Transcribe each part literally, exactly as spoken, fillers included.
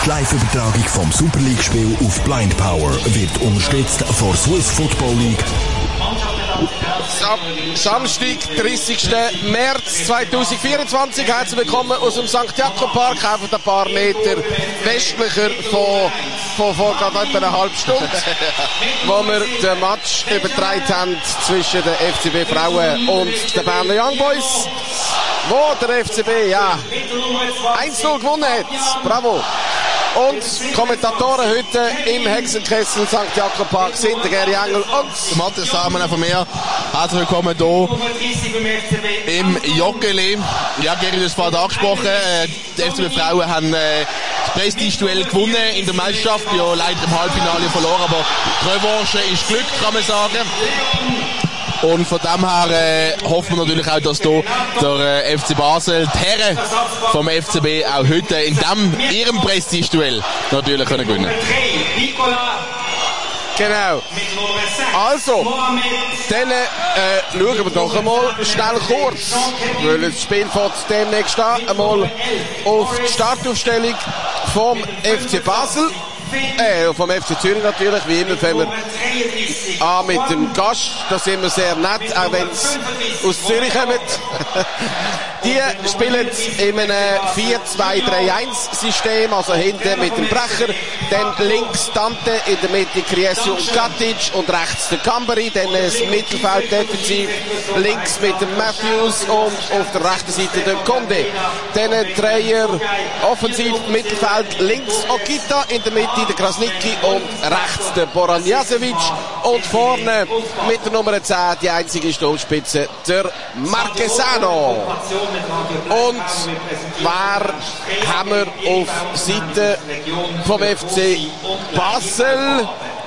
Die Live-Übertragung vom Super League-Spiel auf Blind Power wird unterstützt von Swiss Football League. Sam Samstag, dreißigsten März zweitausendvierundzwanzig. Herzlich willkommen aus dem Sankt Jakob Park, einfach ein paar Meter westlicher von, von vor gerade etwa einer halben Stunde, wo wir den Match übertragen haben zwischen den F C B Frauen und den Berner Young Boys, wo der F C B ja eins null gewonnen hat. Bravo! Und Kommentatoren heute im Hexenkessel Sankt Jakob Park sind der Gary Engel und Matthias Samen von mir. Herzlich willkommen hier im Joggeli. Ja, Gary, du hast es vorhin angesprochen. Die F C B Frauen haben das Prestige-Duell gewonnen in der Meisterschaft. Ja, leider im Halbfinale verloren, aber die Revanche ist Glück, kann man sagen. Und von dem her äh, hoffen wir natürlich auch, dass hier der äh, F C Basel, die Herren vom F C B, auch heute in dem, ihrem Prestige-Duell natürlich können gewinnen. Genau. Also, dann äh, schauen wir doch einmal schnell kurz, weil das Spiel fängt demnächst an, einmal auf die Startaufstellung vom F C Basel. Äh, vom F C Zürich natürlich, wie immer, wenn wir an mit dem Gast, das ist immer sehr nett, auch wenn es aus Zürich kommt. Die spielen in einem vier zwei drei eins System, also hinten mit dem Brecher, dann links Tante, in der Mitte Kriesio und Katic und rechts der Camberi, dann das Mittelfeld defensiv, links mit dem Matthews und auf der rechten Seite der Conde. Dann ein Dreier offensiv, Mittelfeld, links Okita, in der Mitte der Krasnicki und rechts der Boranjasevic und vorne mit der Nummer zehn die einzige Sturmspitze der Marquesano. Und wer haben wir auf Seite vom F C Basel?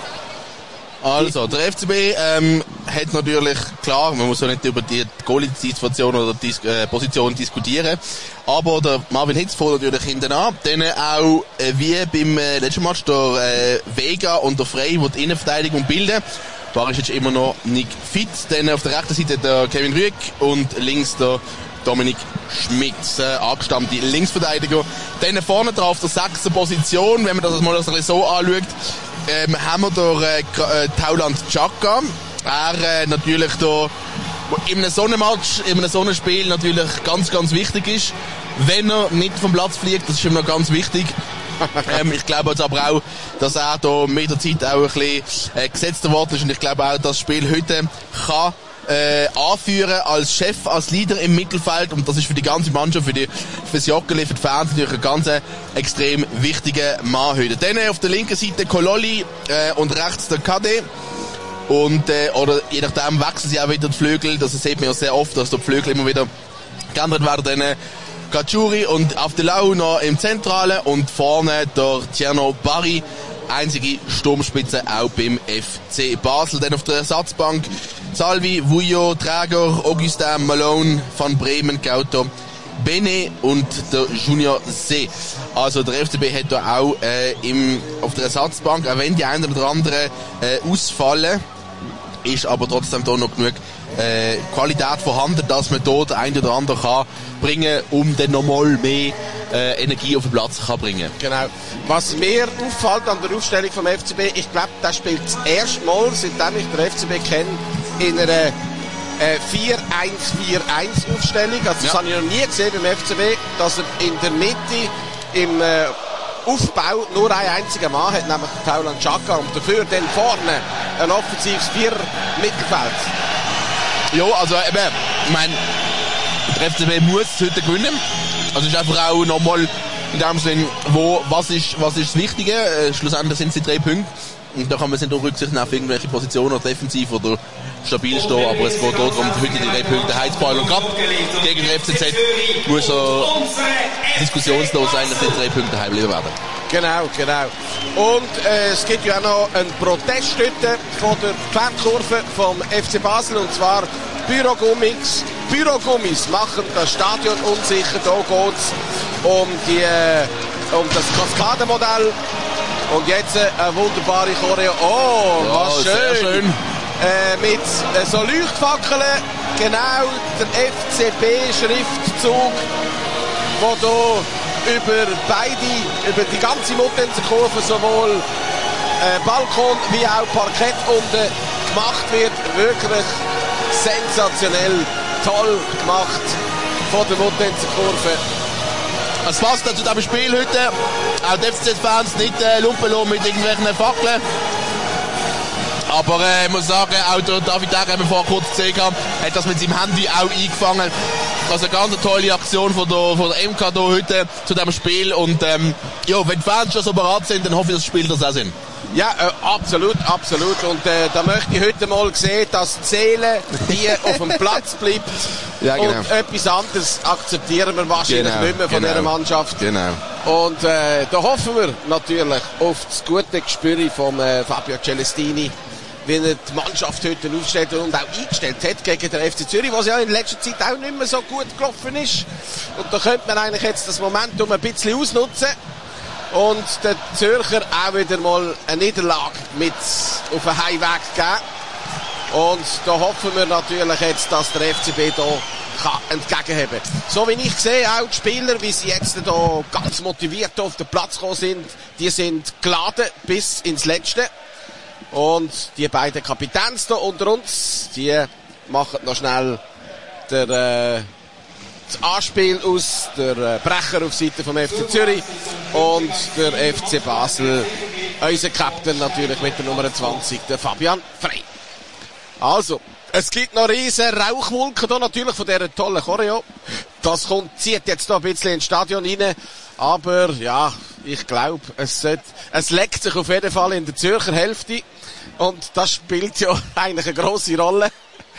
Also, der F C B ähm, hat natürlich, klar, man muss ja nicht über die Goalie-Situation oder die äh, Position diskutieren, aber der Marvin Hitz fährt natürlich hinten an, dann auch äh, wie beim äh, letzten Match der äh, Vega und der Frey, die die Innenverteidigung bilden. Da ist jetzt immer noch nicht fit. Dann auf der rechten Seite der Kevin Rüegg und links der Dominik Schmitz, äh, angestammte Linksverteidiger. Dann vorne drauf der sechsten Position, wenn man das mal so anschaut, ähm, haben wir der äh, Tauland Chaka. Er äh, natürlich da in einem Sonnenmatch, in einem Sonnenspiel natürlich ganz, ganz wichtig ist. Wenn er nicht vom Platz fliegt, das ist ihm noch ganz wichtig. ähm, ich glaube jetzt aber auch, dass er da mit der Zeit auch ein bisschen äh, gesetzter worden ist und ich glaube auch, dass das Spiel heute kann äh, anführen als Chef, als Leader im Mittelfeld und das ist für die ganze Mannschaft, für die für das Joggeli, für die Fans natürlich ein ganz äh, extrem wichtiger Mann heute. Dann äh, auf der linken Seite Kololi äh, und rechts der K D. Und, äh, oder je nachdem wechseln sie auch wieder die Flügel. Das sieht man ja sehr oft, dass die Flügel immer wieder geändert werden. Dann äh, Kachuri und Aftelau noch im Zentralen und vorne der Tierno Barry, einzige Sturmspitze auch beim F C Basel. Dann auf der Ersatzbank Salvi, Vujo, Träger, Augustin, Malone, Van Bremen, Gauto, Bene und der Junior C. Also der F C B hat da auch äh, im, auf der Ersatzbank, auch wenn die einen oder anderen äh, ausfallen, ist aber trotzdem da noch genug äh, Qualität vorhanden, dass man da den einen oder anderen kann bringen, um dann nochmal mehr äh, Energie auf den Platz kann bringen. Genau. Was mir auffällt an der Aufstellung vom F C B, ich glaube, der spielt das erste Mal, seitdem ich den F C B kenne, in einer äh, vier eins vier eins Aufstellung. Also das ja. habe ich noch nie gesehen beim F C B, dass er in der Mitte im äh, Aufbau nur ein einziger Mann hat, nämlich Tauland Chaka, und dafür dann vorne ein offensives Vier-Mittelfeld. Ja, also eben, ich meine, der F C B muss heute gewinnen. Also ist einfach auch nochmal in dem Sinn, wo, was ist, was ist das Wichtige? Äh, schlussendlich sind es die drei Punkte. Und da kann man sich nicht Rücksicht auf irgendwelche Positionen oder defensiv oder stabil stehen, aber es geht darum, heute die drei Punkte heimzufahren. Und gerade gegen den F C Z muss er diskussionslos sein, dass die drei Punkte heimleben werden. Genau, genau. Und äh, es gibt ja auch noch einen Protest heute von der Fankurve vom F C Basel, und zwar Pyrogummis. Pyrogummis machen das Stadion unsicher. Da geht es um, die, äh, um das Kaskademodell. Und jetzt äh, eine wunderbare Choreo. Oh, ja, was schön. Sehr schön. Äh, mit äh, so Leuchtfackeln. Genau der F C B-Schriftzug, wo da über beide, über die ganze Muttenzer Kurve, sowohl äh, Balkon wie auch Parkett unten gemacht wird. Wirklich sensationell, toll gemacht von der Muttenzer Kurve. Es passt zu diesem Spiel heute. Auch die F C Z-Fans nicht äh, lumpen lassen mit irgendwelchen Fackeln. Aber äh, ich muss sagen, auch der David Egger, den wir vorher kurz gesehen haben, hat das mit seinem Handy auch eingefangen. Das ist eine ganz tolle Aktion von der, von der M K hier heute zu diesem Spiel. Und ähm, ja, wenn die Fans schon so bereit sind, dann hoffe ich, dass die Spieler das auch sind. Ja, äh, absolut, absolut. Und äh, da möchte ich heute mal sehen, dass die Seele hier auf dem Platz bleibt. Ja, genau. Und etwas anderes akzeptieren wir wahrscheinlich genau, nicht mehr von genau, dieser Mannschaft. Genau. Und äh, da hoffen wir natürlich auf das gute Gespür von äh, Fabio Celestini, wie er die Mannschaft heute aufgestellt und auch eingestellt hat gegen den F C Zürich, was ja in letzter Zeit auch nicht mehr so gut gelaufen ist. Und da könnte man eigentlich jetzt das Momentum ein bisschen ausnutzen und den Zürcher auch wieder mal eine Niederlage mit auf den Heimweg geben. Und da hoffen wir natürlich jetzt, dass der F C B da kann entgegenheben. So wie ich sehe, auch die Spieler, wie sie jetzt da ganz motiviert auf den Platz gekommen sind, die sind geladen bis ins Letzte. Und die beiden Kapitäns da unter uns, die machen noch schnell der, äh, das Anspiel aus, der äh, Brecher auf Seite vom F C Zürich und der F C Basel, unser Captain natürlich mit der Nummer zwanzig, der Fabian Frey. Also, es gibt noch riesen Rauchwolken da natürlich von dieser tollen Choreo. Das kommt, zieht jetzt da ein bisschen ins Stadion rein. Aber, ja, ich glaube, es sollte, es leckt sich auf jeden Fall in der Zürcher Hälfte. Und das spielt ja eigentlich eine grosse Rolle.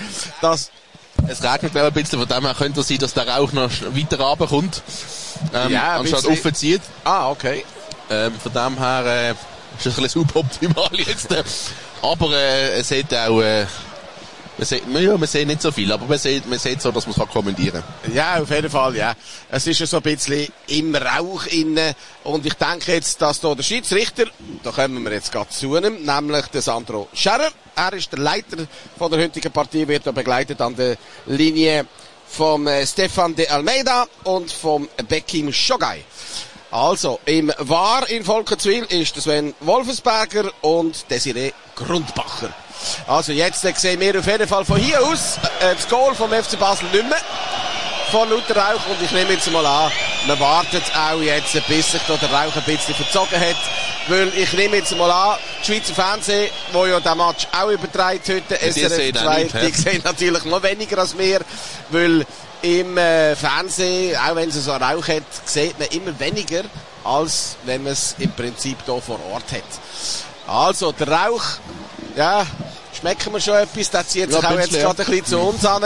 Das es regnet ein bisschen, von dem her könnte es sein, dass der Rauch noch weiter runterkommt. Ähm, ja, anstatt aufzieht. Ah, okay. Ähm, von dem her, äh, ist es ein bisschen suboptimal jetzt. Aber, äh, es hat auch, äh, Man sieht, ja, man sieht nicht so viel, aber man sieht, man sieht so, dass man es kommentieren kann. Ja, auf jeden Fall, ja. Es ist ja so ein bisschen im Rauch inne. Und ich denke jetzt, dass da der Schiedsrichter, da kommen wir jetzt gerade zu ihm, nämlich der Sandro Scherrer. Er ist der Leiter von der heutigen Partie, wird da begleitet an der Linie vom Stefan de Almeida und vom Bekim Schogai. Also, im V A R in Volkenswil ist Sven Wolfensberger und Desiree Grundbacher. Also jetzt äh, sehen wir auf jeden Fall von hier aus äh, das Goal vom F C Basel nicht mehr von lauter Rauch und ich nehme jetzt mal an, man wartet auch jetzt, bis sich da der Rauch ein bisschen verzogen hat, weil ich nehme jetzt mal an, die Schweizer Fernsehen, wo ja den Match auch überträgt heute, S R F zwei, die sehen natürlich noch weniger als wir, weil im äh, Fernsehen, auch wenn es so Rauch hat, sieht man immer weniger, als wenn man es im Prinzip hier vor Ort hat. Also, der Rauch, ja, schmecken wir schon etwas, der zieht sich ja, auch jetzt gerade ein bisschen zu uns an.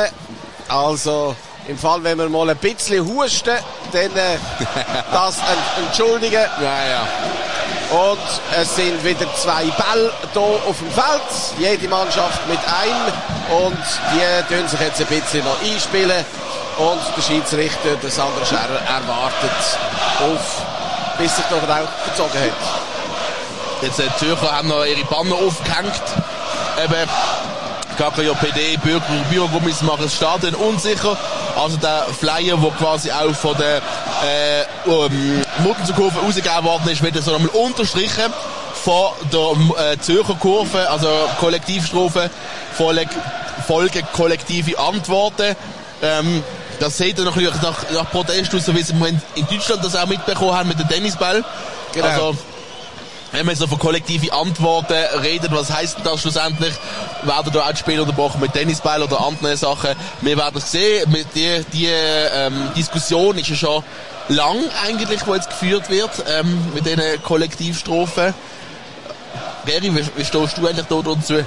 Also, im Fall, wenn wir mal ein bisschen husten, dann äh, das ent- entschuldigen. Ja, ja. Und es sind wieder zwei Bälle hier auf dem Feld, jede Mannschaft mit einem und die tun sich jetzt ein bisschen noch einspielen und der Schiedsrichter, der Sandro Scherrer, erwartet auf, bis sich noch der Rauch verzogen hat. Jetzt die Zürcher haben noch ihre Banner aufgehängt. Eben, K K J P D, Bürger, Bürogummis machen das Stadion unsicher. Also der Flyer, der quasi auch von der äh, um, Muttenzer Kurve rausgegeben worden ist, wird so nochmal unterstrichen von der äh, Zürcher Kurve, also Kollektivstrophe, Folge, Folge kollektive Antworten. Ähm, das sieht dann natürlich nach, nach Protest aus, so wie wir in Deutschland das auch mitbekommen haben mit dem Tennisball. Genau. Also, wenn man so von kollektive Antworten redet, was heisst das schlussendlich? Werden da auch die Spiele unterbrochen mit Tennisball oder anderen Sachen? Wir werden es sehen. Die, die ähm, Diskussion ist ja schon lang eigentlich, die jetzt geführt wird, ähm, mit diesen Kollektivstrophen. Geri, wie, wie stehst du eigentlich da dazu?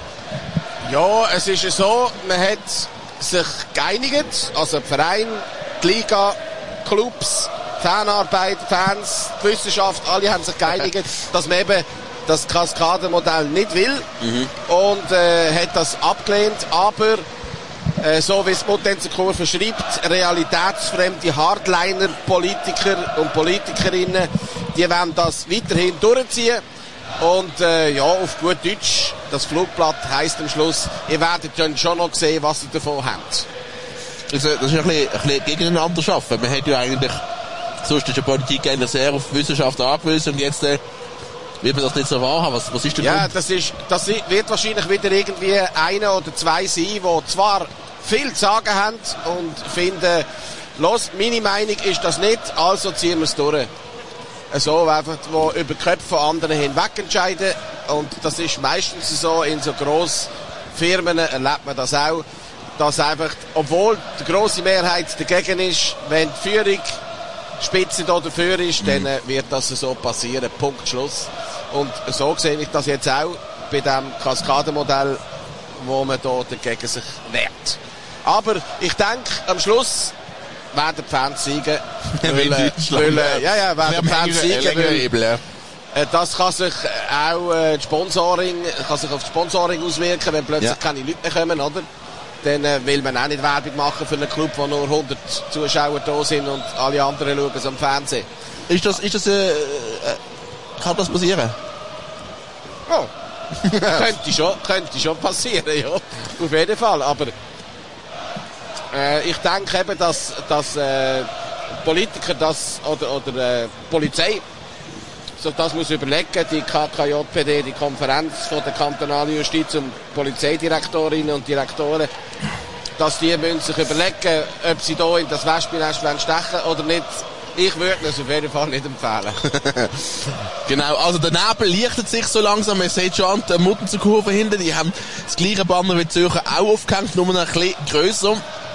Ja, es ist ja so, man hat sich geeinigt, also Verein, die Liga, Clubs, Fanarbeit, Fans, die Wissenschaft, alle haben sich geeinigt, dass man eben das Kaskadenmodell nicht will mhm. und äh, hat das abgelehnt, aber äh, so wie es Muttenzer Kurve schreibt, realitätsfremde Hardliner, Politiker und Politikerinnen, die wollen das weiterhin durchziehen und äh, ja, auf gut Deutsch, das Flugblatt heisst am Schluss, ihr werdet dann schon noch sehen, was ihr davon habt. Also, das ist ein bisschen, ein bisschen gegeneinander schaffen. Man hat ja eigentlich sonst ist die Politik eigentlich sehr auf Wissenschaft angewiesen und jetzt äh, wird man das nicht so wahrhaben. Was, was ist denn Ja, Grund? das ist, das wird wahrscheinlich wieder irgendwie einer oder zwei sein, die zwar viel zu sagen haben und finden, los, meine Meinung ist das nicht, also ziehen wir es durch. So einfach, wo über die Köpfe von anderen hinweg entscheiden. Und das ist meistens so, in so Grossfirmen erlebt man das auch, dass einfach, obwohl die grosse Mehrheit dagegen ist, wenn die Führung Spitze da dafür ist, mhm. dann wird das so passieren. Punkt, Schluss. Und so sehe ich das jetzt auch bei dem Kaskadenmodell, wo man da dagegen sich wehrt. Aber ich denke, am Schluss werden die Fans siegen. weil, weil, ja, ja, werden die Fans siegen. Weil, äh, das kann sich auch äh, das Sponsoring, kann sich auf das Sponsoring auswirken, wenn plötzlich ja. keine Leute mehr kommen, oder? Dann äh, will man auch nicht Werbung machen für einen Club, wo nur hundert Zuschauer da sind und alle anderen schauen es am Fernsehen. Ist das, ist das, äh, äh, kann das passieren? Oh. könnte schon, könnte schon passieren, ja. Auf jeden Fall, aber äh, ich denke eben, dass, dass äh, Politiker das, oder, oder äh, Polizei, so das muss überlegen, die K K J P D, die Konferenz von der kantonalen Justiz- und Polizeidirektorinnen und Direktoren, dass die müssen sich überlegen, ob sie da in das Wespennest stechen oder nicht. Ich würde es auf jeden Fall nicht empfehlen. Genau, also der Nebel lichtet sich so langsam. Man sieht schon an der Muttenzer Kurve hinten. Die haben das gleiche Banner wie Zürcher auch aufgehängt, nur noch ein bisschen grösser.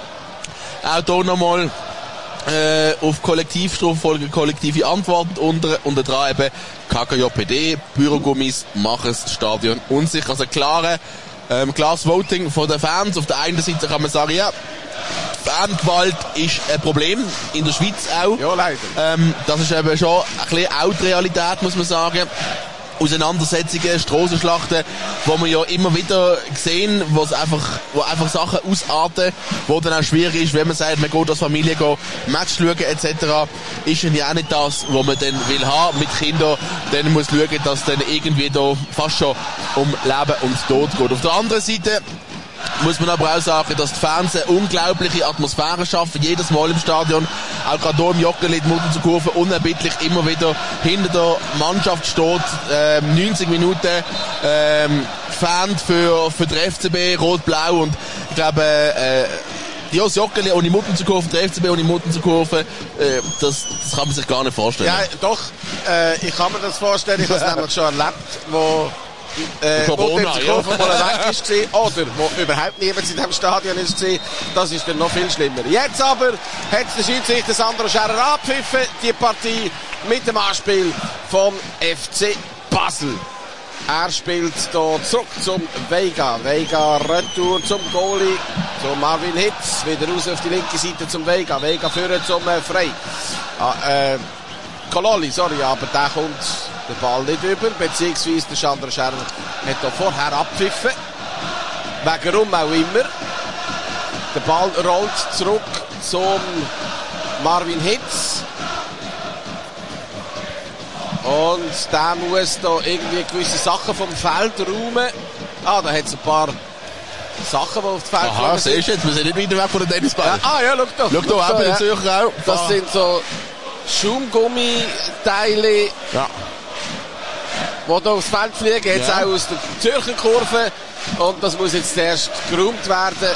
Auch hier nochmal äh, auf Kollektivstrophe folgen kollektive Antworten unter, unter dran eben K K J P D, Bürogummis machen das Stadion unsicher. Also klare, ähm, klares Voting von den Fans. Auf der einen Seite kann man sagen, ja, Fangewalt ist ein Problem, in der Schweiz auch. Ja, leider. Ähm, das ist eben schon ein bisschen auch die Realität, muss man sagen. Auseinandersetzungen, Strassenschlachten, wo wir ja immer wieder sehen, wo es einfach, wo einfach Sachen ausarten, wo dann auch schwierig ist, wenn man sagt, man geht als Familie gehen, Match schauen et cetera, ist ja auch nicht das, was man dann will haben mit Kindern. Dann muss schauen, dass dann irgendwie da fast schon um Leben und Tod geht. Auf der anderen Seite muss man aber auch sagen, dass die Fans eine unglaubliche Atmosphäre schaffen, jedes Mal im Stadion, auch gerade hier im Joggeli, die Mutter zur Kurve, unerbittlich immer wieder hinter der Mannschaft steht, ähm, neunzig Minuten, ähm, Fan für, für den F C B, Rot-Blau, und ich glaube, äh, ja, das Joggeli ohne Mutter zur Kurve, der F C B ohne Mutter zur Kurve, äh, das, das kann man sich gar nicht vorstellen. Ja, doch, äh, ich kann mir das vorstellen, ich habe es nämlich schon erlebt, wo Äh, Corona, wo die ja. Kurve mal weg ist oder wo überhaupt niemand in diesem Stadion ist gewesen, das ist dann noch viel schlimmer. Jetzt aber hat der Schiedsrichter Sandro Scherer abpfiffen, die Partie mit dem Anspiel vom F C Basel. Er spielt hier zurück zum Vega. Vega retour zum Goalie, zum Marvin Hitz, wieder raus auf die linke Seite zum Vega. Vega führen zum äh, Frey. Ah, äh, Kololi, sorry, aber der kommt den Ball nicht über, beziehungsweise der Sandro Scherer hat da vorher abpfiffen. Warum auch immer. Der Ball rollt zurück zum Marvin Hitz. Und der muss da irgendwie gewisse Sachen vom Feld räumen. Ah, da hat es ein paar Sachen, die auf dem Feld Aha, siehst du jetzt, wir sind nicht weiter weg von den Tennisball. Ja, ah ja, schau doch. Schau doch, auch bei den Zürcher auch. Das ah. sind so Schaumgummiteile, ja, die hier aufs Feld fliegen, jetzt ja. auch aus der Zürcher Kurve. Und das muss jetzt zuerst geräumt werden.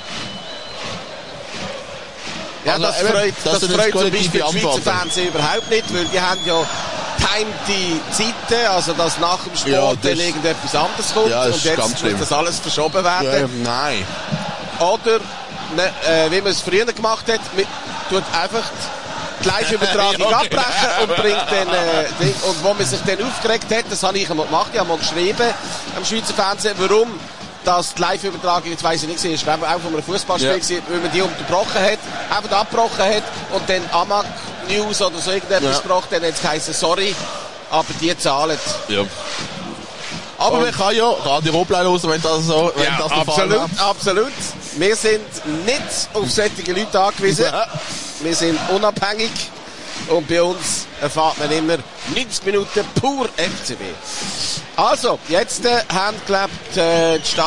Ja, also, das eben, freut, das das freut zum Beispiel die Schweizer Antworten. Fernsehen überhaupt nicht, weil die haben ja timte Zeiten, also dass nach dem Sport ja, dann irgendetwas anderes kommt. Ja, und jetzt muss das alles verschoben werden. Ja, nein. Oder, ne, äh, wie man es früher gemacht hat, mit, tut einfach die Live-Übertragung ja, okay. abbrechen und bringt dann, äh, Ding. Und wo man sich dann aufgeregt hat, das habe ich einmal gemacht, ich habe mal geschrieben am Schweizer Fernsehen, warum dass die Live-Übertragung, jetzt weiss ich nicht, es war auch von einem Fußballspiel, ja. weil man die unterbrochen hat, einfach abgebrochen hat und dann Amag News oder so irgendetwas ja. gebracht, dann hat es geheißen, sorry, aber die zahlen. Ja. Aber und man kann ja Radio Rot-Blau hören, wenn das so, wenn ja, das der absolut, Fall war. absolut. Wir sind nicht auf solche Leute angewiesen. Ja. Wir sind unabhängig. Und bei uns erfahrt man immer neunzig Minuten pur F C B. Also, jetzt äh, haben, glaube ich, äh, die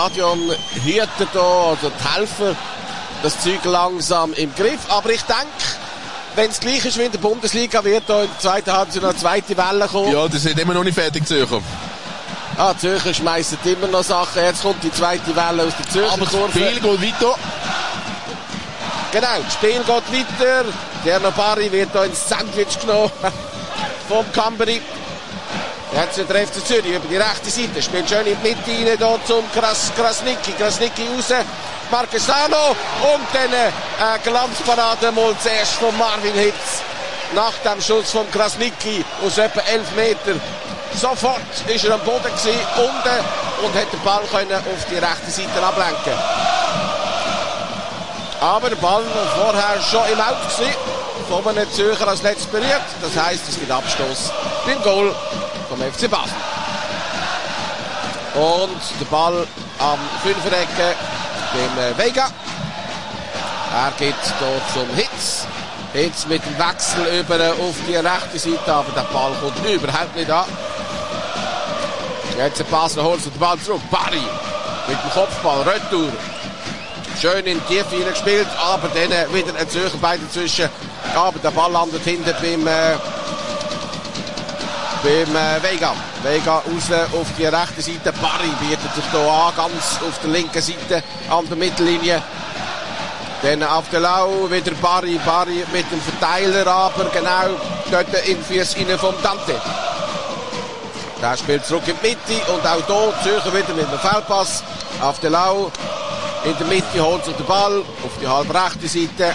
Stadionhüter da, oder die Helfer, das Zeug langsam im Griff. Aber ich denke, wenn es gleich ist wie in der Bundesliga, wird da in der zweiten Halbzeit noch eine zweite Welle kommen. Ja, die sind immer noch nicht fertig, Zürcher. Ah, die Zürcher schmeißen immer noch Sachen. Jetzt kommt die zweite Welle aus der Zürcher Aber Kurve. das Spiel geht weiter. Genau, das Spiel geht weiter. Der Nobari wird da ins Sandwich genommen vom Cambery. Jetzt der F C Zürich über die rechte Seite. Spielt schön in die Mitte rein da zum Kras Krasnicki. Krasnicki raus. Marquesano. Und dann eine Glanzparade mal zuerst von Marvin Hitz. Nach dem Schuss von Krasnicki aus etwa elf Meter. Sofort ist er am Boden gewesen, unten, und hat den Ball können auf die rechte Seite ablenken. Aber der Ball war vorher schon im Out gewesen, von einem Zürcher als letztes berührt. Das heisst, es gibt Abstoß beim Goal vom F C Basel. Und der Ball am Fünferecke beim Vega. Er geht hier zum Hitz. Hitz mit dem Wechsel über auf die rechte Seite, aber der Ball kommt überhaupt nicht an. Jetzt der Basler holt den Ball zurück. Barry mit dem Kopfball, Retour. Schön in die Tiefe hineingespielt, aber dann wieder ein Zürcher bei dazwischen. Aber der Ball landet hinten beim, äh, beim äh, Vega. Vega raus auf die rechte Seite. Barry bietet sich hier an, ganz auf der linken Seite an der Mittellinie. Dann auf der Lau wieder Barry. Barry mit dem Verteiler, aber genau dort in die Füße rein vom Dante. Der spielt zurück in die Mitte und auch hier Zürcher wieder mit einem Feldpass. Auf der Lau in der Mitte holt sich den Ball auf die halb rechte Seite.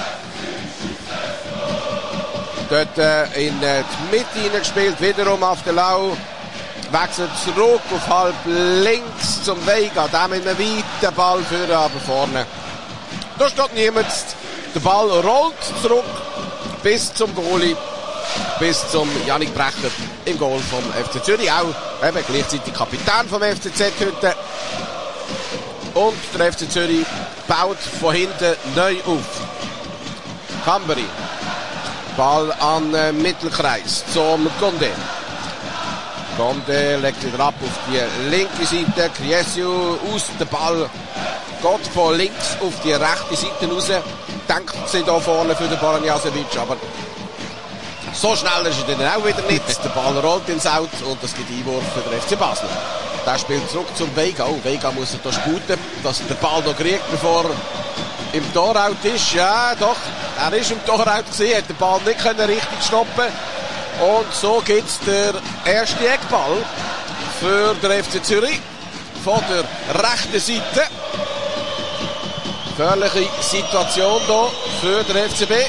Dort äh, in äh, die Mitte hineingespielt, wiederum auf der Lau. Wechselt zurück auf halb links zum Vega. Da mit einem weiten Ball führen, aber vorne. Da steht niemand. Der Ball rollt zurück bis zum Goalie. Bis zum Jannik Brecher im Goal vom F C Zürich. Auch eben gleichzeitig Kapitän vom F C Z heute. Und der F C Zürich baut von hinten neu auf. Cambery. Ball an äh, Mittelkreis zum Conde. Conde legt wieder ab auf die linke Seite. Criesio aus dem Ball. Geht von links auf die rechte Seite raus. Denkt sie da vorne für den Baranjasevic, aber so schnell ist er dann auch wieder nicht. Der Ball rollt ins Out und das gibt Einwurf für den F C Basel. Der spielt zurück zum Vega. Oh, Vega muss er da sputen, dass er den Ball noch kriegt, bevor er im Torout ist. Ja, doch, er ist im Torout gewesen, hat den Ball nicht können richtig stoppen. Und so gibt es der erste Eckball für den F C Zürich von der rechten Seite. Gefährliche Situation hier für den F C B.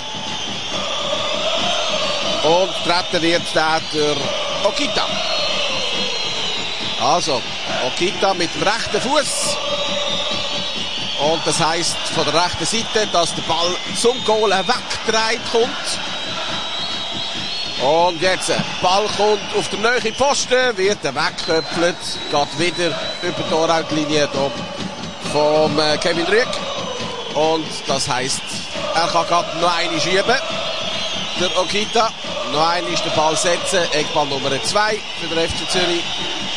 Und treten wird der durch Okita. Also, Okita mit dem rechten Fuß. Und das heisst von der rechten Seite, dass der Ball zum Goal weggetragen kommt. Und jetzt, der Ball kommt auf der Nähe Pfosten, wird weggeköpfelt, geht wieder über die Torrautlinie vom Kevin Rüegg. Und das heisst, er kann gerade noch eine schieben. Der Okita. Noch einmal den Ball setzen. Eckball Nummer zwei für den F C Zürich.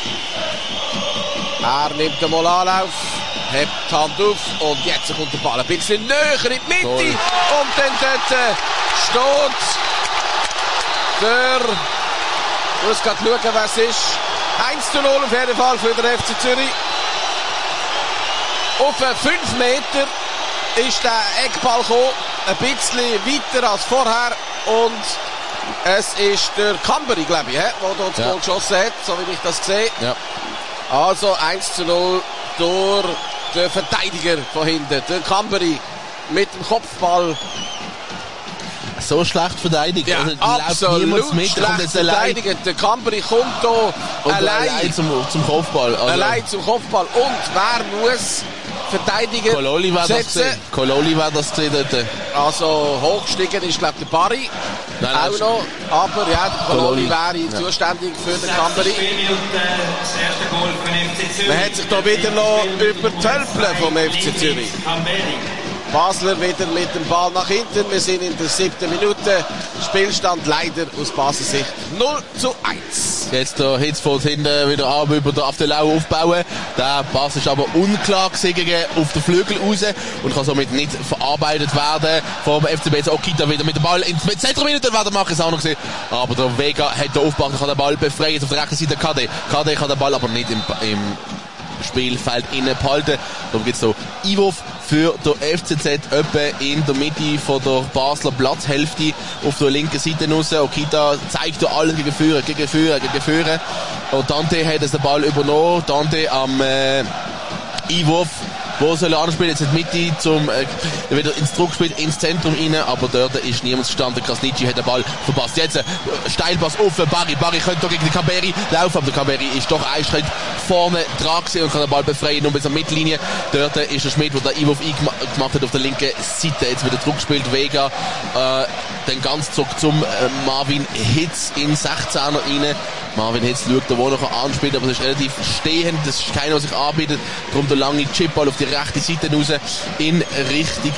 Er nimmt den mal Anlauf, hebt die Hand auf und jetzt kommt der Ball ein bisschen näher in die Mitte. Toll. Und dann dort äh, steht der, ich muss gerade schauen, was es ist. eins zu null auf jeden Fall für den F C Zürich. Auf fünf Meter ist der Eckball gekommen, ein bisschen weiter als vorher und es ist der Cambery, glaube ich, der dort das ja. Goal geschossen hat, so wie ich das sehe. Ja. Also eins zu null durch den Verteidiger von hinten, der Cambery mit dem Kopfball. So schlecht verteidigt. Ja, also absolut mit, schlecht verteidigt. Der Cambery kommt hier allein, allein zum, zum Kopfball. Also allein zum Kopfball. Und wer muss Verteidiger Kololi war das gesehen. Kololi war das gesehen dort. Also hochgestiegen ist, glaube ich, der Barry. Nein, nein, auch noch. Aber ja, der Kololi wäre ja. zuständig für den Cambery. Man hat sich da wieder noch übertölpeln vom F C Zürich. Basler wieder mit dem Ball nach hinten. Wir sind in der siebten Minute. Spielstand leider aus Basler Sicht null zu eins. Jetzt der Hitzfeld hinten wieder ab über der Aftelau aufbauen. Der Pass ist aber unklar gesehen auf den Flügel raus und kann somit nicht verarbeitet werden. Vom F C B jetzt Okita wieder mit dem Ball ins Zentrum hinein, werden machen, ist auch noch gesehen. Aber der Vega hat da aufgebracht und kann den Ball befreien. Auf der rechten Seite K D. K D kann den Ball aber nicht im, im Spielfeld innen behalten. Darum gibt es so Einwurf für den F C Z etwa in der Mitte von der Basler Platzhälfte auf der linken Seite raus. Okita zeigt da alles gegen Führer, gegen Führer, gegen Führer. Und Dante hat jetzt den Ball übernommen. Dante am äh, Einwurf. Wo soll er anspielen? Jetzt in die Mitte zum, äh, wieder ins Druckspiel, ins Zentrum rein, aber dort ist niemand gestanden. Krasnitschi hat den Ball verpasst. Jetzt, äh, Steilpass auf Barry. Barry könnte doch gegen den Kamberi laufen, aber der Kamberi ist doch einen Schritt vorne dran gewesen und kann den Ball befreien, nur bis zur Mittellinie. Dort äh, ist der Schmidt, der den Einwurf gemacht hat auf der linken Seite. Jetzt wieder Druckspielt Vega, äh, den ganz zurück zum äh, Marvin Hitz in sechzehner rein. Marvin Hitz schaut da, wo er noch anspielt, aber es ist relativ stehend, das ist keiner, der sich anbietet. Darum der lange Chipball auf die rechte Seite raus in Richtung.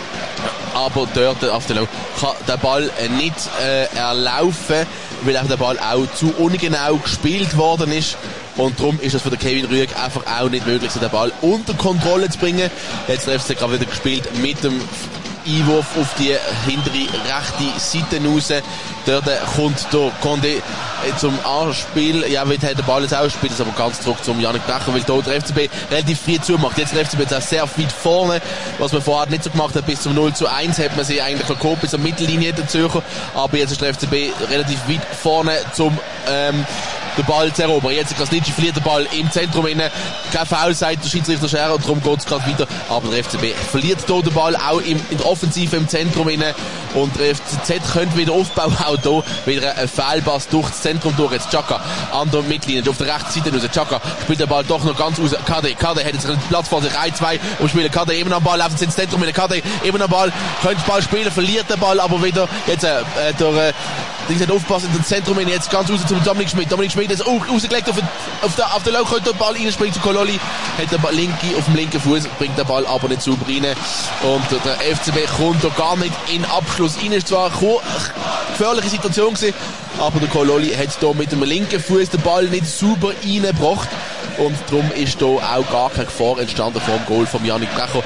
Aber dort auf der Lauf kann der Ball nicht äh, erlaufen, weil auch der Ball auch zu ungenau gespielt worden ist. Und darum ist es für den Kevin Rüegg einfach auch nicht möglich, so den Ball unter Kontrolle zu bringen. Jetzt trifft er gerade wieder gespielt mit dem Einwurf auf die hintere rechte Seite raus. Dort kommt der Condé zum Anspiel. Ja, wird der Ball jetzt auch spielt, aber ganz zurück zum Yannick Brecher, weil dort der F C B relativ früh zumacht. Jetzt der F C B jetzt auch sehr weit vorne, was man vorher nicht so gemacht hat. Bis zum null zu eins hat man sie eigentlich verkauft, bis zur Mittellinie der Zürcher. Aber jetzt ist der F C B relativ weit vorne zum ähm, den Ball zu erobern. Jetzt Krasnitschi verliert den Ball im Zentrum innen. Kein Foul, sagt der Schiedsrichter Scherer, und darum geht es gerade weiter. Aber der F C B verliert hier den Ball auch im, in der Offensive im Zentrum innen. Und der F C Z könnte wieder aufbauen, auch hier wieder ein Fehlpass durch das Zentrum durch. Jetzt Chaka an der Mittellinie, auf der rechten Seite raus. Chaka spielt den Ball doch noch ganz raus. K D, K D hat jetzt einen Platz vor sich, eins zwei und spielt K D eben am Ball, läuft ins Zentrum mit K D eben am Ball, könnte den Ball spielen, verliert den Ball, aber wieder jetzt äh, der äh, die hat aufpassen in das Zentrum hin, jetzt ganz raus zum Dominik Schmidt. Dominik Schmidt ist auch rausgelegt auf, auf der, auf der Lauch, könnte der Ball reinspringen zu Kololi, hat den Ball linke, auf dem linken Fuß, bringt den Ball aber nicht sauber rein. Und der F C B kommt da gar nicht in Abschluss rein. Ist zwar eine gefährliche Situation gewesen, aber der Kololi hat da mit dem linken Fuß den Ball nicht sauber reingebracht. Und darum ist da auch gar keine Gefahr entstanden vor dem Goal von Yannick Brecher.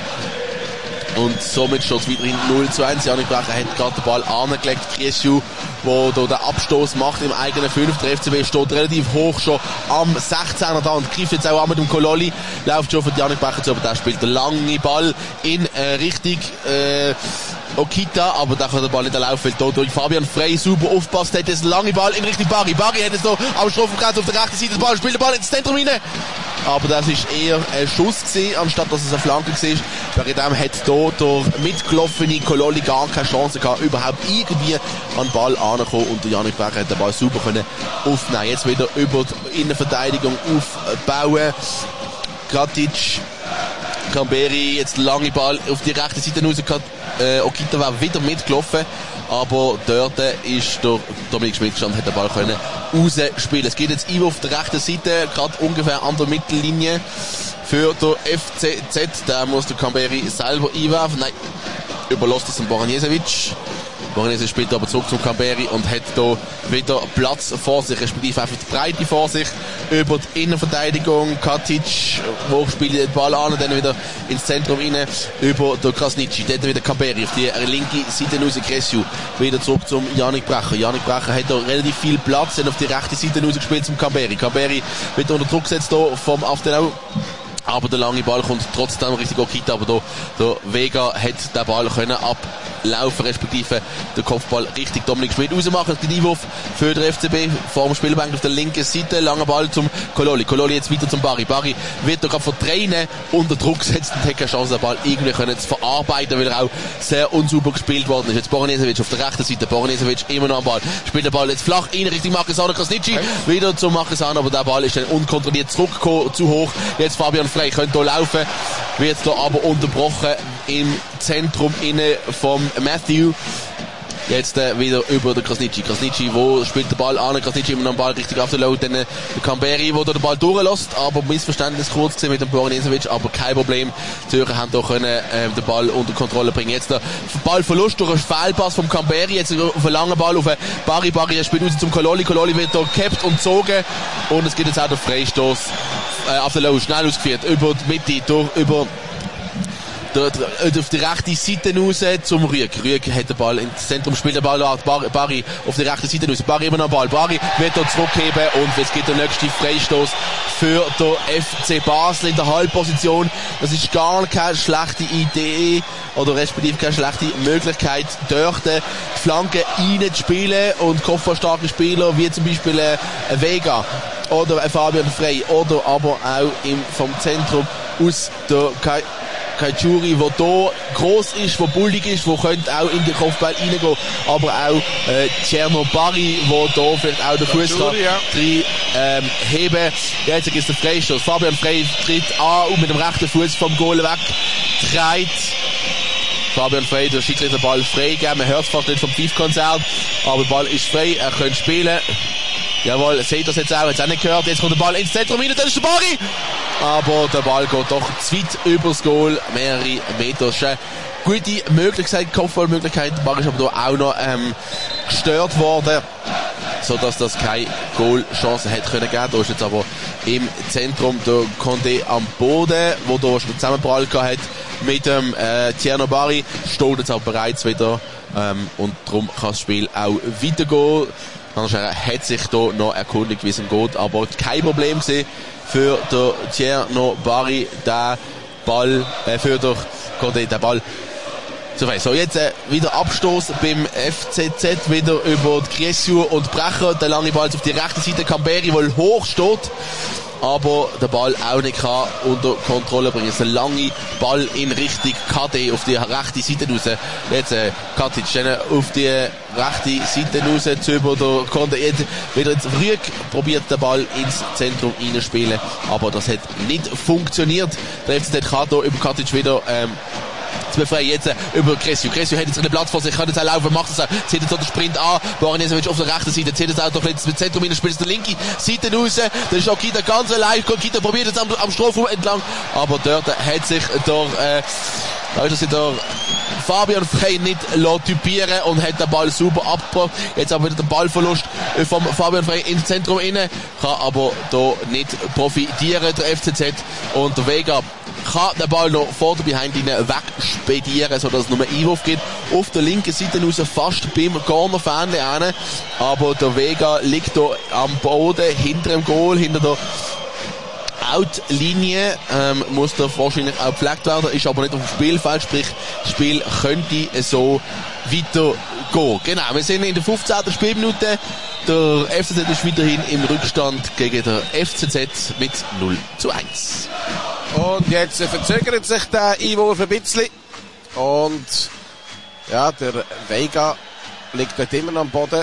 Und somit steht es weiterhin null zu eins. Yannick Brecher hat gerade den Ball angelegt. Krieschu, der da den Abstoß macht im eigenen fünf. Der F C B steht relativ hoch schon am sechzehner da und greift jetzt auch an mit dem Kololi. Läuft schon für Yannick Brecher zu, aber der spielt den langen Ball in äh, Richtung äh, Okita, aber da kann der Ball nicht laufen, weil da durch Fabian Frey super aufpasst, hat jetzt einen langen Ball in Richtung Barry. Barry hat jetzt noch am Strafraum auf der rechten Seite den Ball, spielt den Ball ins Zentrum rein. Aber das ist eher ein Schuss gewesen, anstatt dass es eine Flanke war. Bei dem hat hier der mitgelaufene Kololi gar keine Chance gehabt, überhaupt irgendwie an den Ball anzukommen, und der Yannick Brecher hat den Ball super können aufnehmen. Jetzt wieder über die Innenverteidigung aufbauen. Kratic, Kamberi, jetzt lange Ball auf die rechte Seite raus. Äh, Okita war wieder mitgelaufen, aber dort ist der Dominik Schmidt gestanden, hat den Ball können rausspielen. Es geht jetzt Einwurf auf der rechten Seite, gerade ungefähr an der Mittellinie für den F C Z. Da muss der Kamberi selber einwerfen. Nein, überlässt es an Boranjesevic. Boranjesevic spielt aber zurück zum Kamberi und hat da wieder Platz vor sich, respektive einfach die Breite vor sich. Über die Innenverteidigung, Katic, wo spielt den Ball an und dann wieder ins Zentrum rein, über der Krasnitschi. Dort wieder Kamberi auf die linke Seite raus, Kresiu. Wieder zurück zum Yannick Brecher. Yannick Brecher hat da relativ viel Platz, dann auf die rechte Seite raus gespielt zum Kamberi. Kamberi wird unter Druck gesetzt da vom Aftenau. Aber der lange Ball kommt trotzdem richtig Okita, aber da, der Vega hat den Ball können ablaufen, respektive den Kopfball richtig Dominik Schmidt rausmachen. Der Einwurf für den F C B vor dem Spielbank auf der linken Seite, langer Ball zum Kololi. Kololi jetzt weiter zum Barry. Barry wird da gerade von Tränen unter Druck gesetzt und hat keine Chance, den Ball irgendwie können zu verarbeiten, weil er auch sehr unsauber gespielt worden ist. Jetzt Boranjesevic auf der rechten Seite. Boranjesevic immer noch am Ball. Spielt den Ball jetzt flach in Richtung Marquesano Krasnitschi. Okay. Wieder zum Marquesano, aber der Ball ist dann unkontrolliert zurückgekommen, zu hoch. Jetzt Fabian Frey könnte hier laufen, wird da aber unterbrochen im Zentrum inne vom Matthew. Jetzt äh, wieder über den Krasnitschi. Krasnitschi, wo spielt der Ball an? Krasnitschi immer noch den Ball richtig auf der Load. Dann äh, der Kamberi, wo der Ball durchlässt, aber Missverständnis kurz gesehen mit dem Borinisevic, aber kein Problem. Die Zürcher haben doch können äh, den Ball unter Kontrolle bringen. Jetzt der Ballverlust durch einen Fehlpass vom Kamberi, jetzt auf einen langen Ball auf einen Bari. Bari, er spielt raus zum Kololi. Kololi wird da gehabt und gezogen und es gibt jetzt auch den Freistoß äh, auf der Load, schnell ausgeführt, über die Mitte, durch, über Der, der, auf die rechte Seite raus zum Rüeg. Rüeg hat den Ball ins Zentrum, spielt den Ball Bar, Barry auf die rechte Seite raus. Barry immer noch Ball. Barry wird dort zurückheben und jetzt geht der nächste Freistoß für den F C Basel in der Halbposition. Das ist gar keine schlechte Idee oder respektive keine schlechte Möglichkeit, dort die Flanke reinzuspielen und kopfballstarke Spieler wie zum Beispiel äh, Vega oder ein Fabian Frey oder aber auch im, vom Zentrum aus der Kai Kaitschuri, der hier gross ist, der bullig ist, der könnte auch in den Kopfball reingehen, aber auch äh, Tcherno Barry, der hier vielleicht auch den Fuß kann ja. drin ähm, heben. Jetzt gibt es den Freistoß. Fabian Frey tritt an und mit dem rechten Fuß vom Goal weg dreht. Fabian Frey, der Schiedsrichter den Ball frei geben. Man hört es fast nicht vom Pfeifkonzert, aber der Ball ist frei, er könnte spielen. Jawohl, seht das jetzt auch, jetzt auch nicht gehört, jetzt kommt der Ball ins Zentrum rein, dann ist der Barry! Aber der Ball geht doch zu weit übers Goal, mehrere Meter. Das ist eine gute Möglichkeit, Kopfballmöglichkeit. Der Ball ist aber da auch noch ähm, gestört worden, sodass das keine Goalchance hätte können geben. Da ist jetzt aber im Zentrum der Condé am Boden, wo da schon Zusammenprall gehabt hat mit dem äh, Tierno Barry, steht jetzt auch bereits wieder ähm, und darum kann das Spiel auch weitergehen. Anders hat sich da noch erkundigt, wie es ihm geht, aber kein Problem gewesen für den Tierno Barry, der Ball, äh, für den Condé, der Ball. So, jetzt äh, wieder Abstoß beim F C Z, wieder über Griessu und Brecher, der lange Ball auf die rechte Seite, Kamberi, der hoch steht, aber der Ball auch nicht kann unter Kontrolle bringen. Es ist ein langer Ball in Richtung K D auf die rechte Seite raus. Jetzt äh, Katic dann auf die rechte Seite raus zu über der konnte jetzt wieder jetzt Rüeg probiert den Ball ins Zentrum reinspielen, aber das hat nicht funktioniert. Der F C Z kann hier über Katic wieder ähm, zu befreien. Jetzt äh, über Griessu. Griessu hat jetzt einen Platz vor sich, kann jetzt auch laufen, macht es auch. Zieht jetzt auch den Sprint an. Borinisevic auf der rechten Seite, zieht jetzt auch doch jetzt mit Zentrum rein, spielt jetzt die linke Seite raus. Da ist auch Kita ganz allein. Kita probiert jetzt am, am Strafraum entlang. Aber dort hat sich der, äh, da ist sich der Fabian Frey nicht typieren und hat den Ball super abgebracht. Jetzt aber wieder der Ballverlust vom Fabian Frey ins Zentrum rein. Kann aber da nicht profitieren, der F C Z. Und der Vega kann den Ball noch vor der Behindlinie wegspedieren, sodass es nur einen Einwurf gibt. Auf der linken Seite raus, fast beim Corner-Fähnchen hin. Aber der Vega liegt da am Boden, hinter dem Goal, hinter der Outlinie, ähm, muss da wahrscheinlich auch gepflegt werden, ist aber nicht auf dem Spielfeld, sprich, das Spiel könnte so weitergehen. Genau, wir sind in der fünfzehnten Spielminute. Der F C Z ist weiterhin im Rückstand gegen den F C Z mit null zu eins. Und jetzt verzögert sich der Einwurf ein bisschen. Und ja, der Vega liegt dort immer noch am Boden.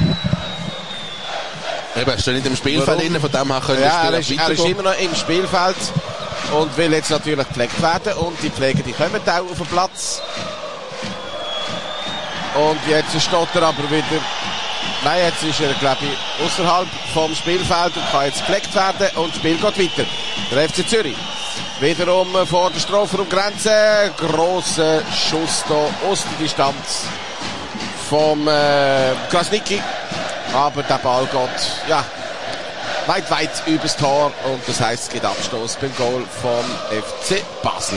Eben, er steht nicht im Spielfeld drin, von dem her können ja, wir er ist, er ist immer noch im Spielfeld und will jetzt natürlich gepflegt werden. Und die Pfleger, die kommen auch auf den Platz. Und jetzt steht er aber wieder... Nein, jetzt ist er, glaube ich, außerhalb vom Spielfeld und kann jetzt gepflegt werden und das Spiel geht weiter. Der F C Zürich wiederum vor der Strafraumgrenze. Grosser Schuss da aus der Distanz vom äh, Krasnitschi. Aber der Ball geht ja, weit, weit übers Tor und das heisst, es gibt Abstoß beim Goal vom F C Basel.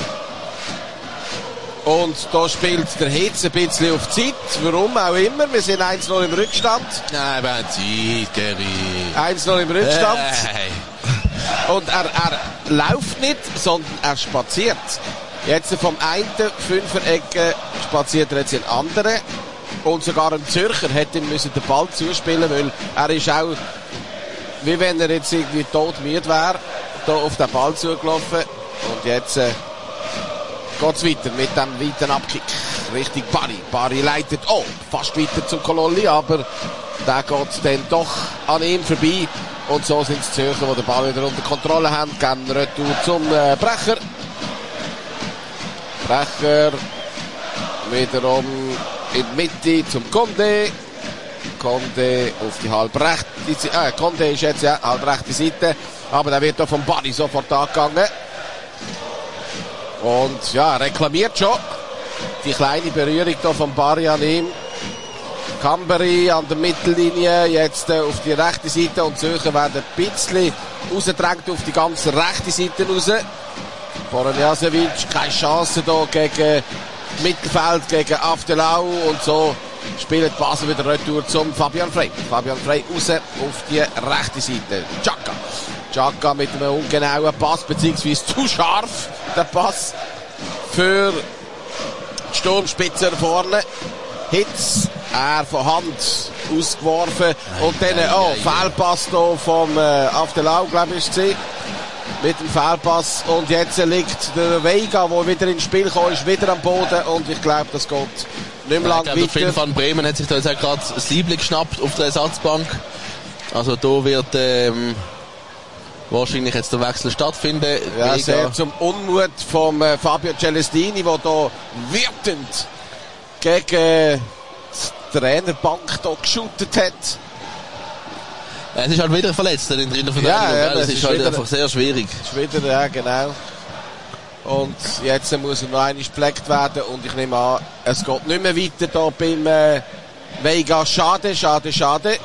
Und da spielt der Hetz ein bisschen auf Zeit. Warum auch immer. Wir sind eins null im Rückstand. Nein, wir haben Zeit, Gary. eins null im Rückstand. Hey. Und er, er läuft nicht, sondern er spaziert. Jetzt vom einen Fünfer-Ecke spaziert er jetzt in andere. Und sogar ein Zürcher hätte ihm müssen den Ball zuspielen, weil er ist auch, wie wenn er jetzt irgendwie todmüde wäre, da auf den Ball zugelaufen. Und jetzt äh, geht's weiter mit dem weiten Abkick. Richtig Barry. Barry leitet, oh, fast weiter zum Kololli, aber der geht dann doch an ihm vorbei. Und so sind es die Zürcher, die den Ball wieder unter Kontrolle haben. Gehen Retour zum äh, Brecher. Brecher wiederum in die Mitte zum Conde. Conde auf die halbrechte Seite. Äh, Conde ist jetzt ja halbrechte Seite. Aber der wird da vom Bari sofort angegangen. Und ja, reklamiert schon. Die kleine Berührung da vom Bari an ihm. Camberi an der Mittellinie, jetzt äh, auf die rechte Seite und Zürcher werden ein bisschen rausgedrängt auf die ganze rechte Seite raus. Boranjasevic, keine Chance da gegen Mittelfeld, gegen Aftelau und so spielt Basel wieder retour zum Fabian Frey. Fabian Frey raus auf die rechte Seite. Xhaka. Xhaka mit einem ungenauen Pass, beziehungsweise zu scharf der Pass für die Sturmspitze vorne. Hitz, er von Hand ausgeworfen und dann, oh, Fehlpass hier vom äh, Aftelau, glaube ich, ist mit dem Fehlpass und jetzt liegt der Vega, der wieder ins Spiel gekommen ist, wieder am Boden und ich glaube, das geht nicht mehr lang ja, weiter. Der Finn van Bremen hat sich da jetzt auch gerade das Liebling geschnappt auf der Ersatzbank. Also da wird ähm, wahrscheinlich jetzt der Wechsel stattfinden. Ja, sehr zum Unmut von äh, Fabio Celestini, der da wütend gegen die Trainerbank da geschootet hat. Es ist halt wieder verletzt in der Verteidigung. Ja, ja, das ist, ist halt wieder, einfach sehr schwierig. Ist wieder, ja, genau. Und jetzt muss er noch einmal gepflegt werden und ich nehme an, es geht nicht mehr weiter da beim äh, Vega. Schade, schade, schade.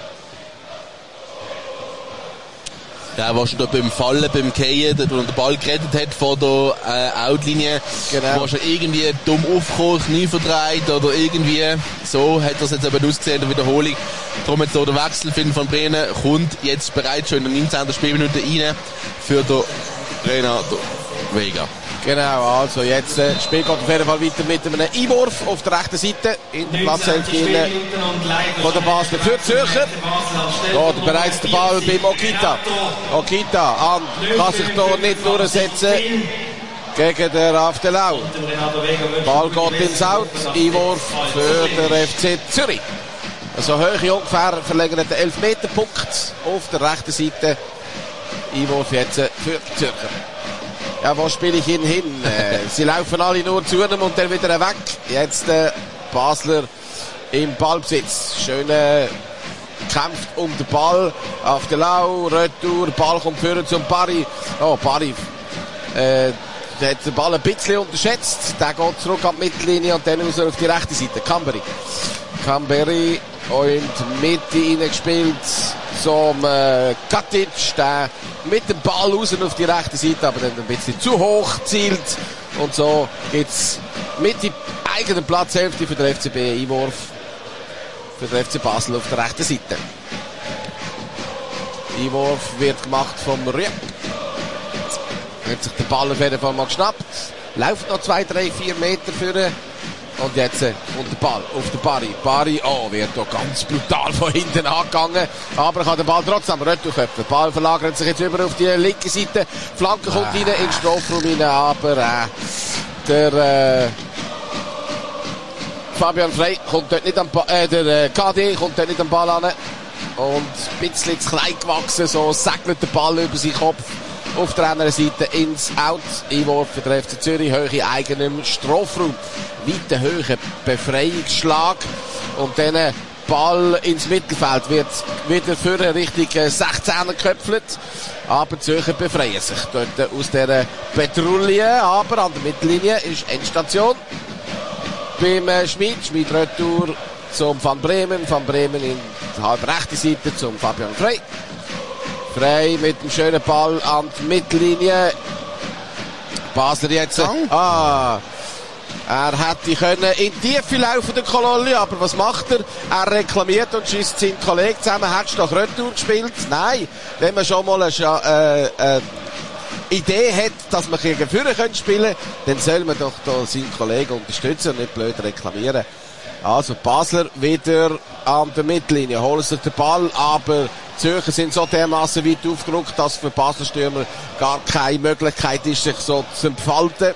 Ja, was schon da beim Fallen, beim Fallen, der den Ball gerettet hat vor der äh, Outlinie, genau. War schon irgendwie dumm aufgekommen, Knie verdreht oder irgendwie so hat das jetzt eben ausgesehen in der Wiederholung. Darum jetzt hier der Wechsel Finn van Bremen kommt jetzt bereits schon in der neunzehnten Spielminute rein für den Renato Vega. Genau, also jetzt äh, Spiel geht auf jeden Fall weiter mit einem Einwurf auf der rechten Seite in der Platzhälfte von der Basler für Zürcher. Dort bereits der Ball beim Okita. Okita an, kann sich hier nicht durchsetzen gegen den Aftelau. Ball geht ins Out, Einwurf für den F C Zürich. Also hohe ungefähr verlängert den Elfmeterpunkt auf der rechten Seite. Einwurf jetzt für die Zürcher. Ja, wo spiele ich ihn hin? Äh, sie laufen alle nur zu ihm und dann wieder weg. Jetzt äh, Basler im Ballbesitz. Schön äh, kämpft um den Ball. Auf der Lau, Retour, Ball kommt führen zum Bari. Oh, Bari äh, der hat den Ball ein bisschen unterschätzt. Der geht zurück an die Mittellinie und dann raus auf die rechte Seite. Camberi. Camberi und Mitte reingespielt zum äh, Katic, der mit dem Ball raus auf die rechte Seite, aber dann ein bisschen zu hoch zielt und so geht's mit die eigenen Platzhälfte für den F C B. Einwurf für den F C Basel auf der rechten Seite. Einwurf wird gemacht vom Rüeb. Hat sich der Ball auf jeden Fall mal geschnappt. Läuft noch zwei, drei, vier Meter für. Und jetzt äh, und der Ball auf den Bari. Bari, oh, wird hier ganz brutal von hinten angegangen. Aber kann den Ball trotzdem retourköpfen. Der Ball verlagert sich jetzt über auf die linke Seite. Flanke kommt rein in den Strafraum rein. Aber äh, der äh, Fabian Frey kommt dort nicht am ba- äh, der äh, K D kommt dort nicht am Ball an. Und ein bisschen zu klein gewachsen. So segelt der Ball über seinen Kopf. Auf der anderen Seite ins Out. Einwurf für den F C Zürich. Höhe eigenem Strafraum. Weiter hoher Befreiungsschlag. Und dann Ball ins Mittelfeld. Wird wieder für Richtung sechzehner geköpfelt. Aber die Zürcher befreien sich dort aus dieser Petrouille. Aber an der Mittellinie ist Endstation. Beim Schmid. Schmid Retour zum Van Bremen. Van Bremen in die halb rechte Seite zum Fabian Frey. Frey mit dem schönen Ball an die Mittellinie. Basler jetzt. Ah, er hätte können in die Tiefe laufen, der Kololli, aber was macht er? Er reklamiert und schießt seinen Kollegen zusammen. Hättest du doch Retour gespielt? Nein. Wenn man schon mal eine äh, äh, Idee hat, dass man gegen Führer spielen könnte, dann soll man doch da seinen Kollegen unterstützen und nicht blöd reklamieren. Also Basler wieder an der Mittellinie, holen sich den Ball, aber die Zürcher sind so dermaßen weit aufgerückt, dass für Basler Stürmer gar keine Möglichkeit ist, sich so zu entfalten.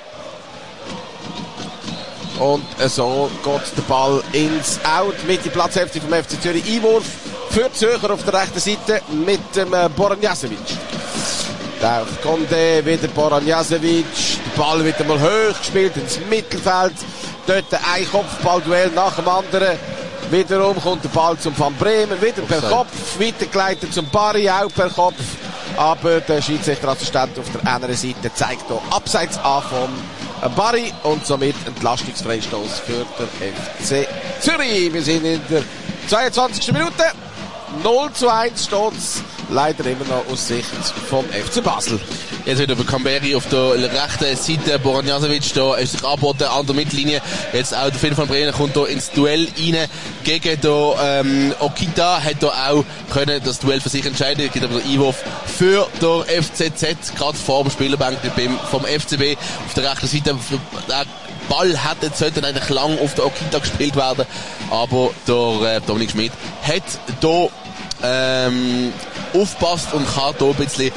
Und so geht der Ball ins Out mit der Platzhälfte vom F C Zürich. Einwurf für die Zürcher auf der rechten Seite mit dem äh, Boranjasevic. Da kommt äh, wieder Boranjasevic. Der Ball wird einmal hoch gespielt ins Mittelfeld. dort ein Kopfballduell nach dem anderen. Wiederum kommt der Ball zum Van Bremen, wieder per Kopf, weitergeleitet zum Barry, auch per Kopf. Aber der Schiedsrichterassistent auf der anderen Seite zeigt hier abseits an von Barry und somit Entlastungsfreistoß für den F C Zürich. Wir sind in der zweiundzwanzigsten Minute. null zu eins steht's. Leider immer noch aus Sicht vom F C Basel. Jetzt wieder bei Kamberi auf der rechten Seite. Boran Jasevic da ist sich angeboten an der Mittellinie. Jetzt auch der Finn van Bremen kommt da ins Duell rein gegen da, ähm, Okita. Hat da auch können das Duell für sich entscheiden. Es gibt aber den Einwurf für der F C Z, gerade vor dem Spielerbank vom F C B auf der rechten Seite. Der Ball hätte jetzt heute eigentlich lang auf der Okita gespielt werden, aber der äh, Dominik Schmid hat da ähm, aufpasst und kann hier ein bisschen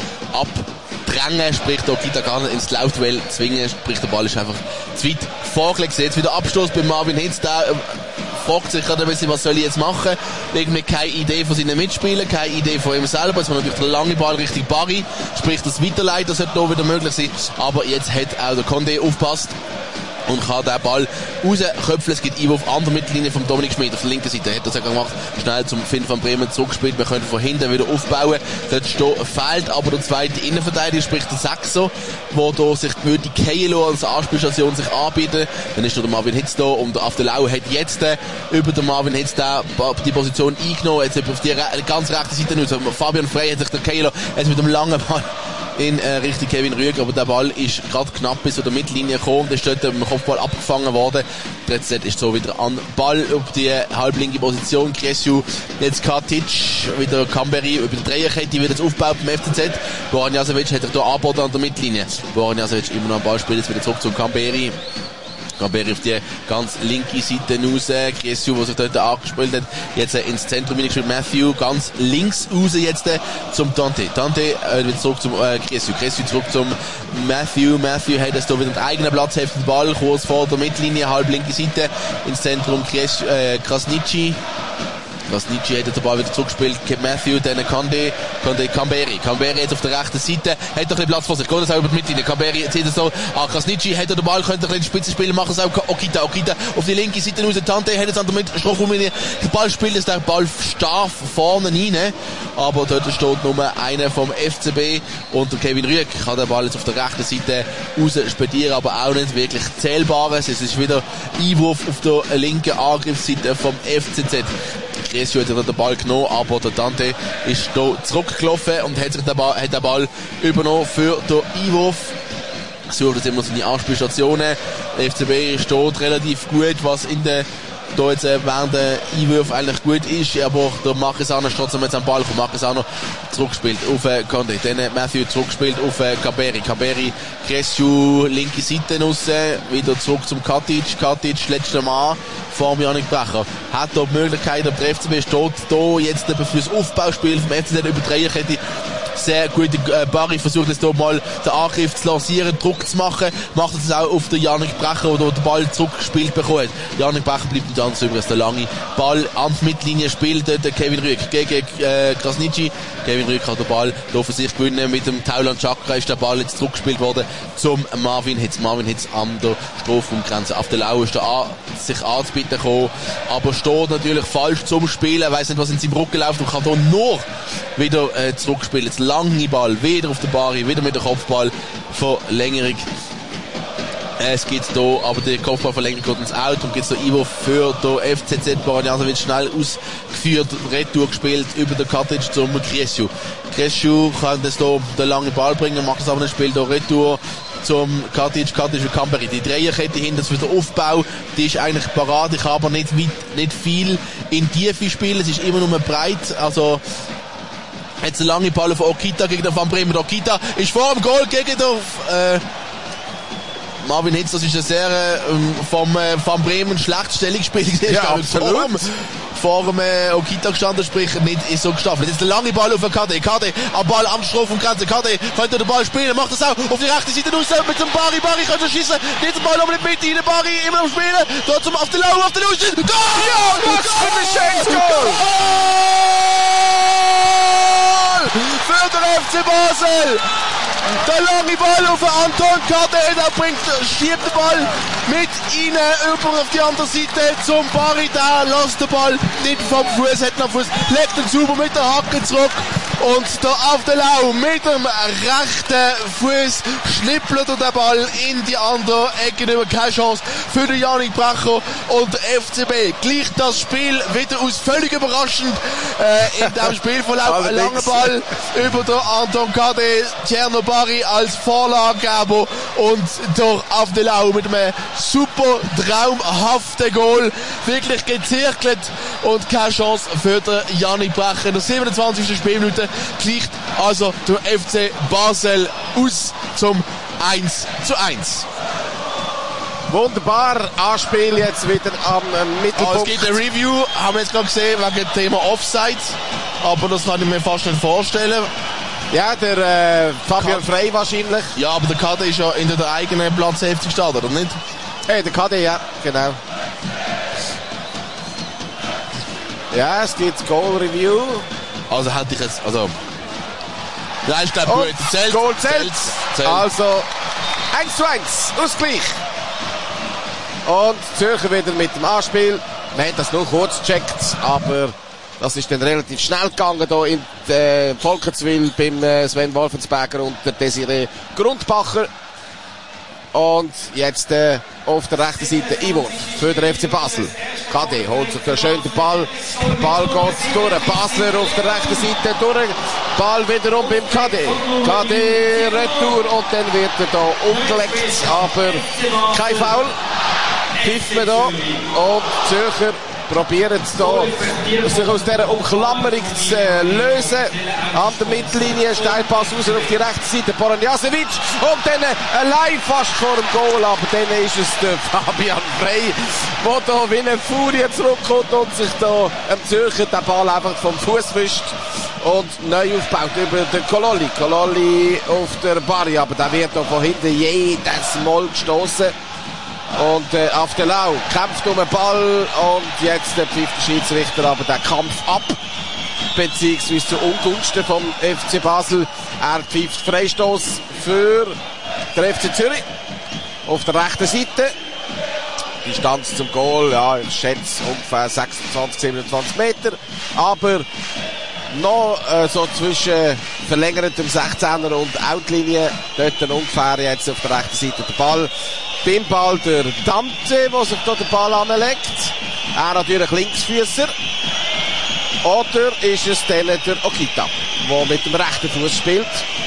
abdrängen, sprich der Okita kann ins Laufduell zwingen, sprich der Ball ist einfach zu weit vorgelegt. Jetzt wieder Abstoß bei Marvin Hitz, der äh, fragt sich gerade ein bisschen, was soll ich jetzt machen? Irgendwie keine Idee von seinen Mitspielern, keine Idee von ihm selber. Jetzt war natürlich der lange Ball Richtung Barry, sprich das Weiterleiten sollte hier wieder möglich sein, aber jetzt hat auch der Condé aufgepasst und kann den Ball rausköpfen. Es gibt Einwurf an der Mittellinie vom Dominik Schmid auf der linken Seite. Er hat das ja gemacht. Schnell zum Finn van Bremen zurückgespielt. Wir können von hinten wieder aufbauen. Dort fehlt aber der zweite Innenverteidiger, sprich der Sechser, der da sich die Keilo als Anspielstation sich anbieten. Dann ist noch der Marvin Hitz da und auf der Lau hat jetzt äh, über den Marvin Hitz da die Position eingenommen. Jetzt auf die re ganz rechte Seite raus. Fabian Frey hat sich der Keilo jetzt mit dem langen Ball in äh, Richtung Kevin Rüegg, aber der Ball ist gerade knapp bis zu der Mittellinie gekommen, der ist dort mit dem Kopfball abgefangen worden. Jetzt ist so wieder an Ball auf die halblinke Position. Kresiu, jetzt Katic, wieder Kamberi über die Dreierkette, wird jetzt aufgebaut beim F C Z. Boran Jasevic hat er hier angeboten an der Mittellinie. Boran Jasevic immer noch am Ball, spielt jetzt wieder zurück zum Kamberi. Kamberi auf die ganz linke Seite raus. Kresiu, der sich dort angespielt hat, jetzt äh, ins Zentrum hineingespielt. Matthew ganz links raus jetzt äh, zum Tante. Tante äh, wieder zurück zum äh, Kresiu. Kresiu zurück zum Matthew. Matthew hat jetzt hier wieder den eigenen Platz, heftet den Ball kurz vor der Mittellinie, halb linke Seite ins Zentrum. Kresiu, äh, Krasniqi. Krasniqi hat jetzt den Ball wieder zurückgespielt. Matthew, dann Condé, Condé, Kamberi. Kamberi jetzt auf der rechten Seite, hat doch ein bisschen Platz vor sich. Geht das auch über die Mittellinie. Kamberi zieht es so an Krasniqi, hat er den Ball, könnte ein bisschen Spitze spielen, machen es auch Okita. Okita auf die linke Seite raus. Tante hat jetzt an der Strafraumlinie. Der Ball spielt jetzt der Ball stark vorne rein. Aber dort steht nur einer vom F C B und der Kevin Rüegg kann den Ball jetzt auf der rechten Seite raus spedieren, aber auch nicht wirklich zählbares. Es ist wieder Einwurf auf der linken Angriffsseite vom F C Z. Kresiu hat den Ball genommen, aber der Dante ist hier zurückgelaufen und hat sich den Ball, hat den Ball übernommen für den Einwurf. Sucht jetzt immer seine Anspielstationen. Der F C B steht relativ gut, was in der da jetzt äh, während der Einwürfe eigentlich gut ist, aber der Marquesano ist trotzdem jetzt am Ball gekommen. Marquesano zurückgespielt auf äh, Condé, dann äh, Matthew zurückgespielt auf äh, Kamberi. Kamberi, Kresiu, linke Seite raus, wieder zurück zum Katic. Katic, letzter Mal vor Janik Brecher. Hat da die Möglichkeit, der F C B steht da jetzt für das Aufbauspiel vom F C Z über die Dreierkette. Sehr gut. Äh, Barry versucht jetzt hier mal den Angriff zu lancieren, Druck zu machen. Macht es auch auf den Janik Brecher, der den Ball zurückgespielt bekommt. Janik Brecher bleibt nicht anders übrigens. Der lange Ball an die Mittellinie spielt der Kevin Rüegg gegen äh, Krasniqi. Kevin Rüegg hat den Ball hier für sich gewinnen. Mit dem Tauland Chakra ist der Ball jetzt zurückgespielt worden zum Marvin Hitz. Marvin Hitz an der Strafraumgrenze. Auf der Lau ist er an, sich anzubieten gekommen, aber steht natürlich falsch zum Spielen. Weiss nicht, was in seinem Rücken läuft und kann hier nur wieder äh, zurückspielen. Jetzt lange Ball, wieder auf der Barri, wieder mit der Kopfballverlängerung. Es gibt hier aber die Kopfballverlängerung geht ins Out und gibt es Einwurf für den F C Z. Boran Jasevic schnell ausgeführt, Retour gespielt über den Katic zum Kresiu. Kresiu kann das hier den langen Ball bringen, macht es aber nicht, spielt hier Retour zum Katic, Katic und Kamberi. Die Dreierkette hinten für den Aufbau, die ist eigentlich parat. Ich kann aber nicht, weit, nicht viel in Tiefe spielen, es ist immer nur breit, also jetzt ein lange Ball von Okita gegen den Van Bremen. Okita ist vor dem Goal gegen den äh, Marvin Hitz. Das ist ein sehr äh, vom äh, Van Bremen schlecht Stellungsspiel. Ja, absolut. Vor dem äh, Okita gestanden, sprich nicht ist so gestaffelt. Jetzt der lange Ball auf den Kade. Kade am Ball am Strafraumgrenze. Kade könnte den Ball spielen, macht das auch auf die rechte Seite raus mit dem Barry. Barry könnte schießen. Nicht den Ball aber nicht mit rein. Barry immer noch spielen. Dort zum auf der Lau, auf der Lau. Goal! Ja, das ist ein Goal! für den F C Basel. Der lange Ball auf Anton Kade, der bringt, schiebt den Ball mit ihnen über auf die andere Seite zum Bari, der lässt den Ball nicht vom Fuß, hat noch Fuß, legt den super mit der Hacke zurück und da auf der Lau mit dem rechten Fuß schnippelt er den Ball in die andere Ecke, über keine Chance für den Yannick Brecher und der F C B gleicht das Spiel wieder aus, völlig überraschend äh, in dem Spielverlauf, ein langer Ball über der Anton Kade, Tjerno Bari als Vorlagegeber und durch auf der Lau mit einem super traumhaften Goal wirklich gezirkelt und keine Chance für den Yannick Brecher. In der siebenundzwanzigsten Spielminute gleicht also der F C Basel aus zum eins zu eins. Wunderbar, Anspiel jetzt wieder am Mittelpunkt. Oh, es gibt eine Review, haben wir jetzt gerade gesehen, wegen dem Thema Offside, aber das kann ich mir fast nicht vorstellen. Ja, der äh, Fabian Frey wahrscheinlich. Ja, aber der Kade ist ja in der eigenen Platzhälfte gestartet, oder nicht? Hey, der Kade, ja, genau. Ja, es gibt Goal Review. Also hätte ich jetzt, also... Ja, ich glaube, gut, zählt. Goal zählt. zählt. Also, eins zu eins, Ausgleich. Und Zürcher wieder mit dem Anspiel. Wir haben das nur kurz gecheckt, aber das ist dann relativ schnell gegangen hier in äh, Volkertswil beim äh, Sven Wolfensberger und der Desiree Grundbacher. Und jetzt äh, auf der rechten Seite Einwurf für den F C Basel. Kade holt sich da schön den Ball. Der Ball geht durch. Basler auf der rechten Seite durch. Ball wiederum beim Kade. Kade Retour und dann wird er da umgelegt. Aber kein Foul. Pfiffen wir da. Und Zürcher probieren es da, sich aus dieser Umklammerung zu äh, lösen. An der Mittellinie, Steilpass raus auf die rechte Seite, Boranjasevic und dann allein fast vor dem Goal, aber dann ist es der Fabian Frey, der da wie eine Furie zurückkommt und sich da am Zürcher den Ball einfach vom Fuß wischt und neu aufbaut über den Kololi. Kololi auf der Barri, aber der wird da von hinten jedes Mal gestoßen. Und äh, auf der Lau kämpft um den Ball und jetzt der pfeift der Schiedsrichter aber den Kampf ab, beziehungsweise zu Ungunsten vom F C Basel. Er pfeift Freistoß für den F C Zürich auf der rechten Seite. Distanz zum Goal, ja, ich schätze ungefähr sechsundzwanzig, siebenundzwanzig Meter, aber noch äh, so zwischen verlängertem sechzehner und Outlinie, dort dann ungefähr jetzt auf der rechten Seite der Ball. Beim Ball der Dante, der sich da den Ball anlegt. Er natürlich Linksfüßer. Oder ist es dann der Okita, der mit dem rechten Fuß spielt.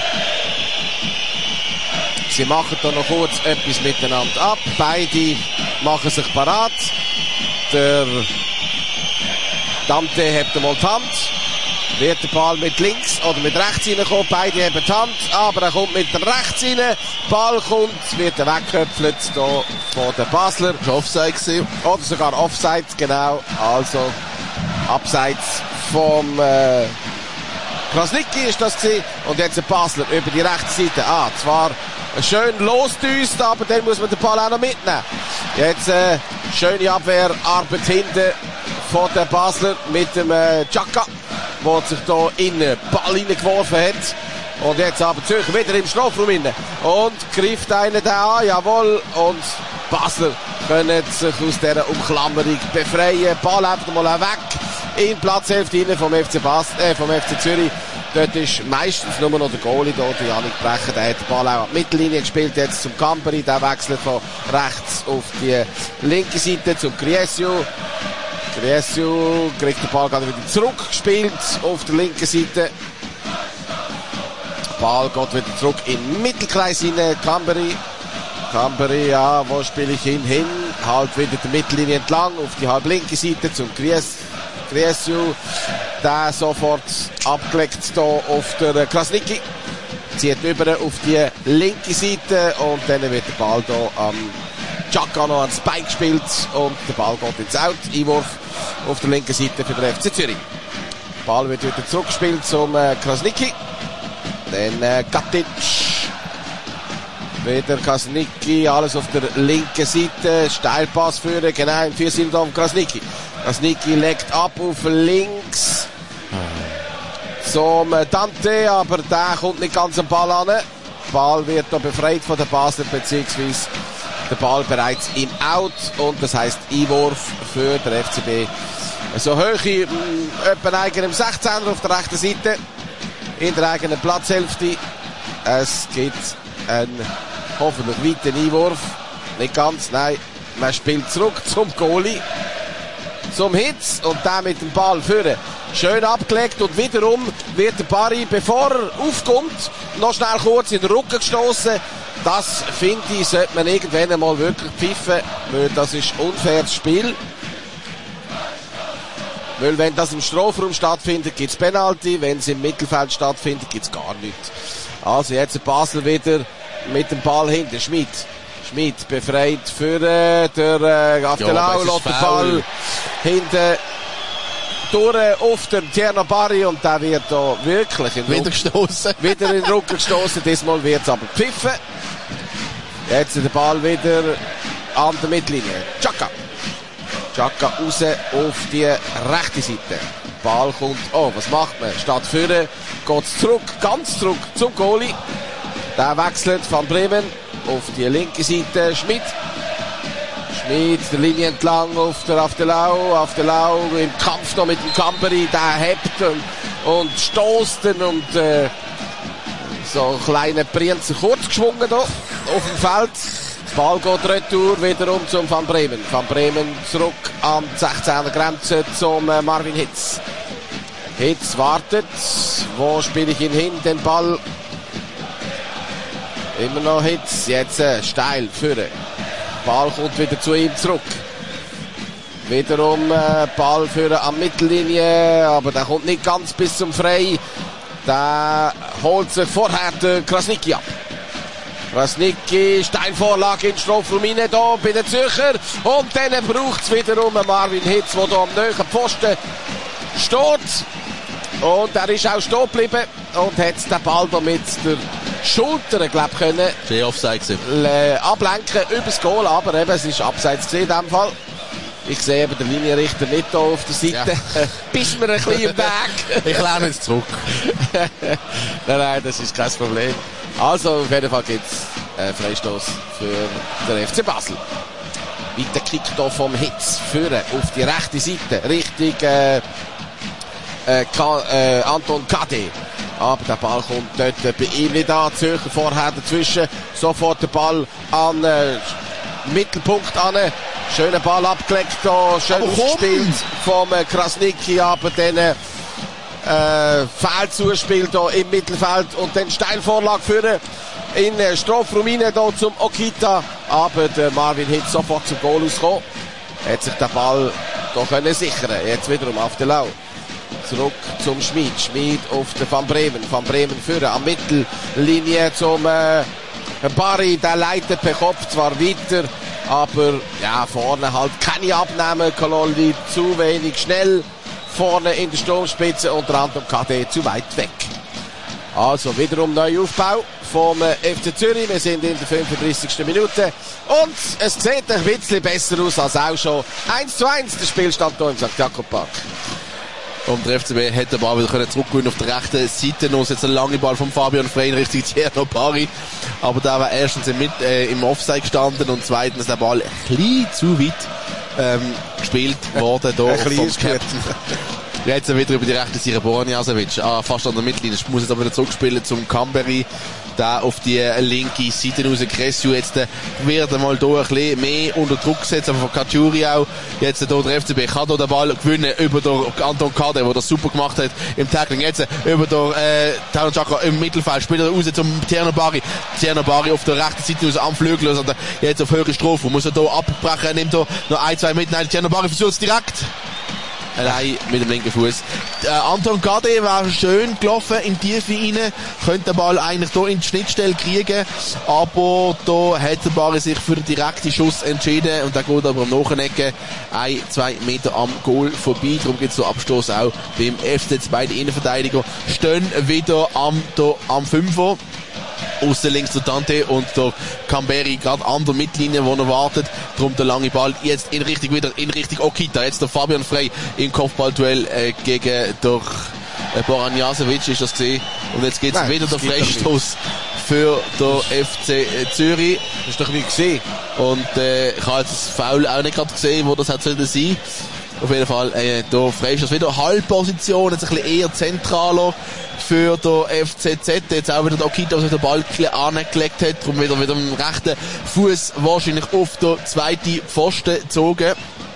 Sie machen da noch kurz etwas miteinander ab. Beide machen sich parat. Der Dante hebt einmal die Hand. Wird der Ball mit links oder mit rechts reinkommen. Beide haben die Hand, aber er kommt mit rechts rein. Ball kommt, wird er weggeköpfelt hier von den Basler. Das war Offside gewesen. Oder sogar Offside, genau. Also abseits vom äh, Krasnicki ist das gewesen. Und jetzt der Basler über die rechte Seite. Ah, zwar schön losdüst, aber dann muss man den Ball auch noch mitnehmen. Jetzt äh, schöne Abwehrarbeit hinten von den Basler mit dem äh, Chaka, der sich da in den Ball reingeworfen hat. Und jetzt aber Zürcher wieder im Strafraum rein. Und greift einen da an, jawohl. Und Basler können sich aus dieser Umklammerung befreien. Ball einfach mal weg in die Platzhälfte rein vom F C Bas, äh, vom F C Zürich. Dort ist meistens nur noch der Goalie da, der Yannick Brecher. Der hat den Ball auch an die Mittellinie gespielt, jetzt zum Camperi. Der wechselt von rechts auf die linke Seite zum Griesio. Griesio kriegt den Ball gerade wieder zurückgespielt auf der linken Seite. Der Ball geht wieder zurück in den Mittelkreis hinein. Camperi. Camperi, ja, wo spiele ich ihn hin? Halt wieder die Mittellinie entlang auf die halblinke Seite zum Griesio. Griesio, der sofort abgelegt hier auf der Krasnicki, zieht über auf die linke Seite und dann wird der Ball hier am Chaka noch ans Bein gespielt und der Ball geht ins Out. Einwurf auf der linken Seite für den F C Zürich. Der Ball wird wieder zurückgespielt zum äh, Krasnicki. Dann äh, Katic. Wieder Krasnicki, alles auf der linken Seite. Steilpass führen, genau im Viersieben vom Krasnicki. Krasnicki legt ab auf links. zum Dante, aber der kommt nicht ganz am Ball an. Der Ball wird da befreit von der Basler, beziehungsweise der Ball bereits im Out und das heisst Einwurf für den F C B. So hoch in etwa eigenem sechzehner auf der rechten Seite, in der eigenen Platzhälfte. Es gibt einen hoffentlich weiten Einwurf. Nicht ganz, nein. Man spielt zurück zum Goalie, zum Hitz und der mit dem Ball führen. Schön abgelegt und wiederum wird der Barry, bevor er aufkommt, noch schnell kurz in den Rücken gestoßen. Das, finde ich, sollte man irgendwann einmal wirklich pfiffen, weil das ist unfaires Spiel. Weil wenn das im Strafraum stattfindet, gibt es Penalty, wenn es im Mittelfeld stattfindet, gibt es gar nichts. Also jetzt Basel wieder mit dem Ball hinter Schmid. Schmid befreit für äh, der äh, Aftelau, lässt den Ball hinten durch auf den Tierno Barry und der wird da wirklich in wieder gestoßen. Wieder in den Rücken gestoßen. Diesmal wird es aber gepfiffen. Jetzt der Ball wieder an der Mittellinie. Chaka. Chaka raus auf die rechte Seite. Ball kommt, oh, was macht man? Statt führen, geht es zurück, ganz zurück zum Goalie. Der wechselt von Bremen auf die linke Seite. Schmid. Schmid, der Linie entlang auf der Aftelau. Aftelau im Kampf da mit dem Camperi. Der hebt und, und stoßt und äh, so ein kleiner Prinz kurz geschwungen da auf dem Feld. Ball geht retour wiederum zum Van Bremen. Van Bremen zurück an die sechzehner Grenze zum äh, Marvin Hitz. Hitz wartet. Wo spiele ich ihn hin? Den Ball. Immer noch Hitz. Jetzt äh, steil führen. Ball kommt wieder zu ihm zurück. Wiederum äh, Ball führen an Mittellinie. Aber der kommt nicht ganz bis zum Frei. Der holt sich vorher der Krasnicki ab. Krasnicki, Steilvorlage in Strafraum rein, da bei den Zürcher. Und dann braucht es wiederum Marvin Hitz, der da am nahen Pfosten steht. Und er ist auch stehen geblieben und hat den Ball da mit der Schulter, glaube ich, können Sehr offside äh, ablenken übers Goal. Aber eben, es ist abseits gesehen in diesem Fall. Ich sehe eben den Linienrichter nicht hier auf der Seite. Ja. Bist mir ein bisschen im Weg. Ich lerne jetzt zurück. nein, nein, das ist kein Problem. Also, auf jeden Fall gibt es einen Freistoß für den F C Basel. Weiter Kick hier vom Hitz. Führen auf die rechte Seite. Richtung äh, äh, Ka, äh, Anton Kade. Aber der Ball kommt dort bei ihm nicht an. Zürcher vorher dazwischen. Sofort der Ball an äh, Mittelpunkt an. Schöner Ball abgelegt da. Schön gespielt vom äh, Krasnicki. Aber dann äh, Fehlzuspiel da im Mittelfeld. Und dann Steilvorlage führen in äh, Strafraum rein da zum Okita. Aber der Marvin Hitz sofort zum Goal ausgekommen. Hat sich der Ball da können sichern. Jetzt wiederum auf der Lau. Zurück zum Schmid. Schmid auf den Van Bremen. Van Bremen führen am Mittellinie zum äh, Barry. Der leitet per Kopf zwar weiter, aber ja, vorne halt keine Abnahme. Kololli zu wenig schnell. Vorne in der Sturmspitze unter anderem K D zu weit weg. Also wiederum Neuaufbau vom F C Zürich. Wir sind in der fünfunddreißigsten Minute und es sieht ein bisschen besser aus als auch schon. eins zu eins der Spielstand hier im Sankt Jakob Park. Und der F C B hätte den Ball wieder zurückgewinnen auf der rechten Seite. Noch jetzt ein langer Ball von Fabian Frey in Richtung Tierno Barry. Aber da war erstens im, äh, im Offside gestanden und zweitens der Ball ein bisschen zu weit ähm, gespielt worden hier vom Captain. Jetzt wieder über die rechte Seite Borniasevic, ah, fast an der Mittellinie. Muss jetzt aber wieder zurückspielen zum Camperi. Da auf die linke Seite raus. Cressio jetzt äh, wird einmal hier ein bisschen mehr unter Druck gesetzt, aber von Cacciuri auch. Jetzt hier der F C B kann hier den Ball gewinnen über der Anton Kade, der das super gemacht hat im Tackling. Jetzt äh, über der äh, Taron Chaka im Mittelfeld, spielt er raus zum Tierno Barry. Tierno Barry auf der rechten Seite raus am Flügel, also jetzt auf höhere Strophe. Muss er hier abbrechen, nimmt hier noch ein, zwei mit. Nein, Tierno Barry versucht es direkt. Allein mit dem linken Fuß. Äh, Anton Kade war schön gelaufen in die Tiefe rein, könnte den Ball eigentlich hier in die Schnittstelle kriegen, aber da hat der Barry sich für den direkten Schuss entschieden und der geht aber am Nachenecke ein, zwei Meter am Goal vorbei. Darum gibt es so Abstoß auch beim F C. Beide Innenverteidiger stehen wieder am, da, am Fünfer. Aussen links der Dante und der Camberi gerade an der Mittellinie, wo er wartet. Darum der lange Ball jetzt in Richtung wieder in Richtung Okita. Jetzt der Fabian Frey im Kopfballduell äh, gegen der Äh, Boranjasevic ist das gesehen. Und jetzt gibt's Nein, wieder den Freistoß für den F C Zürich. Das ist doch nicht gesehen. Und, äh, ich habe jetzt das Foul auch nicht gerade gesehen, wo das hat sollte sein. Auf jeden Fall, äh, der Freistoß wieder Halbposition, jetzt ein bisschen eher zentraler für den F C Z. Jetzt auch wieder der Okita, der den Ball angelegt hat, darum wieder mit dem rechten Fuß wahrscheinlich auf den zweiten Pfosten gezogen.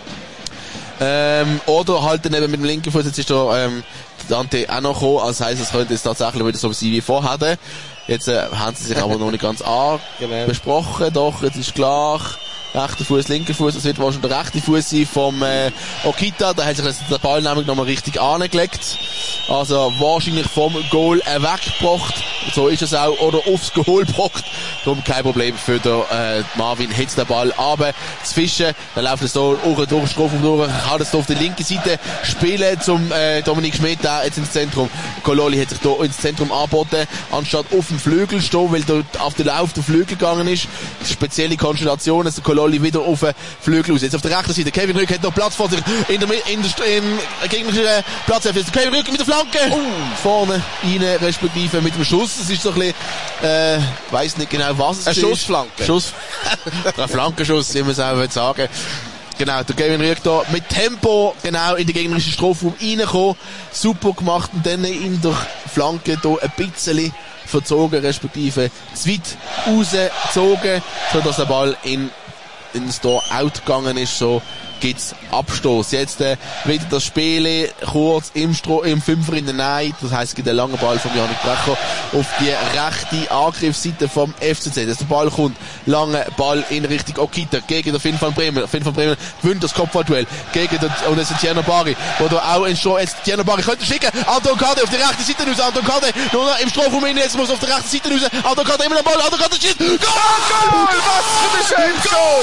Ähm, oder halt dann eben mit dem linken Fuß, jetzt ist der, ähm, Dante auch noch gekommen, also heisst, es könnte jetzt tatsächlich wieder so sein wie vorher. Jetzt, äh, haben sie sich aber noch nicht ganz angesprochen, doch, jetzt ist klar. Rechter Fuß, linker Fuß, das wird wahrscheinlich der rechte Fuß sein vom äh, Okita, da hat sich jetzt der Ball nämlich nochmal richtig angelegt, also wahrscheinlich vom Goal äh, weggebracht, so ist es auch, oder aufs Goal gebracht, darum kein Problem für den äh, Marvin, hitzt den Ball runter zu fischen, dann läuft es so durch den Strafraum durch, kann es auf der linken Seite spielen zum äh, Dominik Schmidt, der jetzt ins Zentrum, Kololi hat sich hier ins Zentrum angeboten, anstatt auf dem Flügel stehen, weil dort auf den Lauf der Flügel gegangen ist, spezielle Konstellation, also Kololi wieder auf den Flügel aus. Jetzt auf der rechten Seite. Kevin Rück hat noch Platz vor sich in der, in der, im gegnerischen Platz. Jetzt Kevin Rück mit der Flanke. Oh. Vorne rein, respektive mit dem Schuss. Es ist so ein bisschen, äh, weiss nicht genau was es ist. Eine Schussflanke. Schuss. Ein Flankenschuss, wie man es auch sagen. Genau, der Kevin Rück da mit Tempo genau in den gegnerischen Strafraum reingekommen. Super gemacht und dann in der Flanke da ein bisschen verzogen, respektive zu weit rausgezogen, sodass der Ball in ins Tor outgegangen ist, so gibt's Abstoß. Jetzt äh, wieder das Spiel kurz im, Stro- im Fünfer in der Nähe, das heisst, es gibt einen langen Ball von Janik Brecher auf die rechte Angriffsseite vom F C Z. Jetzt der Ball kommt, langer Ball in Richtung Okita gegen den Finn van Bremen. Finn van Bremen gewinnt das Kopfballduell gegen den, und jetzt ist Tierno Bari, wo da auch in Stro- jetzt Tierno Bari könnte schicken, Anton Kade auf die rechte Seite raus, Anton Kade nur noch im Strafraum rein, jetzt muss auf der rechten Seite raus, Anton Kade immer den Ball, Anton Kade schießt, Goal! Goal! Was für ein schönes Goal!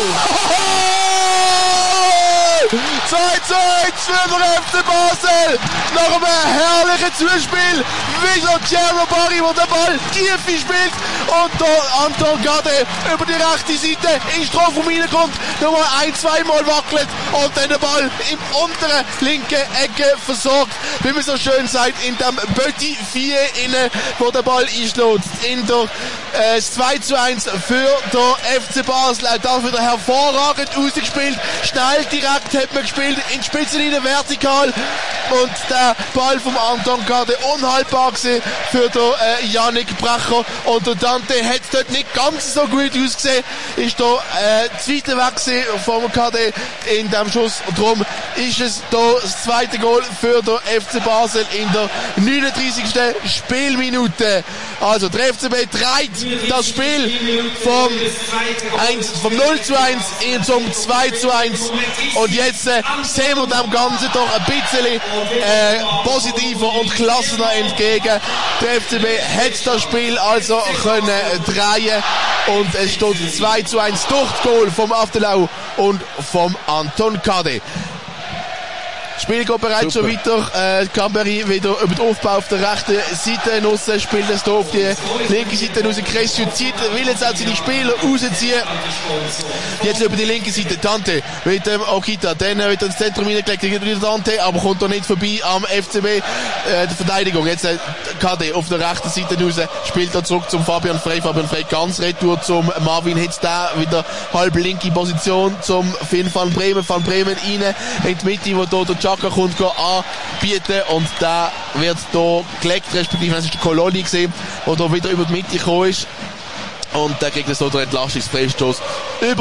zwei zu eins für den F C Basel. Nach einem herrlichen Zuspiel. Wieder Tierno Bari, wo der Ball tief spielt. Und da Anton Gade über die rechte Seite in den Strafraum reinkommt. Nochmal ein, zweimal wackelt. Und dann der Ball im unteren linken Ecke versorgt. Wie man so schön sagt, in dem Bötti vier inne, wo der Ball einschlägt. In der äh, zwei zu eins für den F C Basel. Auch da wieder hervorragend ausgespielt. Schnell, direkt hat man gespielt, in die Spitze rein, vertikal. Und der Ball vom Anton Kade unhaltbar gewesen für den äh, Yannick Brecher. Und der Dante hat dort nicht ganz so gut ausgesehen. Ist da äh, zweite weg gewesen vom Kade in dem Schuss. Und darum ist es da das zweite Goal für den F C Basel in der neununddreißigsten Spielminute. Also der F C B treibt das Spiel vom, eins, vom null zu eins zum zwei zu eins. Und jetzt äh, sehen wir dem Ganzen doch ein bisschen äh, positiver und klassener entgegen. Der F C B hat das Spiel also können drehen und es steht zwei zu eins durch das Goal vom Aftelau und vom Anton Kade. Das Spiel geht bereits Super. schon weiter. Äh, Camberi wieder über den Aufbau auf der rechten Seite nutzen, spielt es hier auf die linke Seite raus. Cressio zieht, will jetzt auch seine Spieler rausziehen. Jetzt über die linke Seite Dante mit dem Okita, dann wird ins Zentrum hineingelegt, wieder Dante, aber kommt da nicht vorbei am F C B. Äh, der Verteidigung, jetzt äh, Kade auf der rechten Seite raus, spielt da zurück zum Fabian Frey, Fabian Frey ganz retour zum Marvin Hitz, da wieder halb linke Position zum Finn van Bremen, van Bremen rein in die Mitte, wo da der Chaka kommt anbieten und da wird da gelegt, respektive das ist der Kololi gesehen, der da wieder über die Mitte gekommen ist und da kriegt es so der Entlastungsfreistoß über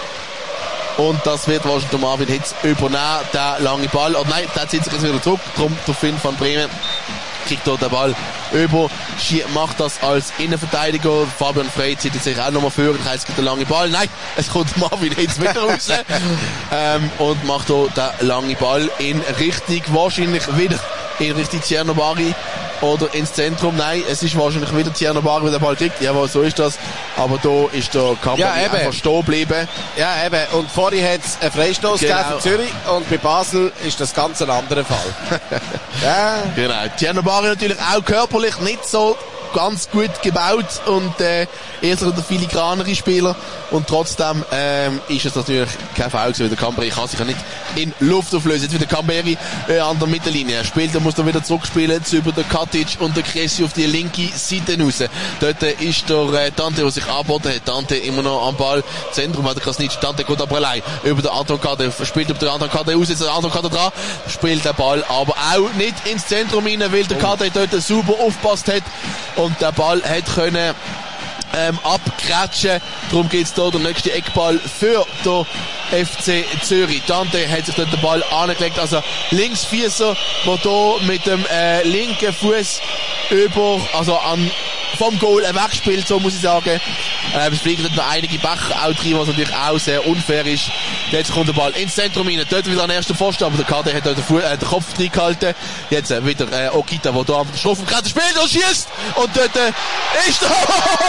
und das wird wahrscheinlich der Marvin Hitz übernehmen, der lange Ball, und nein, der zieht sich jetzt wieder zurück, darum der Finn van Bremen kriegt dort den Ball über, macht das als Innenverteidiger. Fabian Frey zieht sich auch nochmal vor, das heisst, es gibt einen langen Ball. Nein, es kommt Marvin jetzt wieder raus ähm, und macht hier den langen Ball in Richtung, wahrscheinlich wieder in Richtung Tierno Bari oder ins Zentrum. Nein, es ist wahrscheinlich wieder Tierno Bari, der den Ball kriegt. Jawohl, so ist das. Aber da ist der Kampf ja, einfach stehen geblieben. Ja, eben. Und vorher hat es einen Freistoß genau. gegeben für Zürich und bei Basel ist das ganz ein anderer Fall. ja. Genau. Tierno Bari natürlich auch körperlich nicht so ganz gut gebaut und äh, eher so der filigranere Spieler und trotzdem ähm, ist es natürlich kein Foul gewesen, der Camberi kann sich ja nicht in Luft auflösen. Jetzt wieder Camberi äh, an der Mittellinie. Er spielt, er muss dann wieder zurückspielen zu über den Katic und der Cresci auf die linke Seite raus. Dort äh, ist der äh, Dante, der sich angeboten hat. Dante immer noch am Ball. Zentrum hat der Krasnitsch. Dante geht aber allein über den Anton Kade. Spielt über den Anton Kade raus. Jetzt der Anton Kade dran. Spielt den Ball aber auch nicht ins Zentrum rein, weil der Kade dort super aufgepasst hat und der Ball hat können ähm, abkratschen. Darum geht's da der nächste Eckball für den F C Zürich. Dante hat sich dort den Ball angelegt, also Linksfüßer, der da mit dem äh, linken Fuß über, also an vom Goal wegspielt, so muss ich sagen. Äh, es fliegen dort noch einige Bäche auch drin, was natürlich auch sehr unfair ist. Jetzt kommt der Ball ins Zentrum rein, dort wieder an den ersten Pfosten, aber der Kader hat dort den, Fu- äh, den Kopf drin gehalten. Jetzt äh, wieder äh, Okita, der da am Strafraum spielt und schießt. Und dort äh, ist der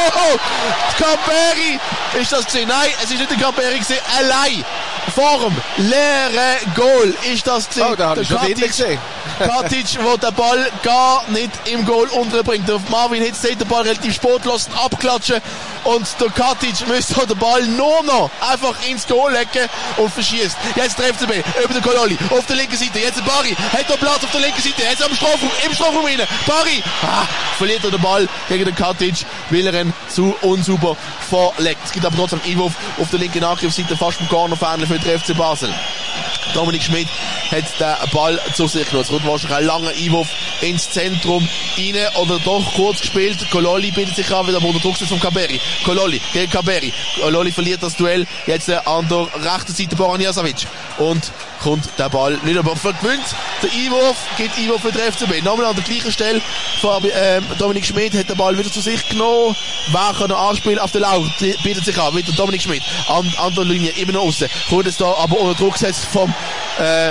Camberi. Ist das gesehen? Nein, es ist nicht der Camberi gesehen, allein. Vor dem leeren Goal ist das gesehen. Oh, da habe ich schon Katic gesehen. Katic, der den Ball gar nicht im Goal unterbringt. Der Marvin Hitz sieht den Ball relativ spotlos abklatschen und der Katic müsste den Ball nur noch einfach ins Goal legen und verschießt. Jetzt der F C B über den Kololi auf der linken Seite. Jetzt der Barry hat den Platz auf der linken Seite. Jetzt am Strafraum, im Strafraum rein. Barry ah, verliert er den Ball gegen den Katic, weil er ihn zu unsuper vorlegt. Es gibt aber trotzdem Einwurf auf der linken Angriffsseite, fast beim Cornerfernle für den F C Basel. Dominik Schmidt hat den Ball zu sich genommen. Es kommt wahrscheinlich ein langer Einwurf ins Zentrum rein oder doch kurz gespielt. Kololi bildet sich an, wieder unter Druck von Camberi. Kololi gegen Camberi. Kololi verliert das Duell jetzt an der rechten Seite Boran Jasavic und kommt der Ball nicht, aber vergewinnt. Der Einwurf gibt Einwurf für den F C B. Nochmal an der gleichen Stelle. Fabi, ähm, Dominik Schmidt hat den Ball wieder zu sich genommen. Wer kann er anspielen? Auf der Lauch bietet sich an. Mit Dominik Schmidt an, an der Linie immer noch außen. Kommt jetzt da aber unter Druck gesetzt vom äh,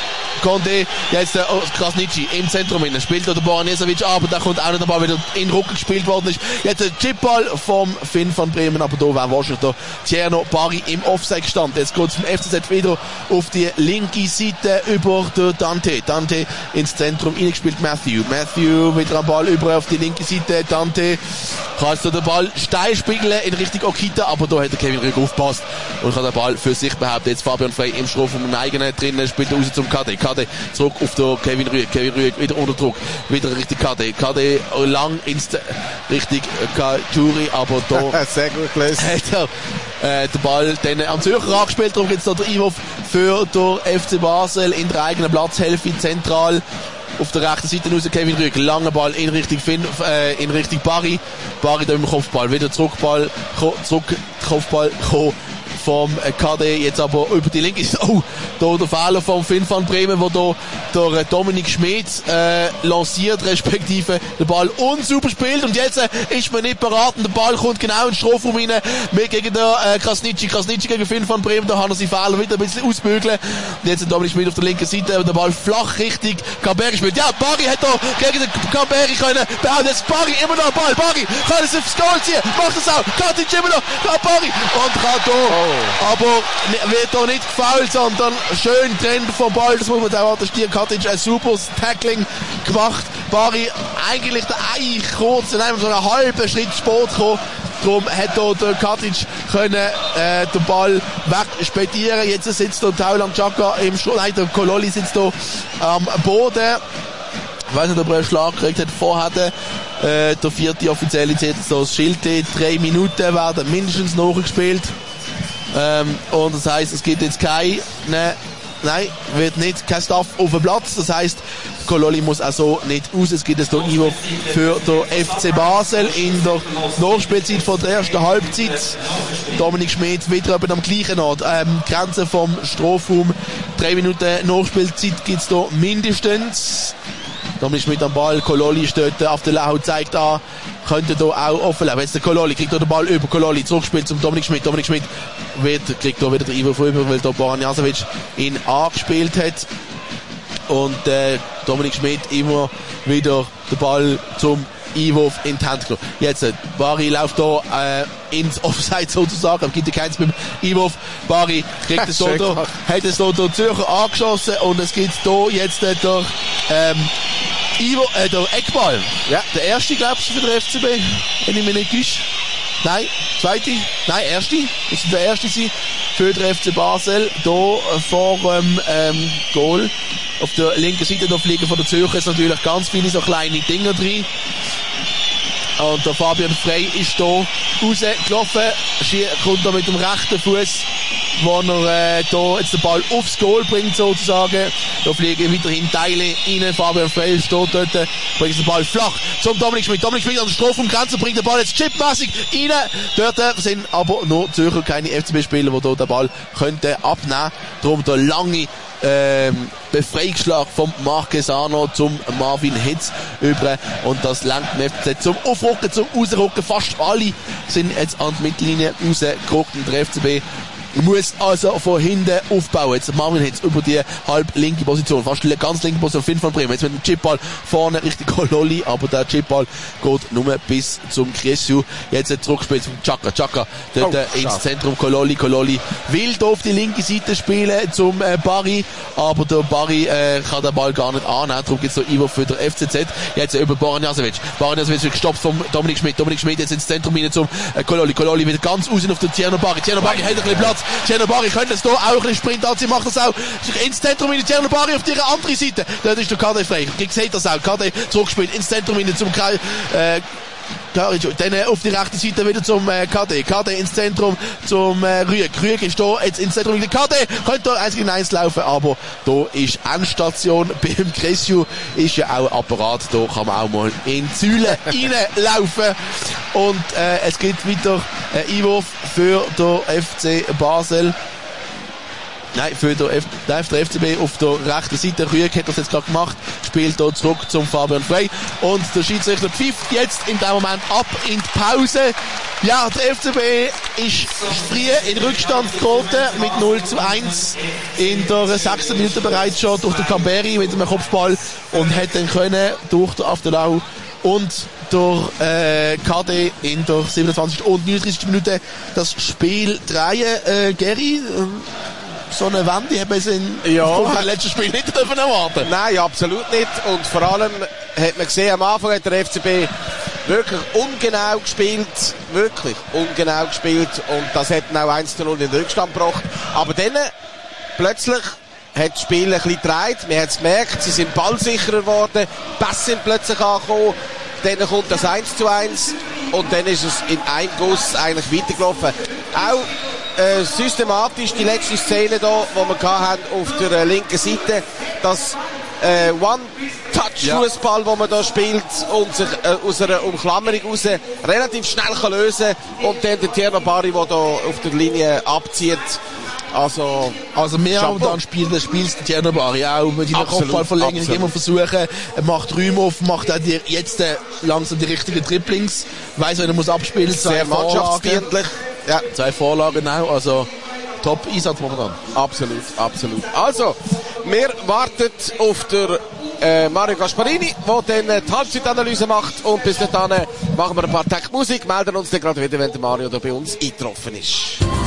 Condé, jetzt der Krasnitschi im Zentrum hin, spielt der Boranesovic, aber da kommt auch nicht der Ball wieder in den Rücken gespielt worden ist. Jetzt der Chipball vom Finn van Bremen, aber da wäre wahrscheinlich der Tierno Barry im Offside gestanden. Jetzt geht es vom F C Z wieder auf die linke Seite über der Dante. Dante ins Zentrum reingespielt, Matthew. Matthew wieder am Ball über auf die linke Seite. Dante kann jetzt den Ball steil spiegeln in Richtung Okita, aber da hat der Kevin Rüegg aufgepasst und kann den Ball für sich behaupten. Jetzt Fabian Frey im Strafraum im eigenen drinnen, spielt er raus zum K D. K D zurück auf den Kevin Rüegg. Kevin Rüegg wieder unter Druck. Wieder richtig K D. K D lang ins richtig Katuri, aber da sehr gut gelöst. Hat er äh, den Ball dann am Zürcher angespielt. Darum gibt es da den Einwurf für den F C Basel in der eigenen Platzhälfte zentral. Auf der rechten Seite raus Kevin Rüegg. Langer Ball in Richtung Finn, äh, in Richtung Barry. Barry da im Kopfball. Wieder Zurückball, zurück, Kopfball, kommen vom K D, jetzt aber über die linke Seite. Oh, da der Fehler vom Finn van Bremen, wo da der Dominik Schmidt äh, lanciert, respektive den Ball unsauber spielt. Und jetzt äh, ist man nicht beraten. Der Ball kommt genau in den Strafraum rein, mit gegen den äh, Krasnitschi. Krasnitschi gegen Finn van Bremen, da hat er seinen Fehler wieder ein bisschen ausbügeln. Und jetzt der Dominik Schmidt auf der linken Seite, der Ball flach richtig Camberi spielt. Ja, Barry hat da gegen den Camberi können behaupten. Jetzt Barry immer noch Ball. Barry kann es aufs Goal ziehen. Macht es auch. Katic immer noch. Barry. Und kann da. Oh. Aber wird da nicht gefoult, sondern schön trennt vom Ball. Das muss man auch attestieren. Katic ein super Tackling gemacht. Barry eigentlich der eigentlich kurz, nein, so einen halben Schritt spät gekommen. Darum hat da der Katic können äh, den Ball wegspedieren. Jetzt sitzt da Tauland Chaka im Schluss. Nein, der Kololi sitzt da am Boden. Ich weiß nicht, ob er einen Schlag gekriegt hat. Vorher äh, der vierte offizielle jetzt so das Schild. Drei Minuten werden mindestens nachgespielt. Ähm, und das heisst, es gibt jetzt kein, ne, nein, wird nicht, kein Staff auf dem Platz. Das heisst, Kololi muss auch so nicht raus. Es gibt jetzt hier Einwurf für den F C Basel in der Nachspielzeit von der ersten Halbzeit. Dominik Schmidt wieder eben am gleichen Ort. Ähm, Grenze vom Strafraum. Drei Minuten Nachspielzeit gibt's hier mindestens. Dominik Schmidt am Ball, Kololi steht auf der Lau, zeigt an, könnte hier auch offen bleiben. Jetzt der Kololi kriegt hier den Ball über, Kololi zurückspielt zum Dominik Schmidt. Dominik Schmidt wird, kriegt hier wieder den Einwurf rüber, weil hier Boran Jasavic ihn angespielt hat. Und äh, Dominik Schmidt immer wieder den Ball zum Einwurf in die Hand genommen. Jetzt, äh, Barry läuft hier äh, ins Offside sozusagen, aber gibt ja keins beim Einwurf. Barry kriegt es hier, hat es hier der Zürcher angeschossen und es gibt hier jetzt äh, der ähm, Ivo, äh, der Eckball. Ja. Der erste, glaubst du, für den F C B? Wenn ich mich nicht täusche. Nein, zweite. Nein, erste. Das ist der erste sein für den F C Basel. Hier vor dem ähm, Goal. Auf der linken Seite, da fliegen von der Zürcher ist natürlich ganz viele so kleine Dinger drin. Und der Fabian Frey ist hier rausgelaufen, kommt da mit dem rechten Fuß, wo er äh, da jetzt den Ball aufs Goal bringt sozusagen. Da fliegen weiterhin Teile rein. Fabian Frey steht dort, bringt den Ball flach zum Dominik Schmidt. Dominik Schmidt an der Strafraumgrenze, bringt den Ball jetzt chipmässig rein. Dort sind aber noch Zürcher keine F C B-Spieler, die hier den Ball könnten abnehmen. Darum der lange ähm, Befreiungsschlag vom Marquesano zum Marvin Hitz über, und das lenkt den F C Z zum Aufrücken, zum Rausrücken. Fast alle sind jetzt an die Mittellinie rausgerückt und der F C B muss also von hinten aufbauen. Jetzt Marvin Hitz über die halb linke Position, fast die ganz linke Position, Finn von Bremen. Jetzt mit dem Chipball vorne Richtung Kololi, aber der Chipball geht nur bis zum Cresciu. Jetzt ein Zurückspiel zum Chaka. Chaka dort oh, ins Zentrum. Kololi. Kololi will da auf die linke Seite spielen zum äh, Barry, aber der Barry äh, kann den Ball gar nicht annehmen. Darum gibt es noch Ivo für den F C Z. Jetzt äh, über Boran Jasevic. Boran Jasevic wird gestoppt vom Dominik Schmidt. Dominik Schmidt jetzt ins Zentrum hinein zum äh, Kololi. Kololi wieder ganz außen auf den Tierno Barry. Tierno Barry hat ein bisschen Platz. Tierno Barry könnte es hier auch ein bisschen Sprint anziehen, macht das auch ins Zentrum hinein. Tierno Barry auf die andere Seite. Dort ist der K D frei. Ich sehe das auch. K D zurückgespielt ins Zentrum hinein zum Kreis. Äh, Dann auf die rechte Seite wieder zum äh, K D. K D ins Zentrum zum äh, Rüeg. Rüeg ist da jetzt ins Zentrum. K D könnte da eins gegen eins laufen, aber da ist Endstation. Beim Cresciu ist ja auch ein Apparat. Da kann man auch mal in die Säule reinlaufen. Und äh, es gibt weiter einen Einwurf für den F C Basel. Nein, für den F- der F C B auf der rechten Seite. Rüeg hat das jetzt gerade gemacht. Spielt hier zurück zum Fabian Frey. Und der Schiedsrichter pfifft jetzt in dem Moment ab in die Pause. Ja, der F C B ist früh in Rückstand geraten mit null zu eins. In der sechsten Minute bereits schon durch den Camberi mit einem Kopfball. Und hat dann können durch den Afterlau und durch äh, K D in der siebenundzwanzigsten und neununddreißigsten Minute das Spiel drehen. Äh, Geri, äh, so eine Wende haben wir in ja. im letzten Spiel nicht dürfen erwarten. Nein, absolut nicht. Und vor allem hat man gesehen, am Anfang hat der F C B wirklich ungenau gespielt. Wirklich ungenau gespielt. Und das hat dann auch eins zu null in den Rückstand gebracht. Aber dann plötzlich hat das Spiel ein bisschen gedreht. Man hat es gemerkt, sie sind ballsicherer geworden. Pässe sind plötzlich angekommen. Dann kommt das eins zu eins. Und dann ist es in einem Guss eigentlich weitergelaufen. Auch Äh, systematisch die letzte Szene da, die wir hatten auf der äh, linken Seite, das äh, One-Touch-Fußball, ja. wo man da spielt und sich äh, aus einer Umklammerung raus relativ schnell kann lösen und dann der Tierno Barry, der da auf der Linie abzieht. Also, also wir haben dann spielt, spielst der Tierno Barry auch mit der Kopfballverlängerung immer versuchen, er macht Räume auf, macht auch die, jetzt äh, langsam die richtigen Dribblings, weiss, wenn er muss abspielen, sehr mannschaftsdienlich. Ja. Zwei Vorlagen auch, also Top-Einsatz momentan. Absolut, absolut. Also, wir warten auf der äh, Mario Gasparini, der dann äh, die Halbzeitanalyse macht, und bis dahin machen wir ein paar Tag Musik, melden uns dann gerade wieder, wenn der Mario da bei uns eingetroffen ist.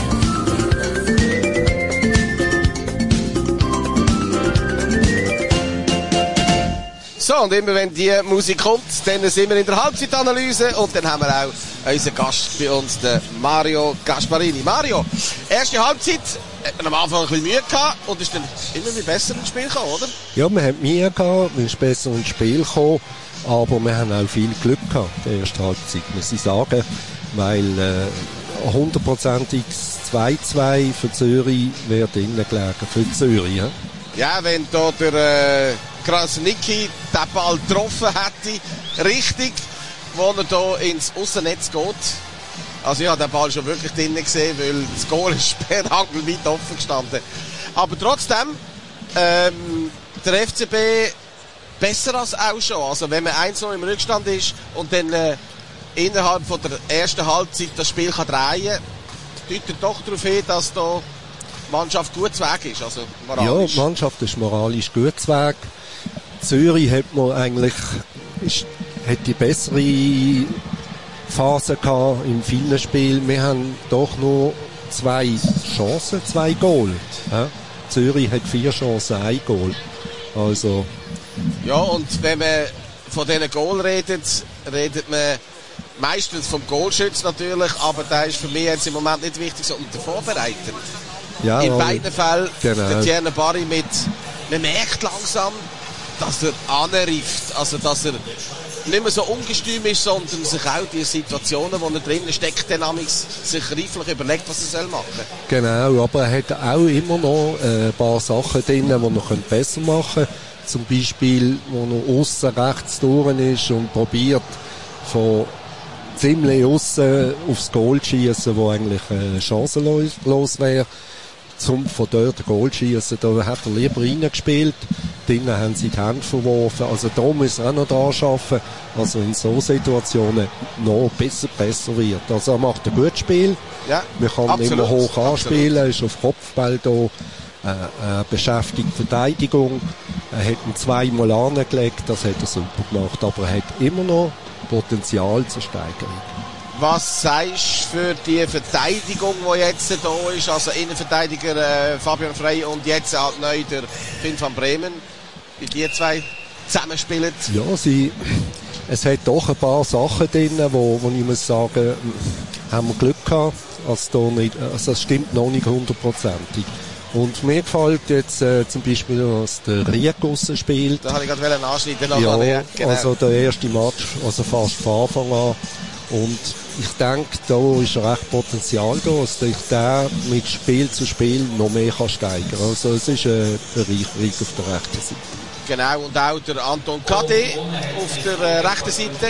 So, und immer wenn die Musik kommt, dann sind wir in der Halbzeitanalyse und dann haben wir auch unseren Gast bei uns, den Mario Gasparini. Mario, erste Halbzeit, hat man am Anfang ein bisschen Mühe gehabt und ist dann immer wie besser ins Spiel gekommen, oder? Ja, wir haben Mühe gehabt, wir sind besser ins Spiel gekommen, aber wir haben auch viel Glück gehabt, die erste Halbzeit, muss ich sagen, weil äh, hundertprozentiges zwei zu zwei für Zürich wäre drinnen gelegen, für Zürich. Ja, ja, wenn da der äh, Krasnicki den Ball getroffen hätte, richtig, wo er da ins Aussennetz geht. Also ich habe den Ball schon wirklich drinnen gesehen, weil das Goal ist per Angel weit offen gestanden. Aber trotzdem, ähm, der F C B besser als auch schon. Also wenn man eins null im Rückstand ist und dann äh, innerhalb von der ersten Halbzeit das Spiel kann drehen, deutet doch darauf hin, dass da die Mannschaft gut zu Weg ist. Also moralisch. Ja, die Mannschaft ist moralisch gut zu Weg. Zürich hat man eigentlich ist, hat die bessere Phase gehabt in vielen Spielen. Wir haben doch nur zwei Chancen, zwei Goal. Ja? Zürich hat vier Chancen, ein Goal. Also Ja, und wenn man von diesen Goal redet, redet man meistens vom Goalschütz natürlich, aber da ist für mich jetzt im Moment nicht wichtig, sondern der Vorbereiter. Ja, in beiden Fällen, genau. der Tierno Barry mit, man merkt langsam, dass er anreift, also dass er nicht mehr so ungestüm ist, sondern sich auch die Situationen, wo er drinnen steckt, dynamisch sich reiflich überlegt, was er machen soll. Genau, aber er hat auch immer noch ein paar Sachen drin, die er besser machen könnte. Zum Beispiel, wo er aussen rechts durch ist und probiert, von ziemlich aussen aufs Goal zu schiessen, wo eigentlich äh, chancenlos wäre. Zum von dort Goal schießen, da hat er lieber reingespielt. Drinnen haben sie die Hände verworfen. Also da muss er auch noch dran arbeiten, also in so Situationen noch besser, besser wird. Also er macht ein gutes Spiel. Ja, man kann absolut, immer hoch anspielen, absolut. Ist auf Kopfball da, äh, äh, beschäftigt Verteidigung. Er hat ihn zweimal angelegt, das hat er super gemacht. Aber er hat immer noch Potenzial zur Steigerung. Was sagst du für die Verteidigung, die jetzt da ist? Also Innenverteidiger äh, Fabian Frey und jetzt halt neu der Finn van Bremen, wie die zwei zusammenspielen. Ja, sie, es hat doch ein paar Sachen drin, wo, wo ich muss sagen, haben wir Glück gehabt. Also, da nicht, also das stimmt noch nicht hundertprozentig. Und mir gefällt jetzt äh, zum Beispiel, dass der Riekos spielt. Da habe ich gerade anschneiden. Ja, ja, genau. Also der erste Match, also fast von Anfang an. Und ich denke, da ist recht Potenzial da, dass ich den mit Spiel zu Spiel noch mehr kann steigern kann. Also es ist ein Bereicherung auf der rechten Seite. Genau, und auch der Anton Kade auf der äh, rechten Seite.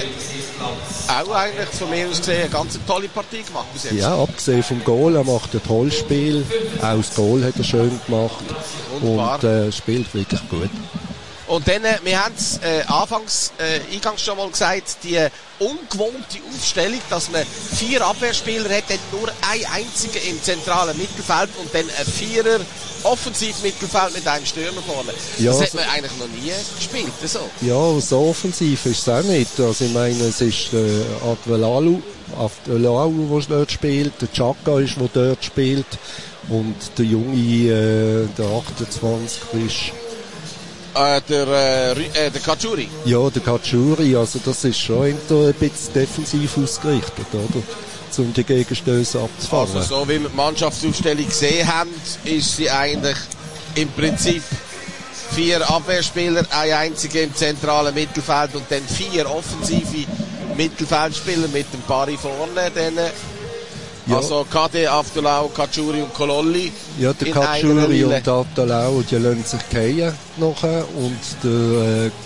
Auch eigentlich von mir aus gesehen eine ganz tolle Partie gemacht bis jetzt. Ja, abgesehen vom Goal, er macht ein tolles Spiel. Auch das Goal hat er schön gemacht. Wunderbar. Und äh, spielt wirklich gut. Und dann, äh, wir haben es äh, anfangs, äh, eingangs schon mal gesagt, die ungewohnte Aufstellung, dass man vier Abwehrspieler hat, dann nur ein einziger im zentralen Mittelfeld und dann ein Vierer Offensivmittelfeld mit einem Stürmer vorne. Ja, das hat so man eigentlich noch nie gespielt, so. Ja, so offensiv ist es auch nicht. Also ich meine, es ist äh, Advelalu, Advelalu, der dort spielt, der Chaka ist, der dort spielt und der Junge, äh, der achtundzwanzig ist Äh, der, äh, der Kachuri. Ja, der Kachuri, also das ist schon ein bisschen defensiv ausgerichtet, oder? Um die Gegenstöße abzufangen. Also so wie wir die Mannschaftsaufstellung gesehen haben, ist sie eigentlich im Prinzip vier Abwehrspieler, ein einziger im zentralen Mittelfeld und dann vier offensive Mittelfeldspieler mit dem Pari vorne. Dann, ja. Also Kade, Aftolau, Kachuri und Kololli. Ja, der Kachuri und Aftolau, die lassen sich fallen nachher und der äh,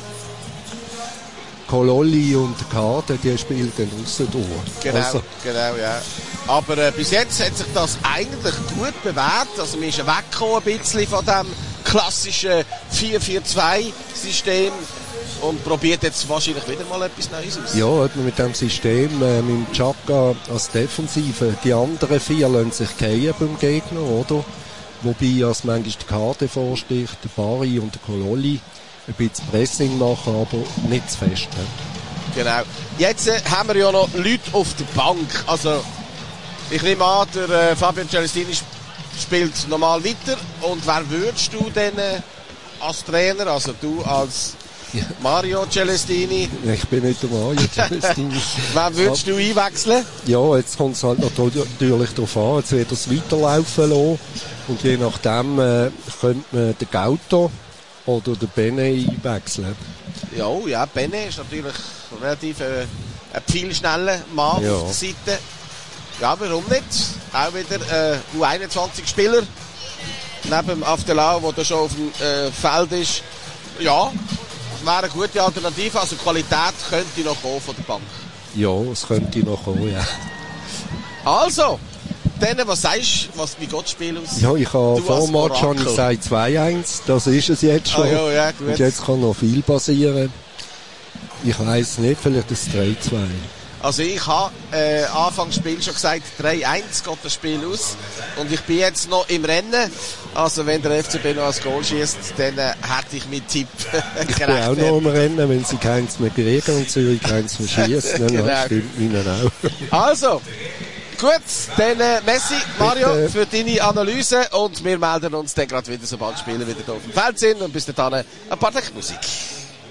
Kololli und der Kade, die spielen dann aussen durch. Genau, also. genau, ja. Aber äh, bis jetzt hat sich das eigentlich gut bewährt. Also wir sind weggekommen ein bisschen von dem klassischen vier vier zwei System und probiert jetzt wahrscheinlich wieder mal etwas Neues aus. Ja, mit dem System, äh, mit dem Chaka als Defensive. Die anderen vier lassen sich fallen beim Gegner, oder? Wobei als manchmal der Kade vorsticht, der Bari und der Kololli ein bisschen Pressing machen, aber nicht zu fest. Ne? Genau. Jetzt äh, haben wir ja noch Leute auf der Bank. Also, ich nehme an, der äh, Fabian Celestini sp- spielt normal weiter. Und wer würdest du denn äh, als Trainer, also du als ja. Mario Celestini? Ich bin nicht der Mario Celestini. Wer würdest du einwechseln? Ja, jetzt kommt es halt natürlich darauf an. Jetzt wird es weiterlaufen lassen. Und je nachdem äh, könnte man den Gauto oder den Bene einwechseln. Ja, ja, Bene ist natürlich relativ äh, ein viel schneller Mann ja. auf der Seite. Ja, warum nicht? Auch wieder äh, U einundzwanzig-Spieler neben Aftelau, der da schon auf dem äh, Feld ist. Ja, wäre eine gute Alternative. Also Qualität könnte noch kommen von der Bank. Ja, es könnte noch kommen, ja. Also, dann, was sagst du, was, wie geht das Spiel aus? Ja, ich habe vor dem Match schon gesagt zwei eins, das ist es jetzt schon. Ah, ja, ja, gut. Und jetzt kann noch viel passieren. Ich weiss nicht, vielleicht das drei zwei. Also ich habe äh, Anfang des Spiels schon gesagt, drei eins geht das Spiel aus. Und ich bin jetzt noch im Rennen. Also wenn der F C B noch ein Goal schießt, dann äh, hätte ich mit Tipp Ich bin auch noch im Rennen, wenn sie keins mehr kriegen und Zürich keins mehr schießen. Genau. Das stimmt ihnen auch. Also, gut, dann äh, Messi, Mario, Bitte. für deine Analyse. Und wir melden uns dann gerade wieder, sobald die Spieler wieder da auf dem Feld sind. Und bis dahin ein paar Musik.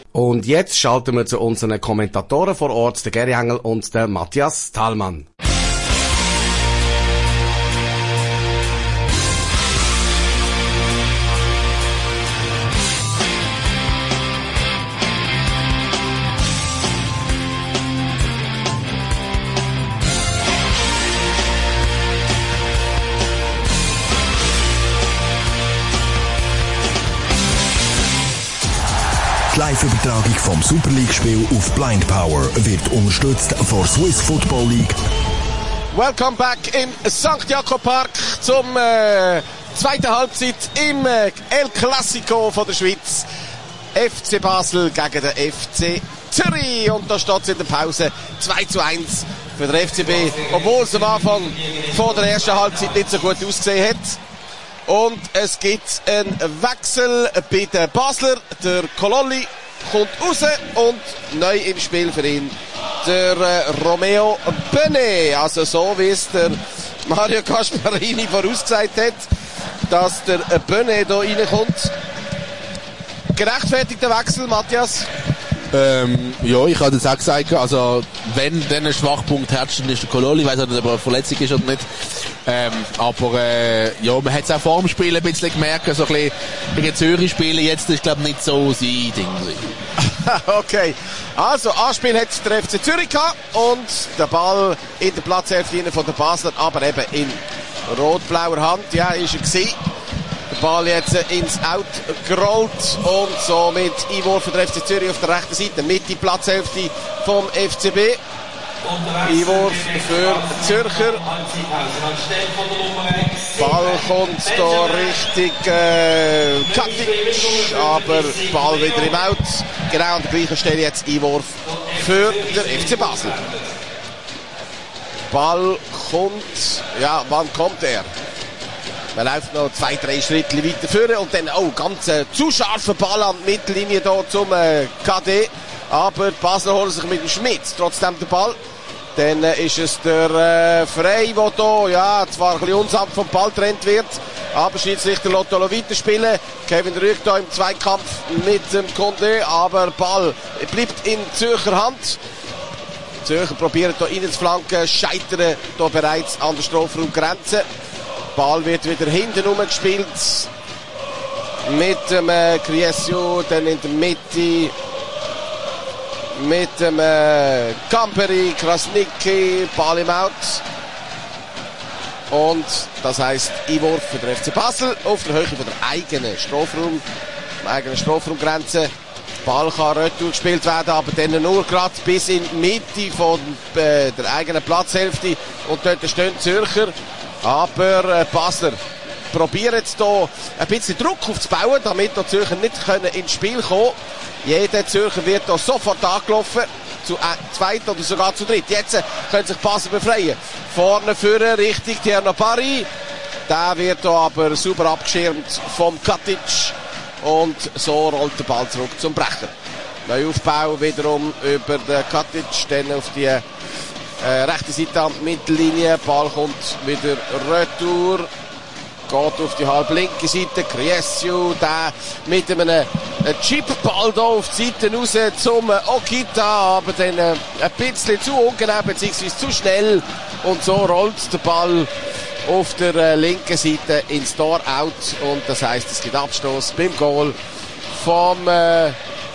Und jetzt schalten wir zu unseren Kommentatoren vor Ort, der Geri Engel und der Matthias Thalmann. Die Live-Übertragung vom Super League-Spiel auf Blind Power wird unterstützt von Swiss Football League. Welcome back im Sankt Jakob Park zum äh, zweiten Halbzeit im äh, El Clasico von der Schweiz. F C Basel gegen den F C Zürich. Und da steht es in der Pause zwei zu eins für den F C B, obwohl es am Anfang vor der ersten Halbzeit nicht so gut ausgesehen hat. Und es gibt einen Wechsel bei den Basler. Der Kololli kommt raus und neu im Spiel für ihn der äh, Romeo Bene. Also so wie es der Mario Gasparini vorausgesagt hat, dass der äh, Bene hier reinkommt. Gerechtfertigter Wechsel, Matthias? Ähm, ja, ich habe das auch gesagt, also wenn dann ein Schwachpunkt herrscht, dann ist der Kololi, ich weiss nicht, ob er verletzlich ist oder nicht. Ähm, aber äh, ja, man hat es auch vor dem Spiel ein bisschen gemerkt, so ein bisschen gegen Zürich spielen jetzt, ist glaube ich nicht so sein Ding. Okay, also Anspiel hat der F C Zürich gehabt und der Ball in der Platzhälfte von der Basler, aber eben in rot-blauer Hand, ja, ist er gewesen. Der Ball jetzt ins Out gerollt und somit Einwurf für den F C Zürich auf der rechten Seite, mit die Platzhälfte vom F C B. Einwurf für Zürcher. Ball kommt da richtig äh, Katic, aber Ball wieder im Out. Genau an der gleichen Stelle jetzt Einwurf für den F C Basel. Ball kommt, ja, wann kommt er? Man läuft noch zwei, drei Schritte weiter vorne und dann, oh, ganz äh, zu scharfer Ball an die Mittellinie hier zum äh, K D. Aber die Basler holen sich mit dem Schmidt trotzdem den Ball. Dann äh, ist es der äh, Frey, der hier, ja, zwar ein bisschen unsanft vom Ball getrennt wird, aber Schiedsrichter Lotto weiterspielen. Kevin Rüegg hier im Zweikampf mit dem Condé, aber Ball bleibt in Zürcher Hand. Zürcher probieren hier rein zu flanken, scheitern hier bereits an der Strafraumgrenze. Ball wird wieder hinten rumgespielt mit dem äh, Criesio, dann in der Mitte mit dem äh, Camperi, Krasnicki, Ball im Out. Und das heisst Einwurf für den F C Basel auf der Höhe von der eigenen Strafraum, der eigenen Strafraumgrenze. Ball kann retour gespielt werden, aber dann nur gerade bis in die Mitte von äh, der eigenen Platzhälfte. Und dort stehen Zürcher. Aber äh, Basler probieren jetzt hier ein bisschen Druck aufzubauen, damit die Zürcher nicht können ins Spiel kommen. Jeder Zürcher wird hier sofort angelaufen, zu äh, zweit oder sogar zu dritt. Jetzt äh, können sich Basler befreien. Vorne führen, Richtung Tierno Pari. Der wird hier aber super abgeschirmt vom Katic. Und so rollt der Ball zurück zum Brecher. Neuaufbau wiederum über den Katic, dann auf die Äh, rechte Seite an die Mittellinie, Ball kommt wieder retour, geht auf die halb linke Seite, Criesio, der mit einem äh, Chipball da auf die Seite raus zum äh, Okita, aber dann äh, ein bisschen zu ungenau, beziehungsweise zu schnell, und so rollt der Ball auf der äh, linken Seite ins Tor out, und das heisst, es gibt Abstoß beim Goal vom äh,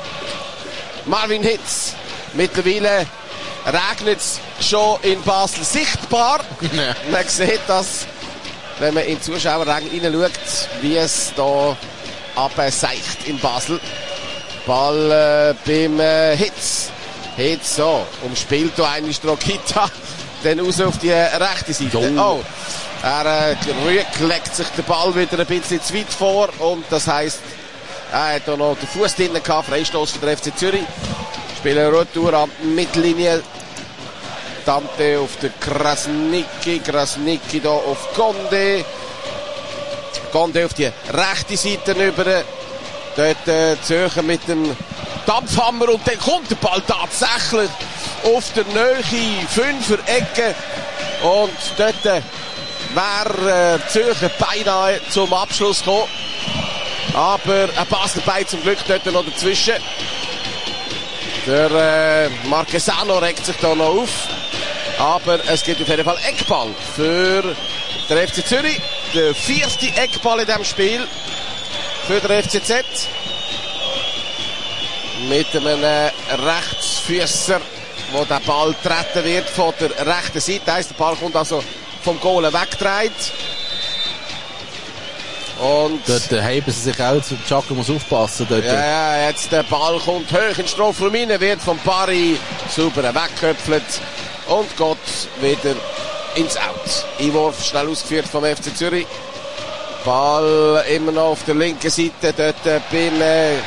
Marvin Hitz. Mittlerweile regnet es schon in Basel sichtbar. Ja. Man sieht das, wenn man in den Zuschauerrängen hineinschaut, wie es da abseicht in Basel. Ball äh, beim äh, Hitz. Hitz so, umspielt hier eigentlich Rokita, dann raus auf die äh, rechte Seite. Oh, er äh, Rüegg legt sich den Ball wieder ein bisschen zu weit vor, und das heisst, er hat hier noch den Fuß drinnen gehabt, Freistoß für den F C Zürich. Spielen Retour an die Mittellinie. Dante auf der Krasnicki, Krasnicki da auf Condé. Condé auf die rechte Seite rüber. Dort äh, Zürcher mit dem Dampfhammer, und dann kommt der Ball tatsächlich auf der Nähe Fünfer-Ecke. Und dort äh, wäre äh, Zürcher beinahe zum Abschluss gekommen. Aber ein Basler Bein zum Glück dort noch dazwischen. Der äh, Marquesano regt sich da noch auf. Aber es gibt auf jeden Fall Eckball für den F C Zürich. Der vierte Eckball in diesem Spiel für den F C Z. Mit einem äh, Rechtsfüßer, wo der Ball getreten wird von der rechten Seite. Heisst, der Ball kommt also vom Goal weggedreht. Und dort äh, heben sie sich auch zu. Chaka muss aufpassen. Dort. Ja, ja, jetzt der Ball kommt hoch in den Strafraum rein, wird von Barry sauber weggeköpfelt und geht wieder ins Out. Einwurf schnell ausgeführt vom F C Zürich. Ball immer noch auf der linken Seite, dort äh, beim äh,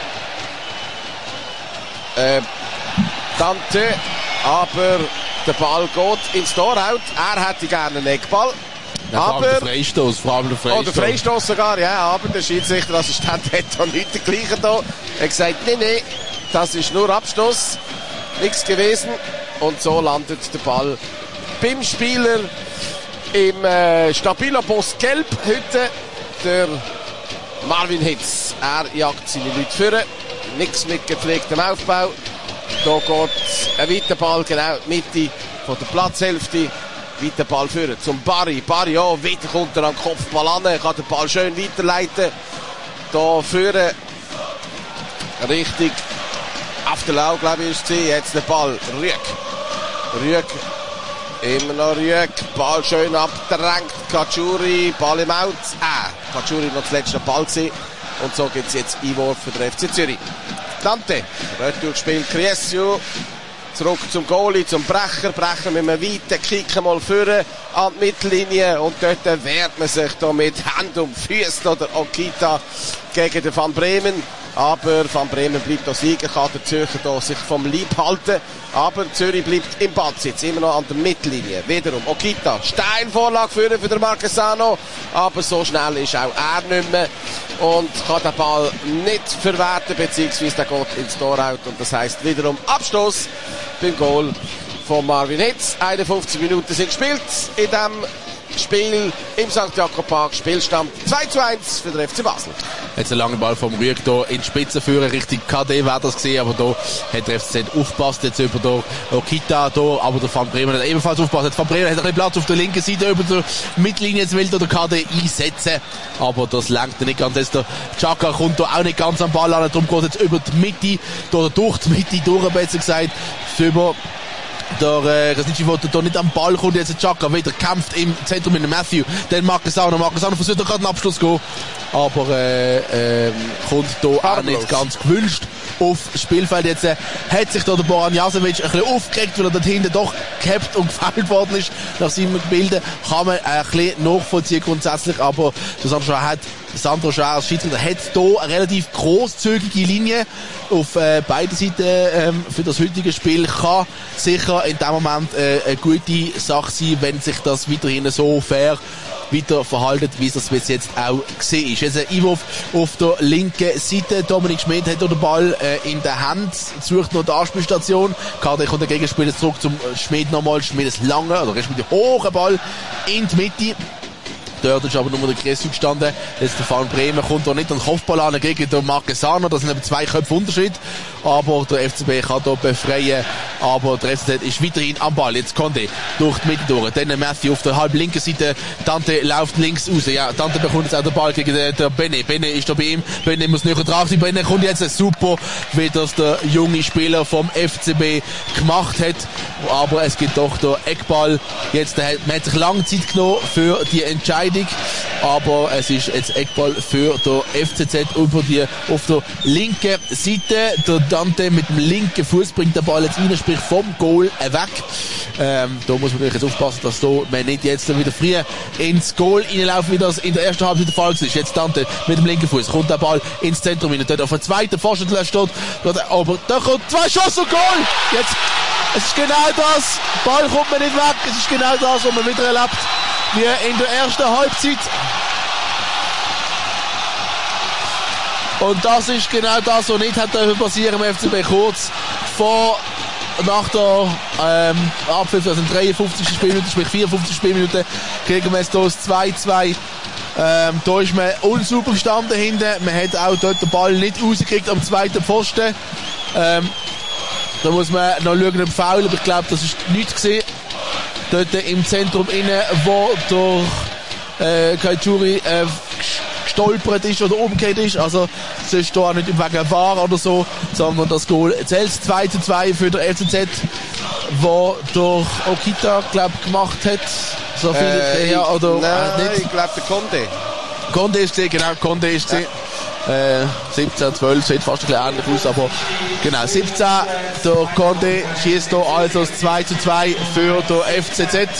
äh, Dante, aber der Ball geht ins Tor-Out. Er hätte gerne einen Eckball. Ja, aber der Freistoß, vor allem der Freistoß. Oh, der Freistoß sogar, ja, aber der Schiedsrichterassistent hat da nicht den gleichen da. Er hat gesagt, nee, nee, das ist nur Abstoß, nichts gewesen. Und so landet der Ball beim Spieler im äh, Stabilo-Post Gelb heute, der Marvin Hitz. Er jagt seine Leute führen, nichts mit gepflegtem Aufbau. Da geht ein weiter Ball genau in die Mitte von der Platzhälfte. Weiter Ball führen zum Barry. Barry, ja, wieder kommt er an den Kopfball an. Kann den Ball schön weiterleiten. Da führen. Richtig. Auf der Lau, glaube ich, ist sie. Jetzt der Ball. Rüeg. Rüeg. Immer noch Rüeg. Ball schön abgedrängt. Katschuri. Ball im Out. Ah, Katschuri noch das letzte Ball gesehen. Und so gibt es jetzt Einwurf für den F C Zürich. Dante. Retour gespielt. Criesio. Zurück zum Goalie, zum Brecher. Brecher mit einem weiten Kick mal führen an die Mittellinie. Und dort wehrt man sich da mit Hand und Füßen oder Okita gegen den Van Bremen. Aber Van Bremen bleibt da Sieger, kann der Zürcher da sich vom Leib halten. Aber Zürich bleibt im Ballsitz, immer noch an der Mittellinie. Wiederum Okita, Steinvorlage führen für den Marquesano. Aber so schnell ist auch er nicht mehr. Und kann den Ball nicht verwerten, beziehungsweise der geht ins Tor-Out. Und das heisst wiederum Abstoß beim Goal von Marvin Hitz. einundfünfzig Minuten sind gespielt in diesem Spiel im Sankt Jakob Park. Spielstand zwei zu eins für den F C Basel. Jetzt ein langer Ball vom Rüeg hier in die Spitze führen, Richtung K D wäre das gesehen, aber da hat der F C Z aufgepasst, jetzt über der Okita hier, aber der Van Bremen hat ebenfalls aufgepasst. Van Bremen hat ein bisschen Platz auf der linken Seite über der Mittellinie, jetzt will der K D einsetzen, aber das lenkt nicht ganz. Jetzt der Chaka kommt da auch nicht ganz am Ball an, darum geht jetzt über die Mitte, oder durch die Mitte durch, besser gesagt, über der äh, Krasnitschi, der da nicht am Ball kommt, jetzt der Chaka wieder kämpft im Zentrum mit dem Matthew, dann Marquesano, Marquesano versucht gerade einen Abschluss zu gehen, aber äh, äh, kommt da auch nicht ganz gewünscht auf das Spielfeld. Jetzt äh, hat sich da der Boran Jasevic ein bisschen aufgeregt, weil er dort hinten doch gehabt und gefällt worden ist nach seinem Gebilde. Kann man ein bisschen nachvollziehen grundsätzlich, aber das Sandro hat Sandro Schwer als Schiedsrichter hat hier eine relativ grosszügige Linie auf äh, beiden Seiten ähm, für das heutige Spiel. Kann sicher in dem Moment äh, eine gute Sache sein, wenn sich das weiterhin so fair weiter verhalten, wie es bis jetzt auch gesehen ist. Jetzt ein Einwurf auf der linken Seite. Dominik Schmid hat den Ball äh, in der Hand, sucht noch die Anspielstation. Kader kommt der Gegenspieler zurück zum Schmid nochmal. Schmid ist lange, oder respektive hohen Ball in die Mitte. Dort ist aber nur der Criesio gestanden. Jetzt der Van Bremen kommt da nicht an den Kopfball an gegen den Marquesano. Das sind eben zwei Köpfe Unterschied. Aber der F C B kann da befreien. Aber der F C Z ist weiterhin am Ball. Jetzt Conde durch die Mitte durch. Dann Matthew auf der halb linken Seite. Dante läuft links raus. Ja, Dante bekommt jetzt auch den Ball gegen den, den Bene. Bene ist da bei ihm. Bene muss näher dran sein. Bene kommt jetzt super, wie das der junge Spieler vom F C B gemacht hat. Aber es gibt doch den Eckball. Jetzt, man hat sich lange Zeit genommen für die Entscheidung. Aber es ist jetzt Eckball für den F C Z über die, auf der linken Seite. Der Dante mit dem linken Fuß bringt den Ball jetzt rein, sprich vom Goal weg. Ähm, da muss man natürlich jetzt aufpassen, dass da man nicht jetzt wieder früh ins Goal reinlaufen, wie das in der ersten Halbzeit der Fall ist. Jetzt Dante mit dem linken Fuß kommt der Ball ins Zentrum rein. Dort auf der zweiten Pfosten steht, aber da kommt zwei Schuss und Goal! Jetzt, es ist genau das. Ball kommt man nicht weg. Es ist genau das, was man wieder erlebt. Wie in der ersten Halbzeit. Und das ist genau das, was nicht hat passieren im F C B. Kurz vor, nach der ähm, Abpfiff, also in dreiundfünfzigsten Spielminute, sprich vierundfünfzigsten Spielminute, kriegen wir jetzt hier das zwei zu zwei. Ähm, da ist man unsauber gestanden hinten. Man hat auch dort den Ball nicht rausgekriegt am zweiten Pfosten. Ähm, Da muss man noch schauen, ob faul, aber ich glaube, das ist nichts gesehen. Dort im Zentrum innen, wo durch äh, Caligiuri äh, gestolpert ist oder umgekehrt ist. Also es ist da nicht wegen V A R oder so, sondern das Goal zählt zwei zu zwei für den F C Z, wo durch Okita, glaube ich, gemacht hat. So viel äh, ja, oder nein, äh, nicht. Ich glaube, der Conte. Conte ist gesehen, genau, Conte ist gesehen. Ja. Äh, siebzehn, zwölf, sieht fast ein bisschen ähnlich aus, aber genau, siebzehn, der Conte schießt da also das zwei zu zwei für den F C Z.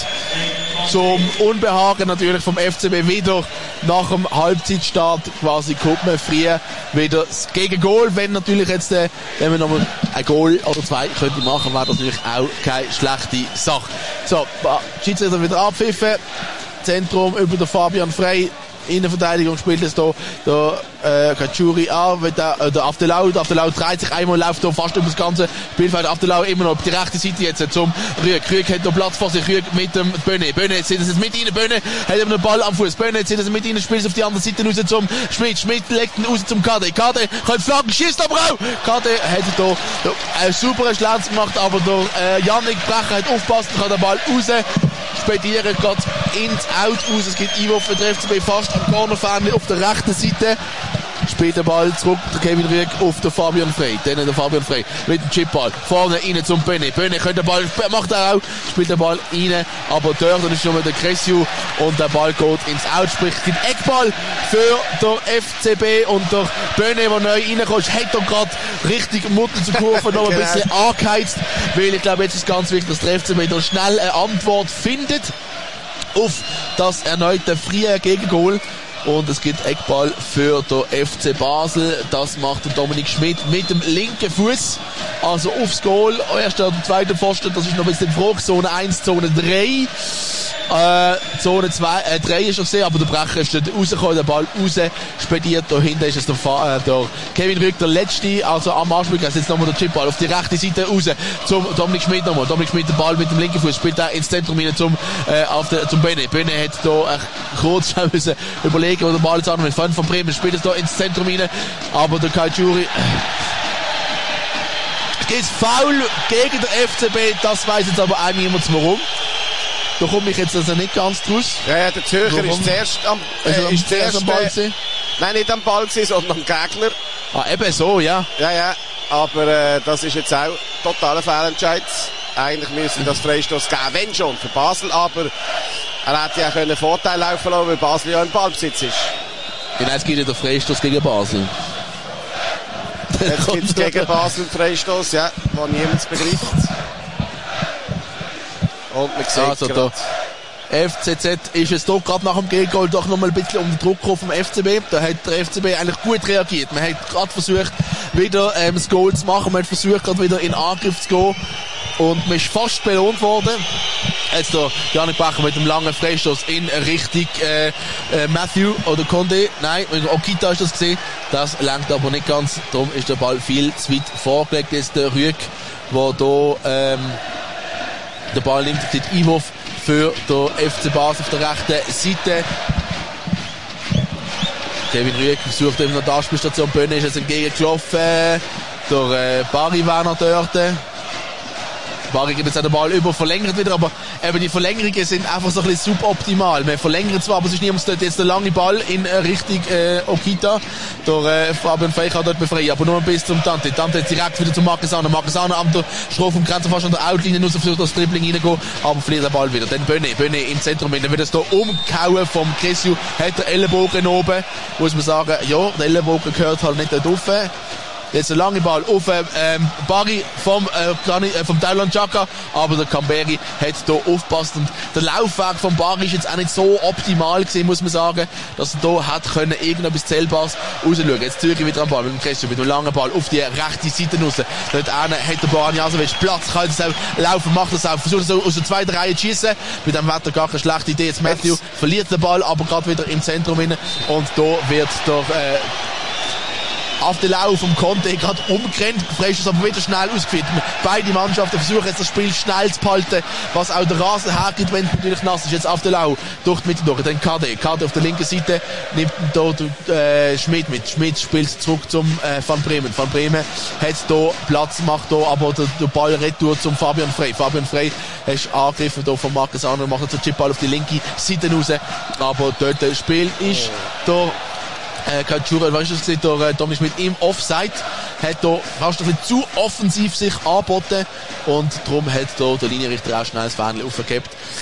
Zum Unbehagen natürlich vom F C B wieder nach dem Halbzeitstart quasi kommt man früher wieder das Gegengol. Wenn natürlich jetzt, äh, wenn wir nochmal ein Goal oder zwei könnte machen, wäre das natürlich auch keine schlechte Sache. So, Schiedsrichter wieder abpfiffen. Zentrum über der Fabian Frey. Innenverteidigung spielt es da, der, äh, Caligiuri an, der, äh, der Aftelau, der Aftelau dreht sich einmal, läuft da fast über das ganze Spielfeld, Aftelau immer noch auf die rechte Seite jetzt zum Rüeg, Rüeg hat da Platz vor sich, Rüeg mit dem Bönne, Bönne, jetzt sieht es jetzt mit rein, Bönne hat eben den Ball am Fuß, Bönne, jetzt sieht es mit rein, spielt es auf die andere Seite raus zum Schmidt, Schmidt legt ihn raus zum Kade, Kade kann flaggen, schießt aber auch, Kade hat da, da einen superen Schlanz gemacht, aber der, äh, Yannick Brecher hat aufgepasst, kann den Ball raus, spedieren, geht ins Out raus, es gibt Einwurf für den F C B fast am Cornerfern auf der rechten Seite. Spielt der Ball zurück, der Kevin Rüegg auf den Fabian Frey. Dann der Fabian Frey mit dem Chipball. Vorne rein zum Bönne. Bönne könnte den Ball, macht er auch, spielt den Ball rein. Aber dort ist schon mal der Cressiu und der Ball geht ins Out. Sprich, den Eckball für den F C B und der Bönne, der neu reinkommt, hat doch gerade richtig Mutter zur Kurve noch ein genau. bisschen angeheizt. Weil ich glaube, jetzt ist ganz wichtig, dass der F C B da schnell eine Antwort findet auf das erneute freie Gegengol. Und es gibt Eckball für den F C Basel. Das macht der Dominik Schmidt mit dem linken Fuß. Also aufs Goal. Erster und zweiter Pfosten. Das ist noch ein bisschen die Frage. Zone eins, Zone drei. Äh, Zone zwei, äh, drei ist noch gesehen, aber der Brecher ist dort rausgekommen, der Ball raus spediert. Da hinten ist es der, Fa- äh, der Kevin Rüegg, der Letzte, also am Anspiel. Also jetzt nochmal der Chipball auf die rechte Seite raus zum Dominik Schmidt nochmal. Dominik Schmidt, der Ball mit dem linken Fuß, spielt da ins Zentrum hinein zum, äh, auf der, zum Bönne. Bönne hat da äh, kurz müssen überlegen, wo der Ball jetzt ankommt. Fan von Bremen spielt es da ins Zentrum hinein, aber der Caligiuri, es geht faul gegen den F C B, das weiss jetzt aber auch niemand warum. Da komme ich jetzt also nicht ganz draus. Ja, ja, der Zürcher Warum? ist zuerst am, äh, also ist zuerst am Ball gewesen? Nein, nicht am Ball gewesen, sondern am Gegner. Ah, eben so, ja. Ja, ja. Aber äh, das ist jetzt auch totaler Fehlentscheid. Eigentlich müssen das Freistoß geben, wenn schon, für Basel. Aber er hätte ja einen Vorteil laufen lassen, weil Basel ja im Ballbesitz ist. Genau, es gibt ja den Freistoß gegen Basel. Jetzt gibt es gegen Basel einen Freistoß, ja, wo niemand begreift. Und man sieht also der F C Z ist es doch gerade nach dem Gegengol doch noch mal ein bisschen unter Druck gekommen vom F C B. Da hat der F C B eigentlich gut reagiert. Man hat gerade versucht, wieder ähm, das Goal zu machen. Man hat versucht, gerade wieder in Angriff zu gehen. Und man ist fast belohnt worden. Jetzt der Yannick Brecher mit dem langen Freistoß in Richtung äh, äh, Matthew oder Conte. Nein, Okita ist das gesehen. Das langt aber nicht ganz. Darum ist der Ball viel zu weit vorgelegt. Jetzt der Rüegg, der da ähm, der Ball nimmt, den Einwurf für den F C Basel auf der rechten Seite. Kevin Rüegg versucht eben noch die Anspielstation. Bönne ist jetzt entgegengelaufen. Der äh, Barry war noch dort. Barry gibt jetzt auch den Ball über, verlängert wieder, aber eben die Verlängerungen sind einfach so ein bisschen suboptimal. Man verlängert zwar, aber es ist niemand dort jetzt der lange Ball in Richtung äh, Okita. Der äh, Fabian Frey kann dort befreien, aber nur bis zum Tante. Tante jetzt direkt wieder zum Marquesano. Marquesano am der Strafraumgrenze fast an der Outlinie raus, versucht das Dribbling reingehen, aber verliert den Ball wieder. Dann Bönne, Bönne im Zentrum, dann wird es da umgehauen vom Cressiu, hat der Ellenbogen oben. Muss man sagen, ja, der Ellenbogen gehört halt nicht dort rauf. Jetzt ein langer Ball auf ähm, Barry vom, äh, vom Thailand Chaka, aber der Kamberi hat hier aufgepasst und der Laufweg von Barry ist jetzt auch nicht so optimal gewesen, muss man sagen, dass er hier hat können irgendetwas Zählbares rausschauen. Jetzt Zürich wieder am Ball mit dem Cressiu, mit dem langen Ball auf die rechte Seite raus. Dort eine hat der Boran Jasovic Platz, kann das auch laufen, macht das auch, versucht so aus der zweiten Reihe zu schießen. Mit dem Wetter gar keine schlechte Idee. Jetzt Matthew verliert den Ball, aber gerade wieder im Zentrum hin und da wird der äh, auf den Lauf vom Conte gerade umgerannt, Freistoß aber wieder schnell ausgeführt. Beide Mannschaften versuchen jetzt das Spiel schnell zu behalten, was auch der Rasen hergibt, wenn es natürlich nass ist. Jetzt auf den Lauf, durch die Mitte durch, dann K D. K D auf der linken Seite nimmt da äh, Schmidt mit. Schmidt spielt zurück zum äh, Van Bremen. Van Bremen hat hier Platz, macht hier aber der, der Ball retour zum Fabian Frey. Fabian Frey hast angegriffen hier von Marcus Arner, macht den Chipball auf die linke Seite raus, aber dort das Spiel ist der Äh, Kajura, weißt du, das sieht der äh, Dominik Schmidt im Offside, hat da fast ein bisschen zu offensiv sich angeboten und darum hat da der Linienrichter auch schnell das Fähnchen aufgegeben.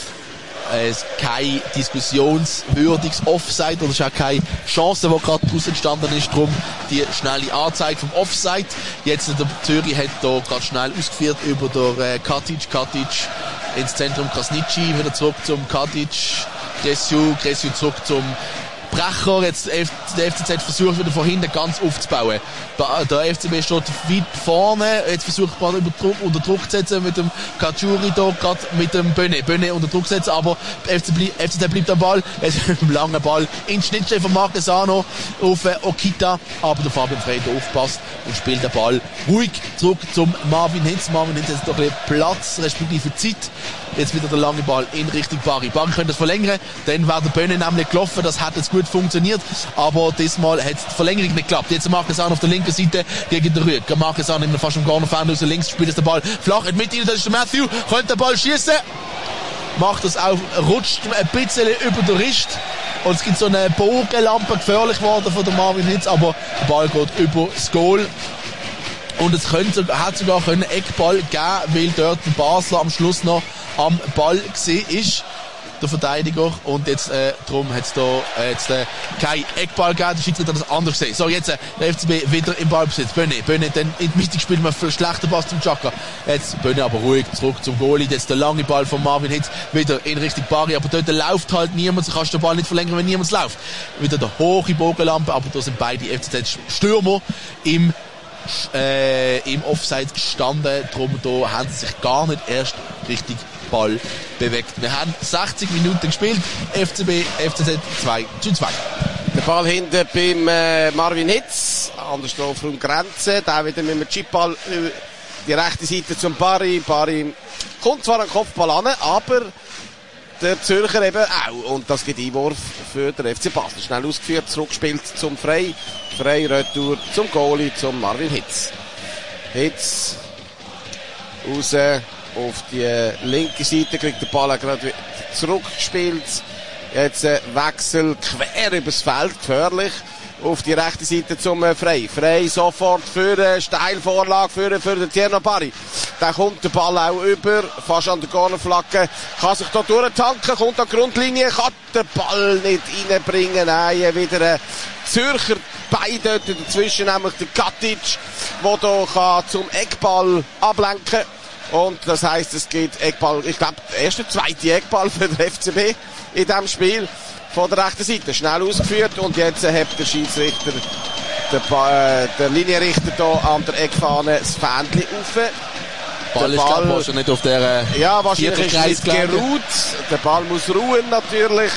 Äh, es ist kein diskussionswürdiges Offside oder es ist auch keine Chance, die gerade daraus entstanden ist, darum die schnelle Anzeige vom Offside. Jetzt der Zürich hat da gerade schnell ausgeführt über der äh, Katic, Katic ins Zentrum Krasnitschi, wieder zurück zum Katic, Gressiu, Gressiu zurück zum Brecher. Jetzt der F C Z versucht wieder von hinten ganz aufzubauen. Der F C B steht weit vorne. Jetzt versucht man über Druck, unter Druck zu setzen mit dem Kachuri da, gerade mit dem Böne. Böne unter Druck setzen, aber F C Z bleibt am Ball. Jetzt mit dem langen Ball in die Schnittstelle von Marquesano auf äh, Okita. Aber der Fabian Frey aufpasst und spielt den Ball ruhig zurück zum Marvin Hinz. Marvin Hinz hat doch ein bisschen Platz, respektive Zeit. Jetzt wieder der lange Ball in Richtung Barry. Barry könnte das verlängern, dann wäre der Böne nämlich gelaufen. Das hat jetzt gut funktioniert, aber diesmal hat die Verlängerung nicht geklappt. Jetzt Marcus Ahn auf der linken Seite gegen den Rüeg. Marcus Ahn nimmt fast im Corner Fan raus, links spielt es der Ball flach in die Mitte, das ist der Matthew, könnte den Ball schießen, macht das auch, rutscht ein bisschen über den Rist und es gibt so eine Bogenlampe, gefährlich geworden von der Marvin Hitz, aber der Ball geht über das Goal. Und es könnte, hat sogar einen Eckball geben, weil dort der Basler am Schluss noch am Ball gesehen ist, der Verteidiger. Und jetzt, äh, darum hat es da, äh, jetzt, äh, kein Eckball gegeben. Der Schiedsrichter hat das anders gesehen. So, jetzt, äh, der F C B wieder im Ballbesitz. Böne, Böne, dann in die Mitte gespielt, man für schlechter Pass zum Chaka. Jetzt, Böne aber ruhig, zurück zum Goalie. Jetzt der lange Ball von Marvin Hitz, wieder in Richtung Barry. Aber dort läuft halt niemand, so kannst du den Ball nicht verlängern, wenn niemand läuft. Wieder der hohe Bogenlampe, aber da sind beide F C Z-Stürmer im Äh, im Offside gestanden, darum da haben sie sich gar nicht erst richtig Ball bewegt. Wir haben sechzig Minuten gespielt, F C B, F C Z zwei zu zwei. Der Ball hinten beim äh, Marvin Hitz, an der Strafraumgrenze, da wieder mit dem Chipball die rechte Seite zum Barry. Barry kommt zwar an den Kopfball an, aber der Zürcher eben auch. Und das gibt Einwurf für den F C Basel. Schnell ausgeführt, zurückgespielt zum Frey. Frey, Retour zum Goalie, zum Marvin Hitz. Hitz raus auf die linke Seite, kriegt der Ball gerade zurückgespielt. Jetzt ein Wechsel quer übers Feld, gefährlich. Auf die rechte Seite zum äh, Frey. Frey sofort für eine Steilvorlage für, für den Tierno Barry. Dann kommt der Ball auch über, fast an der Cornerflagge. Kann sich da durchtanken, kommt an die Grundlinie, kann den Ball nicht reinbringen. Nein, wieder ein Zürcher Bein dort dazwischen, nämlich der Katic, der da kann zum Eckball ablenken. Und das heisst, es gibt Eckball, ich glaube, der erste, zweite Eckball für den F C B in diesem Spiel. Von der rechten Seite, schnell ausgeführt und jetzt hebt der Schiedsrichter, der, äh, der Linienrichter hier an der Eckfahne das Fähnchen auf. Ball ist Ball, glaub, nicht auf der äh, ja, wahrscheinlich ist nicht geruht. Der Ball muss ruhen natürlich.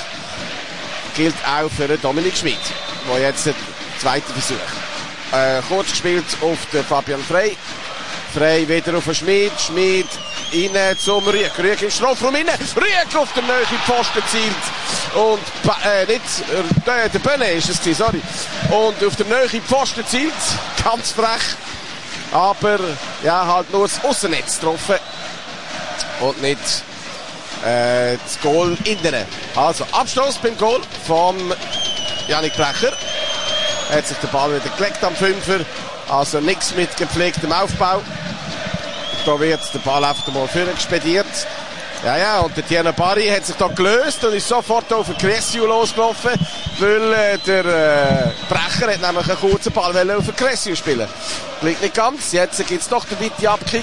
Gilt auch für den Dominik Schmidt, der jetzt den zweiten Versuch. Äh, kurz gespielt auf den Fabian Frey. Frey wieder auf den Schmidt. Schmidt rein zum Rüeg. Rüeg im Strafraum rein. Rüeg auf der Nähe Pfosten zielt. Und, äh, nicht, äh, der Böne ist es gewesen, sorry. Und auf der Nähe Pfosten zielt. Ganz frech. Aber, ja, halt nur das Aussennetz getroffen. Und nicht, äh, das Goal innen. Also, Abstoß beim Goal vom Jannik Brecher. Hat sich der Ball wieder gelegt am Fünfer. Also nichts mit gepflegtem Aufbau. Da wird der Ball einfach mal vorne gespediert. Ja, ja, und der Tierno Barry hat sich da gelöst und ist sofort auf den Cressio losgelaufen, weil äh, der äh, Brecher hat nämlich einen kurzen Ball auf den Cressio spielen. Klingt nicht ganz. Jetzt gibt es doch den weiten Abkick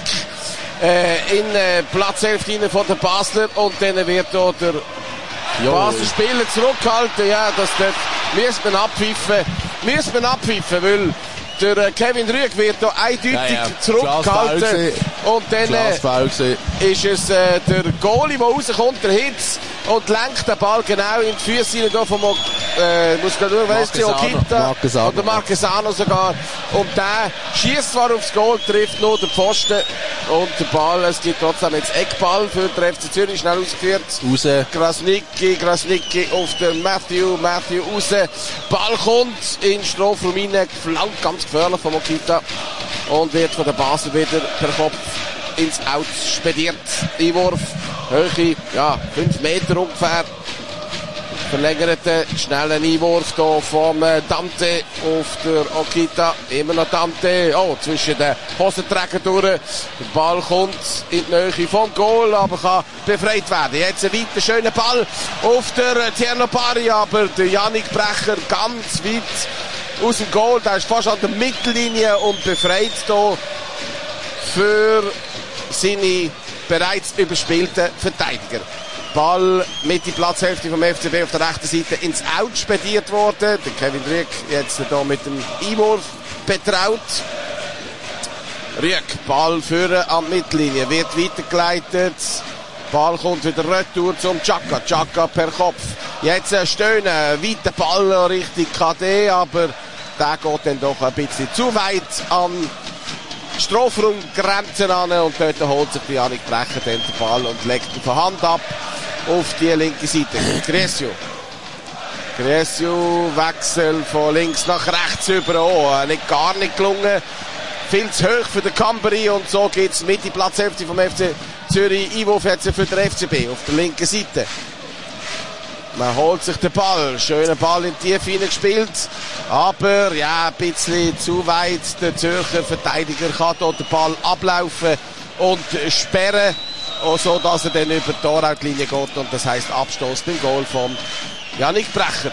äh, in äh, Platzhälfte rein von der Basler und dann wird da der Basler Spieler zurückgehalten. Ja, das dort müsste man abpfiffen. Müsste man abpfiffen, weil der Kevin Rüeg wird da eindeutig ja, ja. zurückgehalten. Und dann äh, ist es äh, der Goalie, der rauskommt, der Hitz, und lenkt den Ball genau in die Füße von äh, muss gerade schauen, wer ist die Okita Marquesano. oder Marquesano sogar. Und der schießt zwar aufs Goal, trifft nur den Pfosten und der Ball, es gibt trotzdem jetzt Eckball für den F C Zürich, schnell ausgeführt. Raus. Krasnicki, Krasnicki auf den Matthew, Matthew raus. Ball kommt in Strafraum rein, geflankt, ganz gefährlich von Okita und wird von der Basel wieder per Kopf ins Out spediert. Einwurf, Höhe, ja, fünf Meter ungefähr. Verlängerten, schnellen Einwurf hier vom Dante auf der Okita. Immer noch Dante. Oh, zwischen den Hosenträgern durch. Der Ball kommt in die Nähe vom Goal, aber kann befreit werden. Jetzt ein weiter schöner Ball auf der Tierno Pari, aber der Yannick Brecher ganz weit aus dem Goal. Der ist fast an der Mittellinie und befreit hier für seine bereits überspielten Verteidiger. Ball mit die Platzhälfte vom F C B auf der rechten Seite ins Out spediert worden. Der Kevin Rüegg jetzt hier mit dem Einwurf betraut. Rüegg, Ball führen an die Mittellinie, wird weitergeleitet. Ball kommt wieder retour zum Chaka. Chaka per Kopf. Jetzt ein Stöhnen, weiter Ball Richtung K D, aber der geht dann doch ein bisschen zu weit an Strafraumgrenzen an und dort holt sich die Yannick Brecher den Ball und legt ihn von Hand ab auf die linke Seite. Gresio. Gresio, Wechsel von links nach rechts über. Oh, nicht gar nicht gelungen. Viel zu hoch für den Camberi und so geht's mit die Platzhälfte vom F C Zürich. Einwurf jetzt für den F C B auf der linken Seite. Man holt sich den Ball. Schöner Ball in die Tiefe hineingespielt. Aber, ja, ein bisschen zu weit. Der Zürcher Verteidiger kann dort den Ball ablaufen und sperren, so dass er dann über die Torrautlinie geht. Und das heisst Abstoß beim Goal von Yannick Brecher.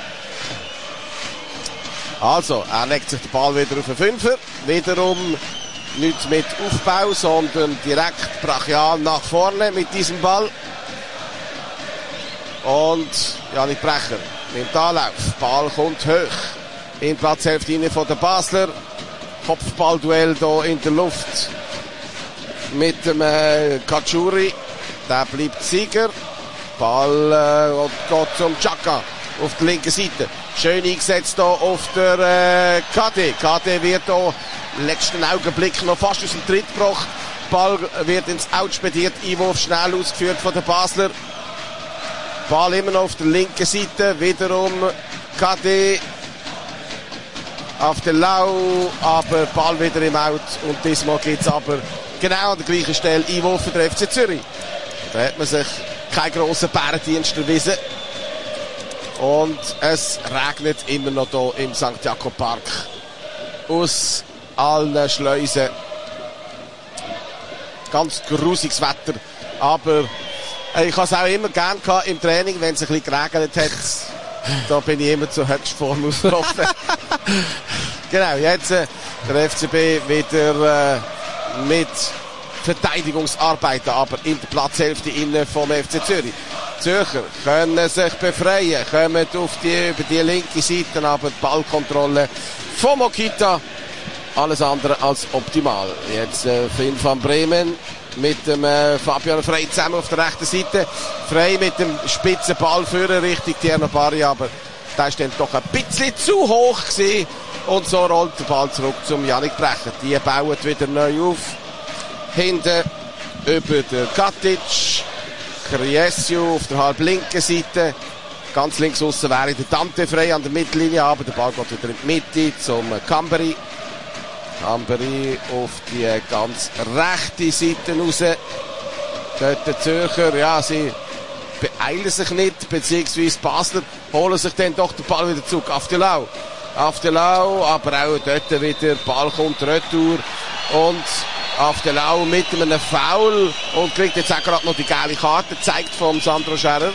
Also, er legt sich den Ball wieder auf den Fünfer. Wiederum nicht mit Aufbau, sondern direkt brachial nach vorne mit diesem Ball. Und Yannick Brecher nimmt Anlauf. Ball kommt hoch. In Platzhälfte rein von der Basler. Kopfballduell hier in der Luft mit dem äh, Katschuri. Der bleibt Sieger. Ball äh, geht zum Chaka auf der linken Seite. Schön eingesetzt hier auf der äh, K D. K D wird hier im letzten Augenblick noch fast aus dem Tritt gebracht. Ball wird ins Out spediert. Einwurf schnell ausgeführt von der Basler. Ball immer noch auf der linken Seite, wiederum K D auf der Lau, aber Ball wieder im Out und diesmal geht es aber genau an der gleichen Stelle Einwurf für den F C Zürich. Da hat man sich keinen grossen Bärendienst erwiesen und es regnet immer noch hier im Sankt Jakob Park aus allen Schleusen. Ganz grusiges Wetter, aber ich habe es auch immer gern gehabt im Training, wenn es ein bisschen geregnet hat. Da bin ich immer zur Höchstform ausgelaufen. Genau, jetzt äh, der F C B wieder äh, mit Verteidigungsarbeiten, aber in der Platzhälfte innen vom F C Zürich. Zürcher können sich befreien, kommen auf die, über die linke Seite, aber die Ballkontrolle von Okita alles andere als optimal. Jetzt äh, Finn van Bremen mit dem äh, Fabian Frey zusammen auf der rechten Seite. Frey mit dem spitzen Ball führen Richtung Tierno Pari, aber der ist dann doch ein bisschen zu hoch gewesen. Und so rollt der Ball zurück zum Yannick Brecher. Die bauen wieder neu auf. Hinten über den Katic. Kriesio auf der halb linken Seite. Ganz links aussen wäre der Dante Frey an der Mittellinie, aber der Ball geht wieder in die Mitte zum Camberi. Camberi auf die ganz rechte Seite raus. Dort der Zürcher, ja, sie beeilen sich nicht, beziehungsweise Basler holen sich dann doch den Ball wieder zurück auf die Lau. Auf die Lau, aber auch dort wieder, Ball kommt retour und auf die Lau mit einem Foul und kriegt jetzt auch gerade noch die gelbe Karte, zeigt vom Sandro Scherer.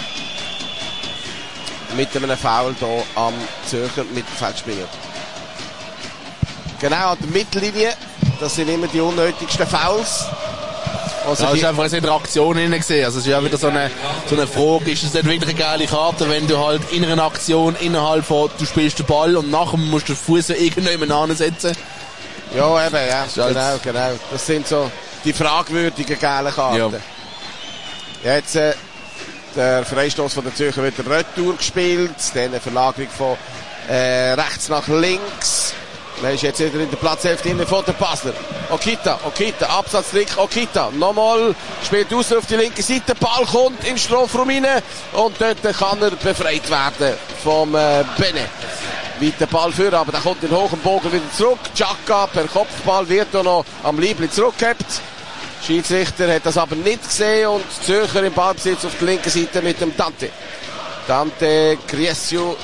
Mit einem Foul hier am Zürcher Mittelfeldspieler. Genau an der Mittellinie, das sind immer die unnötigsten Fouls. Also ja, das ist einfach eine Interaktion hinein gesehen. Also es ist ja wieder so eine, so eine Frage, ist es nicht wirklich eine geile Karte, wenn du halt in einer Aktion innerhalb von, du spielst den Ball und nachher musst du den Fuß irgendjemand ansetzen. Ja, eben, ja, genau, genau. Das sind so die fragwürdigen gelben Karten. Ja. Jetzt äh, Der Freistoß von der Zürcher wird Retour gespielt. Dann eine Verlagerung von äh, rechts nach links. Man ist jetzt wieder in der Platzhälfte innen von der Basler. Okita, Okita, Absatztrick, Okita. Nochmal, spielt aus auf die linke Seite. Ball kommt im Strafraum rein. Und dort kann er befreit werden vom äh, Bene. Weiter Ball führen, aber der kommt in hohem Bogen wieder zurück. Xhaka per Kopfball wird er noch am Liebling zurückgehabt. Schiedsrichter hat das aber nicht gesehen und Zürcher im Ballbesitz auf der linken Seite mit dem Dante. Dante, Griesio,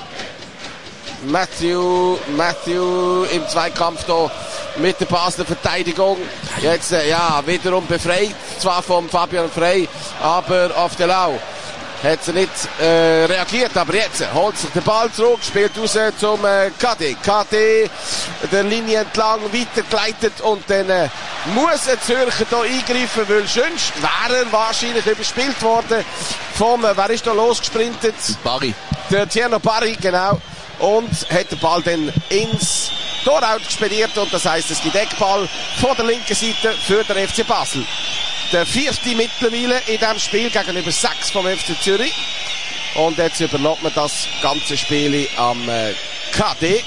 Matthew, Matthew im Zweikampf da mit der Basler Verteidigung. Jetzt, äh, ja, wiederum befreit, zwar vom Fabian Frey, aber auf der Lau hat sie nicht äh, reagiert, aber jetzt holt sich den Ball zurück, spielt raus zum äh, Kade. Kade der Linie entlang weitergeleitet und dann äh, muss ein Zürcher da eingreifen, weil sonst wäre er wahrscheinlich überspielt worden vom, äh, wer ist da losgesprintet? Barry. Der Tierno Barry, genau. Und hat den Ball dann ins Torraut gespediert und das heisst, es gibt Eckball von der linken Seite für den F C Basel. Der vierte mittlerweile in diesem Spiel gegenüber sechs vom F C Zürich. Und jetzt überlässt man das ganze Spiel am äh, K D,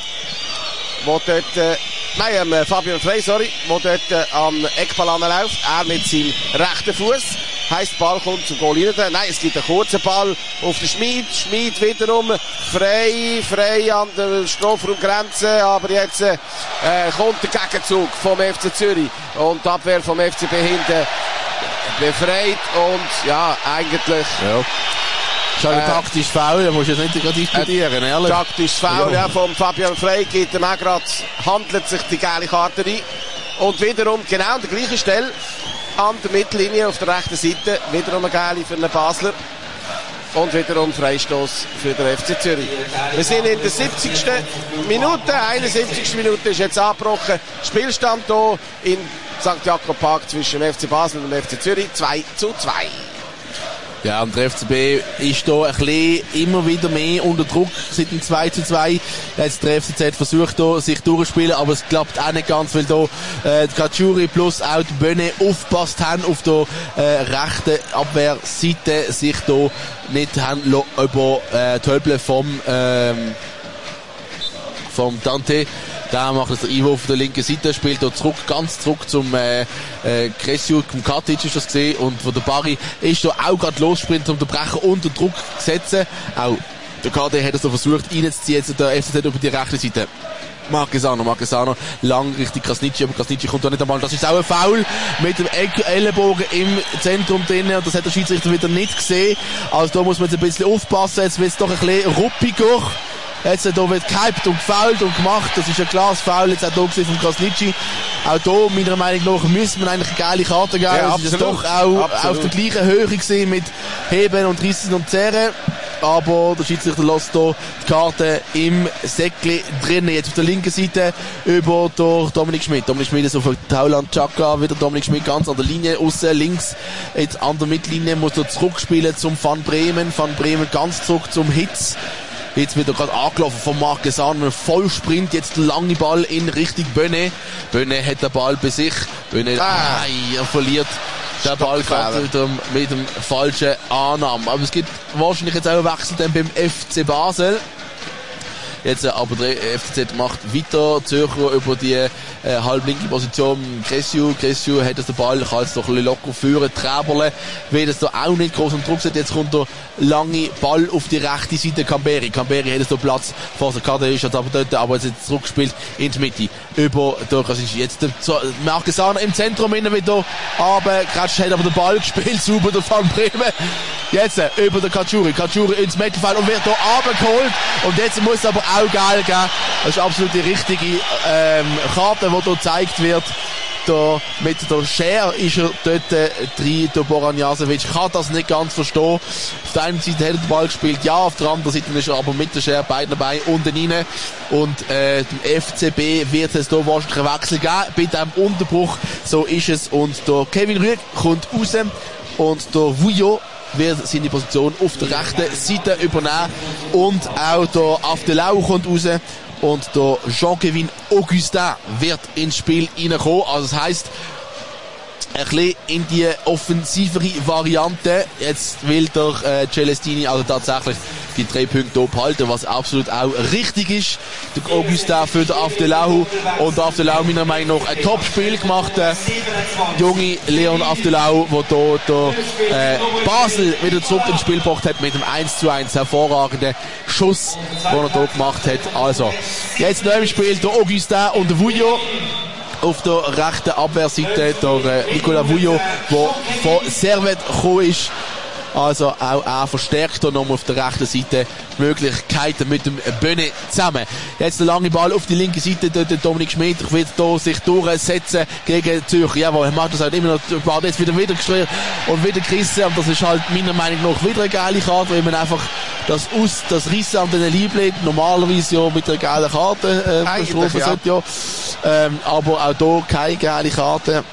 wo dort, äh, nein, am äh, Fabian Frey, sorry, wo dort äh, am Eckball anläuft. Er mit seinem rechten Fuß. Heisst, Ball kommt zum Goal rein. Nein, es gibt einen kurzen Ball auf den Schmid. Schmid wiederum frei, frei an der Strafraumgrenze. Aber jetzt äh, kommt der Gegenzug vom F C Zürich. Und die Abwehr vom F C B hinten befreit. Und ja, eigentlich... Ja. Schon ein äh, taktisch Foul, da musst du jetzt nicht gerade diskutieren, äh, ehrlich. Taktisch Foul, ja, ja vom Fabian Frey geht ihm auch gerade, handelt sich die gelbe Karte rein. Und wiederum genau an der gleichen Stelle, an der Mittellinie auf der rechten Seite, wiederum eine gelbe für einen Basler. Und wiederum Freistoß für den F C Zürich. Wir sind in der siebzigsten Minute, einundsiebzigsten Minute ist jetzt abgebrochen. Spielstand hier in Sankt Jakob Park zwischen dem F C Basel und dem F C Zürich, zwei zu zwei. Ja, und der F C B ist da ein bisschen immer wieder mehr unter Druck seit dem zwei zu zwei. Jetzt der F C Z versucht da, sich durchzuspielen, aber es klappt auch nicht ganz, weil da äh, Cacciuri plus auch die Böne aufgepasst haben auf der äh, rechten Abwehrseite, sich da nicht haben lo, über äh, die Höble vom ähm, vom Dante. Der macht jetzt den Einwurf auf der linken Seite, spielt da zurück, ganz zurück zum äh, äh, Kresiuk, zum Katic ist das gesehen, und von der Barry ist da auch gerade lossprintet, um den Brecher unter Druck zu setzen. Auch der K D hat es da versucht, reinzuziehen, jetzt der F C Z über die rechte Seite. Marquesano, Marquesano, lang Richtung Krasnitschi, aber Krasnitschi kommt da nicht einmal. Das ist auch ein Foul mit dem Ellenbogen im Zentrum drinnen, und das hat der Schiedsrichter wieder nicht gesehen. Also da muss man jetzt ein bisschen aufpassen, jetzt wird es doch ein bisschen ruppiger. Jetzt da wird gehypt und gefoult und gemacht. Das ist ein klares Foul jetzt auch da gesehen von Krasnitschi. Auch da, meiner Meinung nach, müssen wir eigentlich eine geile Karte geben. Ja, es ist doch auch absolut auf der gleichen Höhe gewesen mit Heben und Rissen und Zerren. Aber der Schiedsrichter lässt hier die Karte im Säckli drinnen. Jetzt auf der linken Seite über durch Dominik Schmidt. Dominik Schmidt ist auf Tauland Xhaka, wieder Dominik Schmidt ganz an der Linie, aussen links, jetzt an der Mittellinie, muss er zurückspielen zum Van Bremen. Van Bremen ganz zurück zum Hitz. Jetzt wird er gerade angelaufen von Marquesano, Vollsprint, jetzt der lange Ball in Richtung Böne. Böne hat den Ball bei sich. Böne, ah. ai, er verliert den Ball gerade mit dem, mit dem falschen Annahme. Aber es gibt wahrscheinlich jetzt auch einen Wechsel dann beim F C Basel. Jetzt aber der F C Z macht weiter, Zürcher über die äh, halblinke Position. Cressiu, Cressiu hat jetzt den Ball, kann jetzt doch ein bisschen locker führen, Träberle will es da auch nicht groß unter Druck setzen. Jetzt kommt der lange Ball auf die rechte Seite, Camberi. Camberi hat jetzt da Platz vor der Karte, ist jetzt aber dort, aber jetzt zurückgespielt in die Mitte. Über der jetzt der Marquesano im Zentrum innen wieder, aber Kratsch hat aber den Ball gespielt, super der Van Bremen. Jetzt äh, über der Cacciuri, Cacciuri ins Mittelfeld und wird da runtergeholt, und jetzt muss aber auch geil geben. Das ist absolut die richtige ähm, Karte, die hier gezeigt wird. Da, mit der Scher ist er dort äh, drin, der Boran Jasevic. Ich kann das nicht ganz verstehen. Auf der einen Seite hat er den Ball gespielt, ja, auf der anderen Seite ist er aber mit der Scher beiden dabei unten rein. Und äh, dem F C B wird es hier wahrscheinlich einen Wechsel geben, bei diesem Unterbruch. So ist es. Und der Kevin Rüegg kommt raus und der Vuillot wird seine Position auf der rechten Seite übernehmen, und auch der Aftelau kommt raus und der Jean-Kevin Augustin wird ins Spiel reinkommen. Also das heisst, ein bisschen in die offensivere Variante. Jetzt will der äh, Celestini also tatsächlich die drei Punkte abhalten, was absolut auch richtig ist. Der Augustin für den Aftelau. Und der Aftelau meiner Meinung nach ein Top-Spiel gemacht. Der junge Leon Aftelau, der hier der, äh, Basel wieder zurück ins Spiel gebracht hat mit dem eins zu eins hervorragenden Schuss, den er hier gemacht hat. Also, jetzt neu im Spiel der Augustin und der Vouillot. Auf der rechten Abwehrseite der äh, Nicolas Vouillot, der von Servette gekommen ist. Also auch er verstärkt hier nochmal auf der rechten Seite die Möglichkeiten mit dem Böne zusammen. Jetzt der lange Ball auf die linke Seite, der Dominik Schmidt wird hier sich durchsetzen gegen Zürich. Jawohl, er macht das halt immer noch, war jetzt wieder wieder gestritten und wieder gerissen. Und das ist halt meiner Meinung nach wieder eine geile Karte, weil man einfach das aus, das Rissen an den Liebling normalerweise ja mit einer geilen Karte äh, bestrafen ja. sollte. Ja. Ähm, aber auch hier keine geile Karte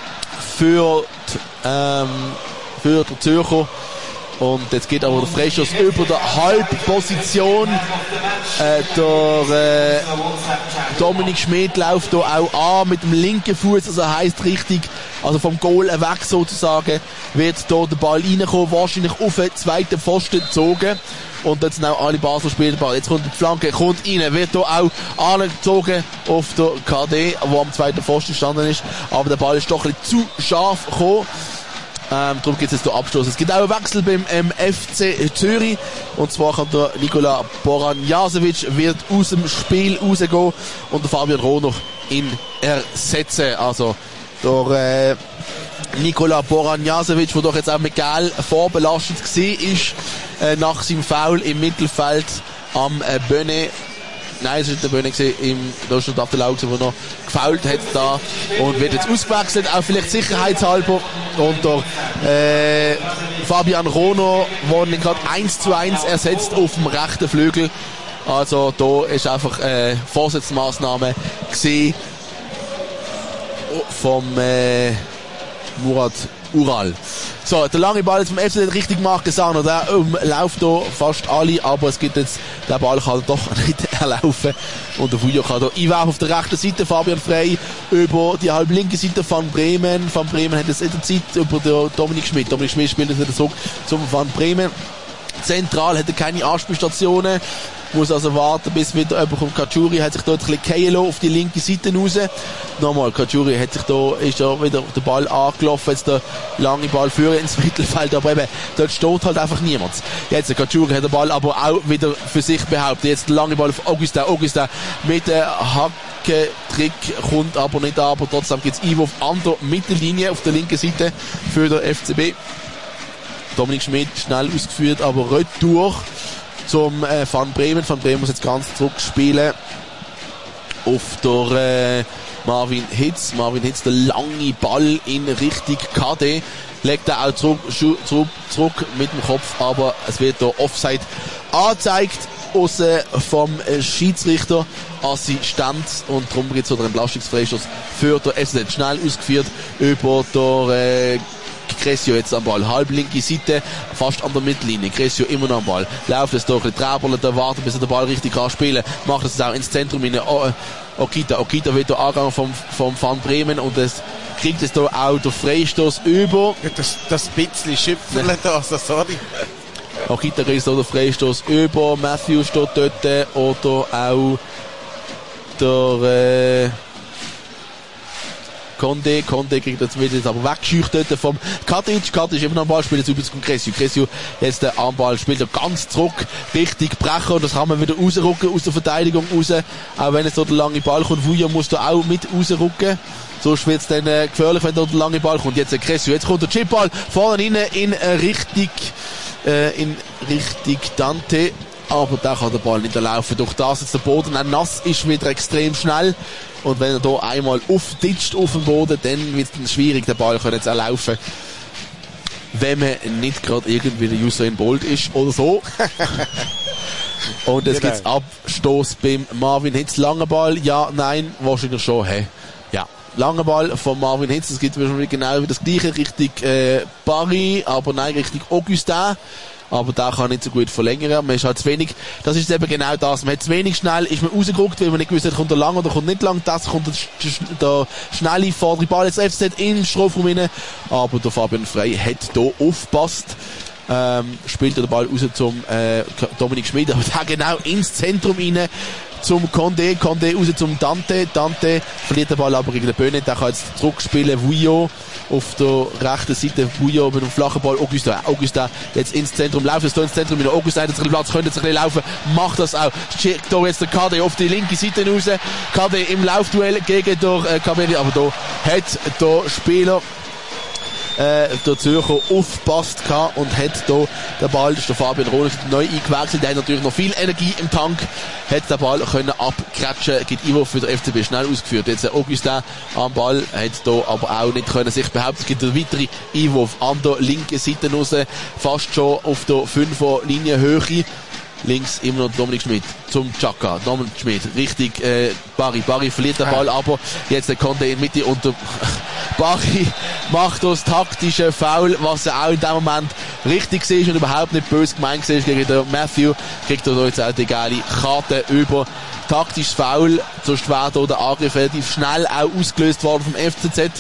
für die, ähm, für den Zürcher. Und jetzt geht aber der Freistoß über der Halbposition. Äh, der äh, Dominik Schmidt läuft hier auch an mit dem linken Fuß, also heisst richtig, also vom Goal weg sozusagen, wird hier der Ball reinkommen, wahrscheinlich auf den zweiten Pfosten gezogen. Und jetzt sind auch alle Basler Spieler. Jetzt kommt die Flanke, kommt rein, wird hier auch angezogen auf der K D, wo am zweiten Pfosten gestanden ist. Aber der Ball ist doch ein bisschen zu scharf gekommen. Ähm, darum gibt es jetzt hier Abstoß. Es gibt auch einen Wechsel beim ähm, F C Zürich. Und zwar kann der Nikola Boranjasevic wird aus dem Spiel rausgehen und der Fabian Rohner ihn ersetzen. Also der äh, Nikola Boranjasevic, der doch jetzt auch mit Gel vorbelastet war, äh, nach seinem Foul im Mittelfeld am äh, Böne. Nein, es war der Böne im Deutschland auf der Laut, der noch gefoult hat da und wird jetzt ausgewechselt, auch vielleicht sicherheitshalber. Und der äh, Fabian Rohner wurde gerade eins zu eins ersetzt auf dem rechten Flügel. Also da ist einfach äh, Vorsatzmaßnahme gesehen vom äh, Murat Ural. So, der lange Ball jetzt vom F C nicht richtig gemacht, gesagt, der umläuft hier fast alle, aber es gibt jetzt, der Ball kann doch nicht erlaufen. Und der Vouillot kann hier einwerfen auf der rechten Seite, Fabian Frey über die halb linke Seite von Bremen. Van Bremen hat jetzt in der Zeit über den Dominik Schmidt. Dominik Schmidt spielt jetzt wieder zurück zum Van Bremen. Zentral hat er keine Anspielstationen. Muss also warten, bis wieder jemand kommt. Kachuri hat sich dort ein bisschen fallen lassen auf die linke Seite raus. Nochmal, Kachuri hat sich da, ist ja wieder der Ball angelaufen, jetzt der lange Ball führen ins Mittelfeld, aber eben, dort steht halt einfach niemand. Jetzt, der Kachuri hat den Ball aber auch wieder für sich behauptet. Jetzt der lange Ball auf Augustin. Augustin mit der Hacke-Trick kommt aber nicht an, aber trotzdem gibt es Einwurf an der Mittellinie auf der linken Seite für den F C B. Dominik Schmidt schnell ausgeführt, aber retour zum äh, Van Bremen. Van Bremen muss jetzt ganz zurückspielen auf der äh, Marvin Hitz. Marvin Hitz, der lange Ball in Richtung K D. Legt er auch zurück, zurück, zurück mit dem Kopf, aber es wird da Offside angezeigt aussen vom äh, Schiedsrichter Assistent und darum gibt es so den Entlastungsfreistoß für den F C Z. Schnell ausgeführt über der äh, Cressio jetzt am Ball, halb linke Seite, fast an der Mittellinie. Cressio immer noch am Ball, läuft es durch, Träberle da warten, bis er den Ball richtig kann spielen, macht es auch ins Zentrum hinein. Oh, äh, Okita, Okita wird da angegangen vom, vom Van Bremen und es kriegt es da auch der Freistoß über. Das, das bisschen Schipferle da, also sorry. Okita kriegt da den Freistoß über, Matthew steht dort oder auch der äh, Conde, Conde kriegt jetzt wieder aber weggescheucht dort vom Katic. Katic immer noch am Ball, spielt jetzt übrigens von Cressio. Cressio jetzt der Armball spielt er ganz zurück, richtig brechen und das kann man wieder rausrücken aus der Verteidigung raus. Auch wenn jetzt dort der lange Ball kommt, Vouillot muss da auch mit rausrücken. Sonst wird es dann äh, gefährlich, wenn dort der lange Ball kommt. Jetzt der Cressio, jetzt kommt der Chipball vorne rein in äh, Richtung, äh, in Richtung Dante. Aber da kann der Ball nicht laufen. Durch das jetzt der Boden auch nass ist, wieder extrem schnell. Und wenn er da einmal auftitscht auf dem Boden, dann wird es schwierig, den Ball kann jetzt auch laufen. Wenn man nicht gerade irgendwie der Usain Bolt ist oder so. Und es gibt Abstoß beim Marvin Hitz. Langer Ball, ja, nein, wahrscheinlich schon, hä? Ja. Langer Ball von Marvin Hitz, es gibt wahrscheinlich genau das gleiche, Richtung äh, Paris, aber nein, Richtung Augustin. aber der kann nicht so gut verlängern. Man ist halt zu wenig, das ist eben genau das, man hat zu wenig schnell, ist man rausgeguckt, weil man nicht gewusst hat, kommt er lang oder kommt nicht lang, das kommt der, der schnelle vordere Ball, jetzt F C Z im Strafraum rein, aber der Fabian Frey hat hier aufgepasst. Ähm, spielt der Ball raus zum äh, Dominik Schmid, aber da genau ins Zentrum rein zum Condé, Condé raus zum Dante, Dante verliert den Ball aber gegen den Böhne, der kann jetzt zurückspielen, Vuillot auf der rechten Seite, Vuillot mit dem flachen Ball, Augustin, Augustin jetzt ins Zentrum, läuft es hier ins Zentrum, mit Augustin hat jetzt einen Platz, könnte jetzt ein bisschen laufen, macht das auch, schickt hier jetzt der Kade auf die linke Seite raus, Kade im Laufduell gegen der äh, Kabeli, aber da hat der Spieler Äh, der Zürcher aufgepasst gehabt und hat da den Ball, das ist der Fabian Rohner, neu eingewechselt, der hat natürlich noch viel Energie im Tank, hat den Ball können abkratschen, gibt Einwurf für den F C B, schnell ausgeführt. Jetzt Augustin am Ball, hat da aber auch nicht können sich behaupten, es gibt einen weiteren Einwurf an der linken Seite raus, fast schon auf der fünfer Linie Höhe. Links immer noch Dominik Schmid zum Chaka. Dominik Schmid, richtig, äh, Barry. Barry verliert den Ball, aber jetzt der Conte in Mitte und der Barry macht das taktische Foul, was er auch in dem Moment richtig war und überhaupt nicht böse gemeint war gegen den Matthew. Kriegt er da jetzt auch die geile Karte über. Taktisches Foul, sonst wäre da der Angriff relativ schnell auch ausgelöst worden vom F C Z.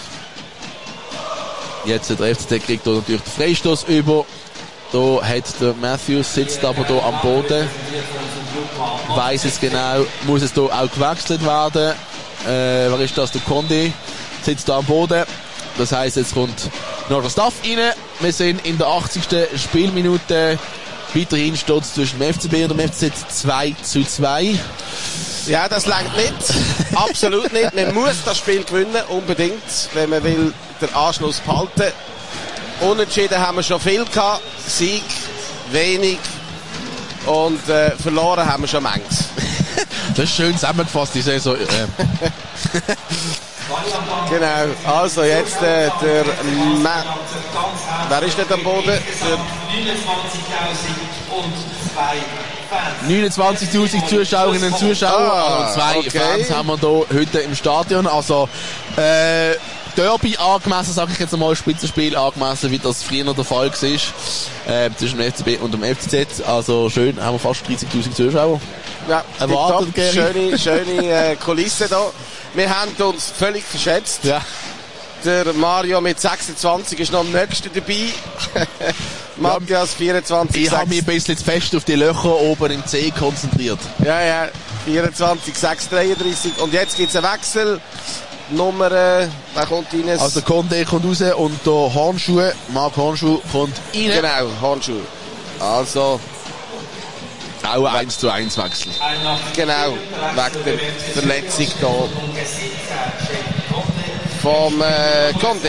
Jetzt der F C Z kriegt da natürlich den Freistoß über. Da hat der Matthews, sitzt aber da am Boden, weiss es genau, muss es da auch gewechselt werden. Äh, wer ist das? Der Condé sitzt da am Boden. Das heisst, jetzt kommt noch der Staff rein. Wir sind in der achtzigsten Spielminute. Weiterhin steht es zwischen dem F C B und dem F C Z zwei zu zwei. Ja, das langt nicht. Absolut nicht. Man muss das Spiel gewinnen, unbedingt, wenn man will den Anschluss behalten. Unentschieden haben wir schon viel gehabt. Sieg, wenig. Und äh, verloren haben wir schon manches. Das ist schön zusammengefasst, die Saison. Äh. Genau. Also jetzt äh, der Ma Wer ist nicht am Boden? Der neunundzwanzigtausend Zuschauerinnen und Zuschauer. Ah, also zwei okay. Fans haben wir hier heute im Stadion. Also äh, Derby angemessen, sage ich jetzt einmal, Spitzenspiel angemessen, wie das früher der Fall war, äh, zwischen dem F C B und dem F C Z. Also schön, haben wir fast dreißigtausend Zuschauer. Ja, erwartet, top, schöne, schöne äh, Kulisse da. Wir haben uns völlig verschätzt. Ja. Der Mario mit sechsundzwanzig ist noch am nächsten dabei. Matthias vierundzwanzig. Ich habe mich ein bisschen zu fest auf die Löcher oben im C konzentriert. Ja, ja, vierundzwanzig, sechs, dreiunddreißig. Und jetzt gibt es einen Wechsel. Nummer, äh, wer kommt rein? Also der Condé kommt raus und der Hornschuh, Marc Hornschuh kommt rein. Genau, Hornschuh. Also auch ein eins zu eins Wechsel. Genau, wegen der Verletzung da vom äh, Condé.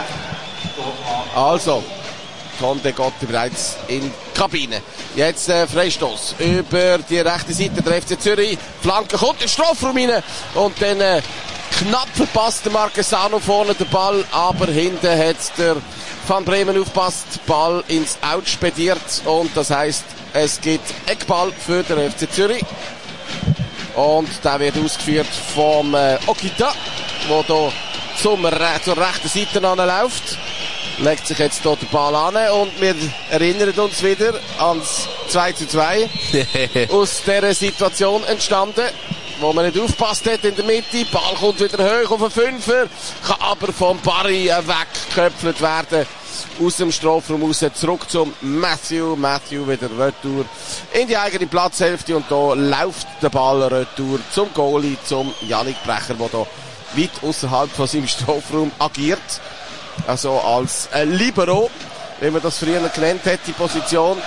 Also, Condé geht bereits in die Kabine. Jetzt äh, Freistoß über die rechte Seite der F C Zürich. Flanke kommt in den Strafraum rein und dann äh, knapp verpasst der Marquesano vorne den Ball, aber hinten hat der Van Bremen aufpasst, Ball ins Out spediert und das heisst, es gibt Eckball für den F C Zürich und der wird ausgeführt vom äh, Okita, der hier zum, Re- zur rechten Seite anläuft. Legt sich jetzt hier den Ball an und wir erinnern uns wieder ans zwei zu zwei aus dieser Situation entstanden, wo man nicht aufgepasst hat in der Mitte. Ball kommt wieder hoch auf den Fünfer, kann aber vom Barry weggeköpfelt werden. Aus dem Strafraum raus, zurück zum Matthew. Matthew wieder retour in die eigene Platzhälfte und da läuft der Ball retour zum Goalie, zum Yannick Brecher, der da weit außerhalb von seinem Strafraum agiert. Also als äh, Libero, wie man das früher genannt hat, die Position.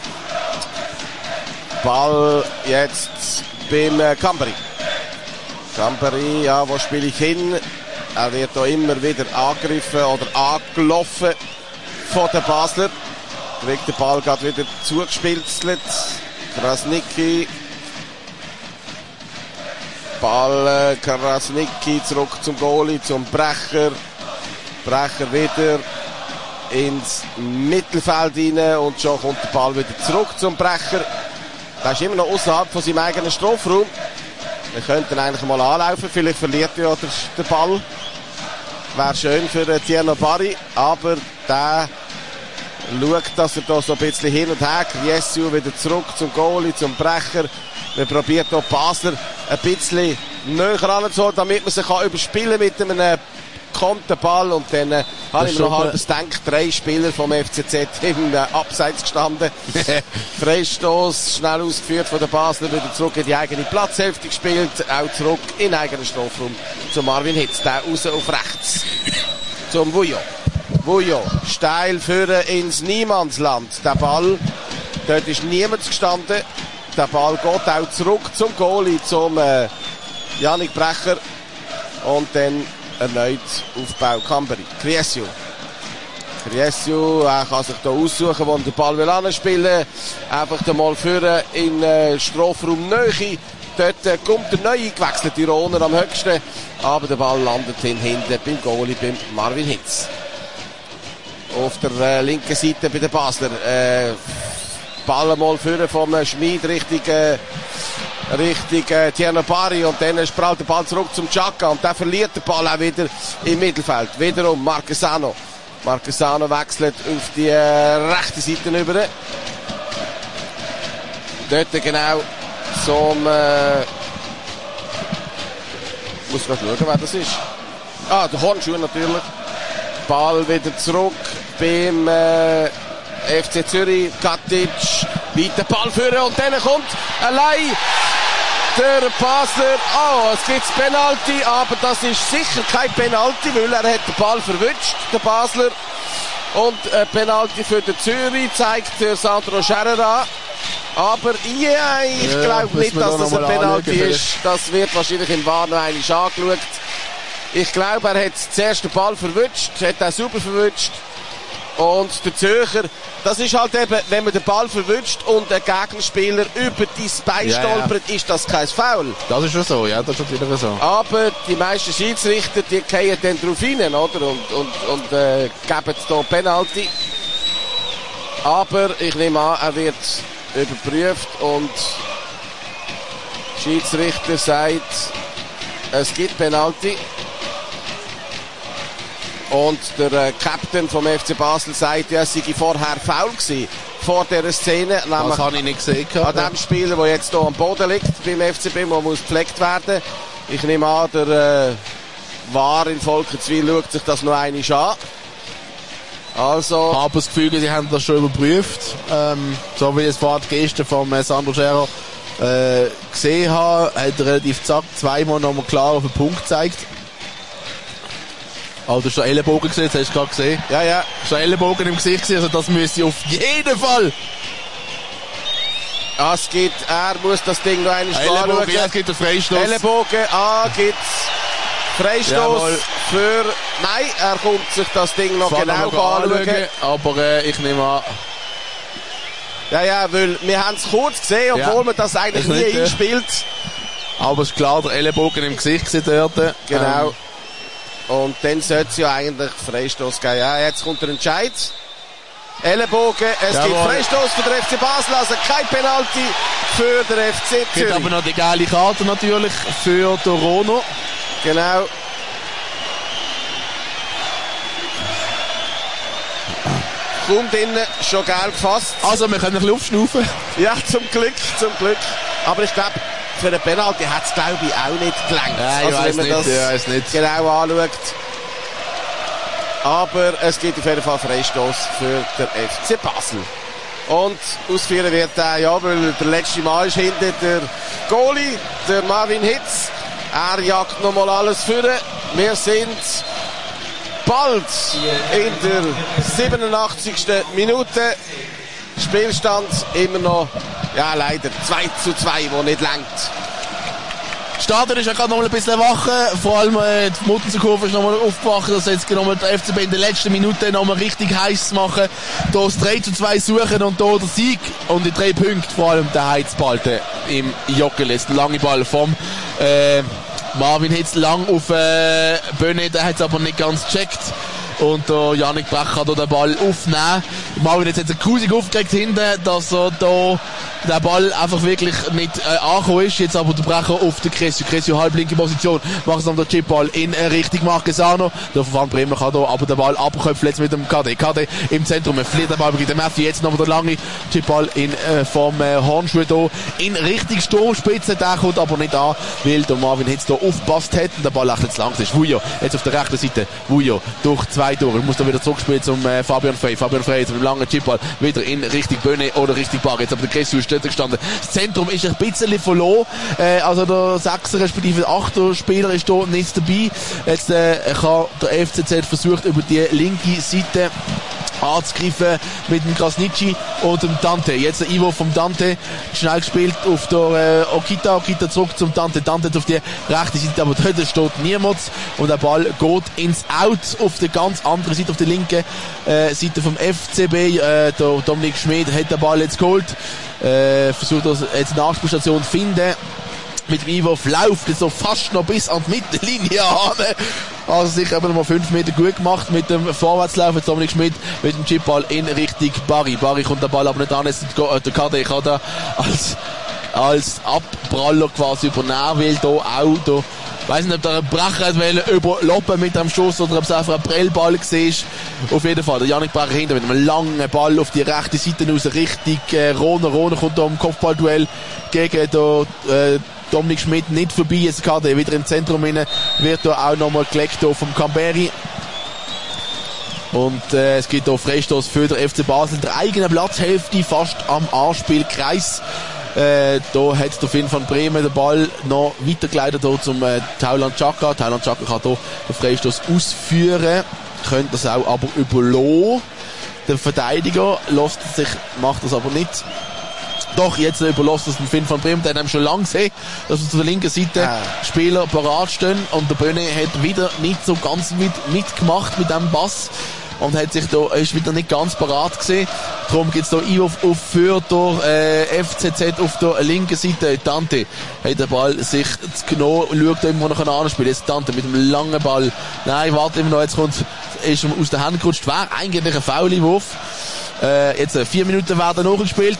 Ball jetzt beim äh, Camberi. Camberi, ja, wo spiele ich hin? Er wird da immer wieder angegriffen oder angelaufen von den Basler. Kriegt der Ball gerade wieder zugespitzelt. Krasnicki. Ball äh, Krasnicki zurück zum Goalie, zum Brecher. Brecher wieder ins Mittelfeld rein und schon kommt der Ball wieder zurück zum Brecher. Der ist immer noch außerhalb von seinem eigenen Strafraum. Wir könnten eigentlich mal anlaufen, vielleicht verliert er der, der Ball. Wäre schön für Tierno Barry, aber der schaut, dass er da so ein bisschen hin und her, Criessio wieder zurück zum Goalie, zum Brecher. Wir probieren hier Basler ein bisschen näher ranzuholen, damit man sich kann überspielen mit einem gekonnten Ball. Und dann äh, habe ich mir noch halb gedacht, drei Spieler vom F C Z im äh, Abseits gestanden. Freistoß, schnell ausgeführt von der Basler, wieder zurück in die eigene Platzhälfte gespielt, auch zurück in den eigenen Strafraum zu Marvin Hitz, der raus auf rechts zum Vujo. Vujo, steil führen ins Niemandsland. Der Ball, dort ist niemand gestanden. Der Ball geht auch zurück zum Goalie, zum äh, Yannick Brecher. Und dann erneut Aufbau Kamberi. Criessio. Criessio, er kann sich hier aussuchen, wo er den Ball will anspielen will. Einfach mal führen in äh, Strafraum Nähe. Dort äh, kommt der neu eingewechselte Rohner am höchsten. Aber der Ball landet hinten beim Goalie, beim Marvin Hitz. Auf der äh, linken Seite bei den Basler. Äh, Ball mal führen vom äh, Schmid Richtung, äh, Richtung äh, Tierno Bari. Und dann sprallt der Ball zurück zum Chaka. Und dann verliert der Ball auch wieder im Mittelfeld. Wiederum Marquesano. Marquesano wechselt auf die äh, rechte Seite rüber. Dort genau zum... Äh, ich muss gerade schauen, wer das ist. Ah, der Hornschuh natürlich. Ball wieder zurück beim äh, F C Zürich. Katic, weiter Ball führen und dann kommt allein der Basler. Oh, es gibt Penalty, aber das ist sicher kein Penalty, weil er hat den Ball verwünscht, der Basler. Und äh, Penalty für den Zürich zeigt der Sandro Scherer an. Aber ja, ich ja, glaube nicht, dass das ein Penalty ist. Das wird wahrscheinlich im V A R noch einmal angeschaut. Ich glaube, er hat zuerst den Ball verwünscht, hat auch super verwünscht. Und der Zürcher, das ist halt eben, wenn man den Ball verwünscht und ein Gegenspieler über die Bein ja, stolpert, ja. Ist das kein Foul. Das ist schon so, ja, das ist natürlich so. Aber die meisten Schiedsrichter, die gehen dann drauf rein, oder? Und, und, und äh, geben hier Penalty. Aber ich nehme an, er wird überprüft und der Schiedsrichter sagt, es gibt Penalty. Und der äh, Captain vom F C Basel sagt, ja, es sei vorher faul gewesen, vor dieser Szene. Das habe ich nicht gesehen. An dem Spieler, der jetzt hier am Boden liegt, beim F C B, der muss gepflegt werden. Ich nehme an, der äh, V A R in Volkenswil schaut sich das noch einmal an. Also. Ich habe das Gefühl, sie haben das schon überprüft. Ähm, so wie es vorhin die Geste von äh, Sandro Scherer äh, gesehen habe, hat er relativ zack zweimal nochmal klar auf den Punkt gezeigt. Also, du hast den Ellenbogen gesehen, das hast du gerade gesehen. Ja, ja. Du hast den Ellenbogen im Gesicht gesehen, also das müsste auf jeden Fall. Ah, es gibt, er muss das Ding noch einmal anschauen. Ja, es gibt einen Freistoß. Ellenbogen, ah, gibt's Freistoß für, nein, er kommt sich das Ding noch Fahren genau noch anschauen. Aber äh, ich nehme an. Ja, ja, weil wir haben es kurz gesehen, obwohl ja. man das eigentlich das nie nicht, einspielt. Aber es ist klar, der Ellenbogen im Gesicht gesehen dort. Genau. Ähm. Und dann sollte es ja eigentlich Freistoß geben. Ja, jetzt kommt der Entscheid. Ellenbogen, es Jawohl. Gibt Freistoß für den F C Basel, also kein Penalty für den F C Zürich. Es gibt aber noch die geile Karte natürlich für den Rono. Genau. Kommt innen, schon gelb gefasst. Also, wir können ein bisschen aufschnaufen. Ja, zum Glück, zum Glück. Aber ich glaube, für den Penalty hat es, glaube ich, auch nicht gelangt. Nein, also, wenn man nicht, das ja, nicht. genau anschaut. Aber es gibt auf jeden Fall Freistoß für den F C Basel. Und ausführen wird er, ja, weil der letzte Mal ist hinter der Goalie, der Marvin Hitz. Er jagt nochmal alles vor. Wir sind bald in der siebenundachtzigsten Minute. Spielstand immer noch, ja leider, zwei zu zwei, wo nicht langt. Das Stadion ist ja gerade noch mal ein bisschen wach. Vor allem äh, die Muttenserkurve ist noch mal aufgewacht, dass jetzt noch der F C B in der letzten Minute noch mal richtig heiß zu machen. Hier das drei zu zwei suchen und hier der Sieg und die drei Punkte, vor allem der Heizbalten im Joggeli. Der lange Ball vom äh, Marvin Hitz lang auf äh, Böhne, der hat es aber nicht ganz gecheckt. und der Yannick Brecher kann da den Ball aufnehmen. Marvin jetzt hat sich Kusig aufgeregt hinten, dass er da der Ball einfach wirklich nicht äh, angekommen ist. Jetzt aber der Brecher auf der Cressio. Cressio halblinke Position. Macht es dann der Chipball in äh, Richtung Marquesano. Der Van Bremer kann da aber den Ball abköpfen jetzt mit dem K D. K D im Zentrum. Er verliert den Ball gegen den Matthew. Jetzt noch der lange Chipball in äh, vom äh, Hornschuh da in Richtung Sturmspitze. Der kommt aber nicht an, weil der Marvin Hitz da aufgepasst hat und der Ball echt zu lang ist. Vujo jetzt auf der rechten Seite. Vujo durch zwei Tore. Ich muss da wieder zurückspielen zum äh, Fabian Frey. Fabian Frey jetzt mit dem langen Chipball wieder in Richtung Böhne oder Richtung Bar. Jetzt aber der Cressio gestanden. Das Zentrum ist ein bisschen verloren. Äh, also der Sechser respektive Achter Spieler ist da nicht dabei. Jetzt äh, kann der F C Z versucht über die linke Seite anzugreifen mit dem Krasnitschi und dem Dante. Jetzt der Ivo vom Dante, schnell gespielt auf der äh, Okita. Okita zurück zum Dante. Dante auf die rechte Seite, aber dort steht niemand und der Ball geht ins Out auf der ganz anderen Seite, auf der linken äh, Seite vom F C B. Äh, der Dominik Schmid hat den Ball jetzt geholt. Äh, versucht das jetzt eine Nachspielstation zu finden. Mit dem Ivo läuft jetzt so fast noch bis an die Mittellinie an. Also sicher aber noch mal fünf Meter gut gemacht mit dem Vorwärtslauf. Jetzt Dominik Schmid mit dem Chipball in Richtung Barry. Barry kommt der Ball aber nicht an. Jetzt der K D kann da als, als Abpraller quasi übernehmen, weil da auch da, weiss nicht, ob der Brecher überloppen mit dem Schuss oder ob es einfach ein Prellball war. Auf jeden Fall, der Yannick Brecher hinter mit einem langen Ball auf die rechte Seite raus, Richtung äh, Rohner. Rohner kommt da im Kopfballduell gegen der, äh, Dominik Schmid nicht vorbei. Jetzt K D wieder im Zentrum rein, wird da auch nochmal gelegt vom Camberi. Und äh, es gibt hier Freistoß für den F C Basel, der eigenen Platzhälfte fast am Anspielkreis. Äh, da hat der Finn van Bremen den Ball noch weitergeleitet hier zum äh, Tauland Chaka. Tauland Chaka kann hier den Freistoß ausführen, könnte das auch aber überlassen. Der Verteidiger lässt sich, macht das aber nicht. Doch, jetzt überlässt es den Finn van Bremen, der haben schon lange gesehen, dass auf der linken Seite ah. Spieler parat stehen und der Böhne hat wieder nicht so ganz mit, mitgemacht mit dem Pass und hat sich da, ist wieder nicht ganz parat gesehen. Darum gibt's da Einwurf auf für der äh, F C Z auf der linken Seite. Dante hat den Ball sich genommen, schaut immer noch anspielen. Jetzt Dante mit dem langen Ball. Nein, warte immer noch, jetzt kommt, ist aus der Hand gerutscht. Wäre eigentlich ein Foul-Wurf. Äh, jetzt äh, vier Minuten werden nachgespielt.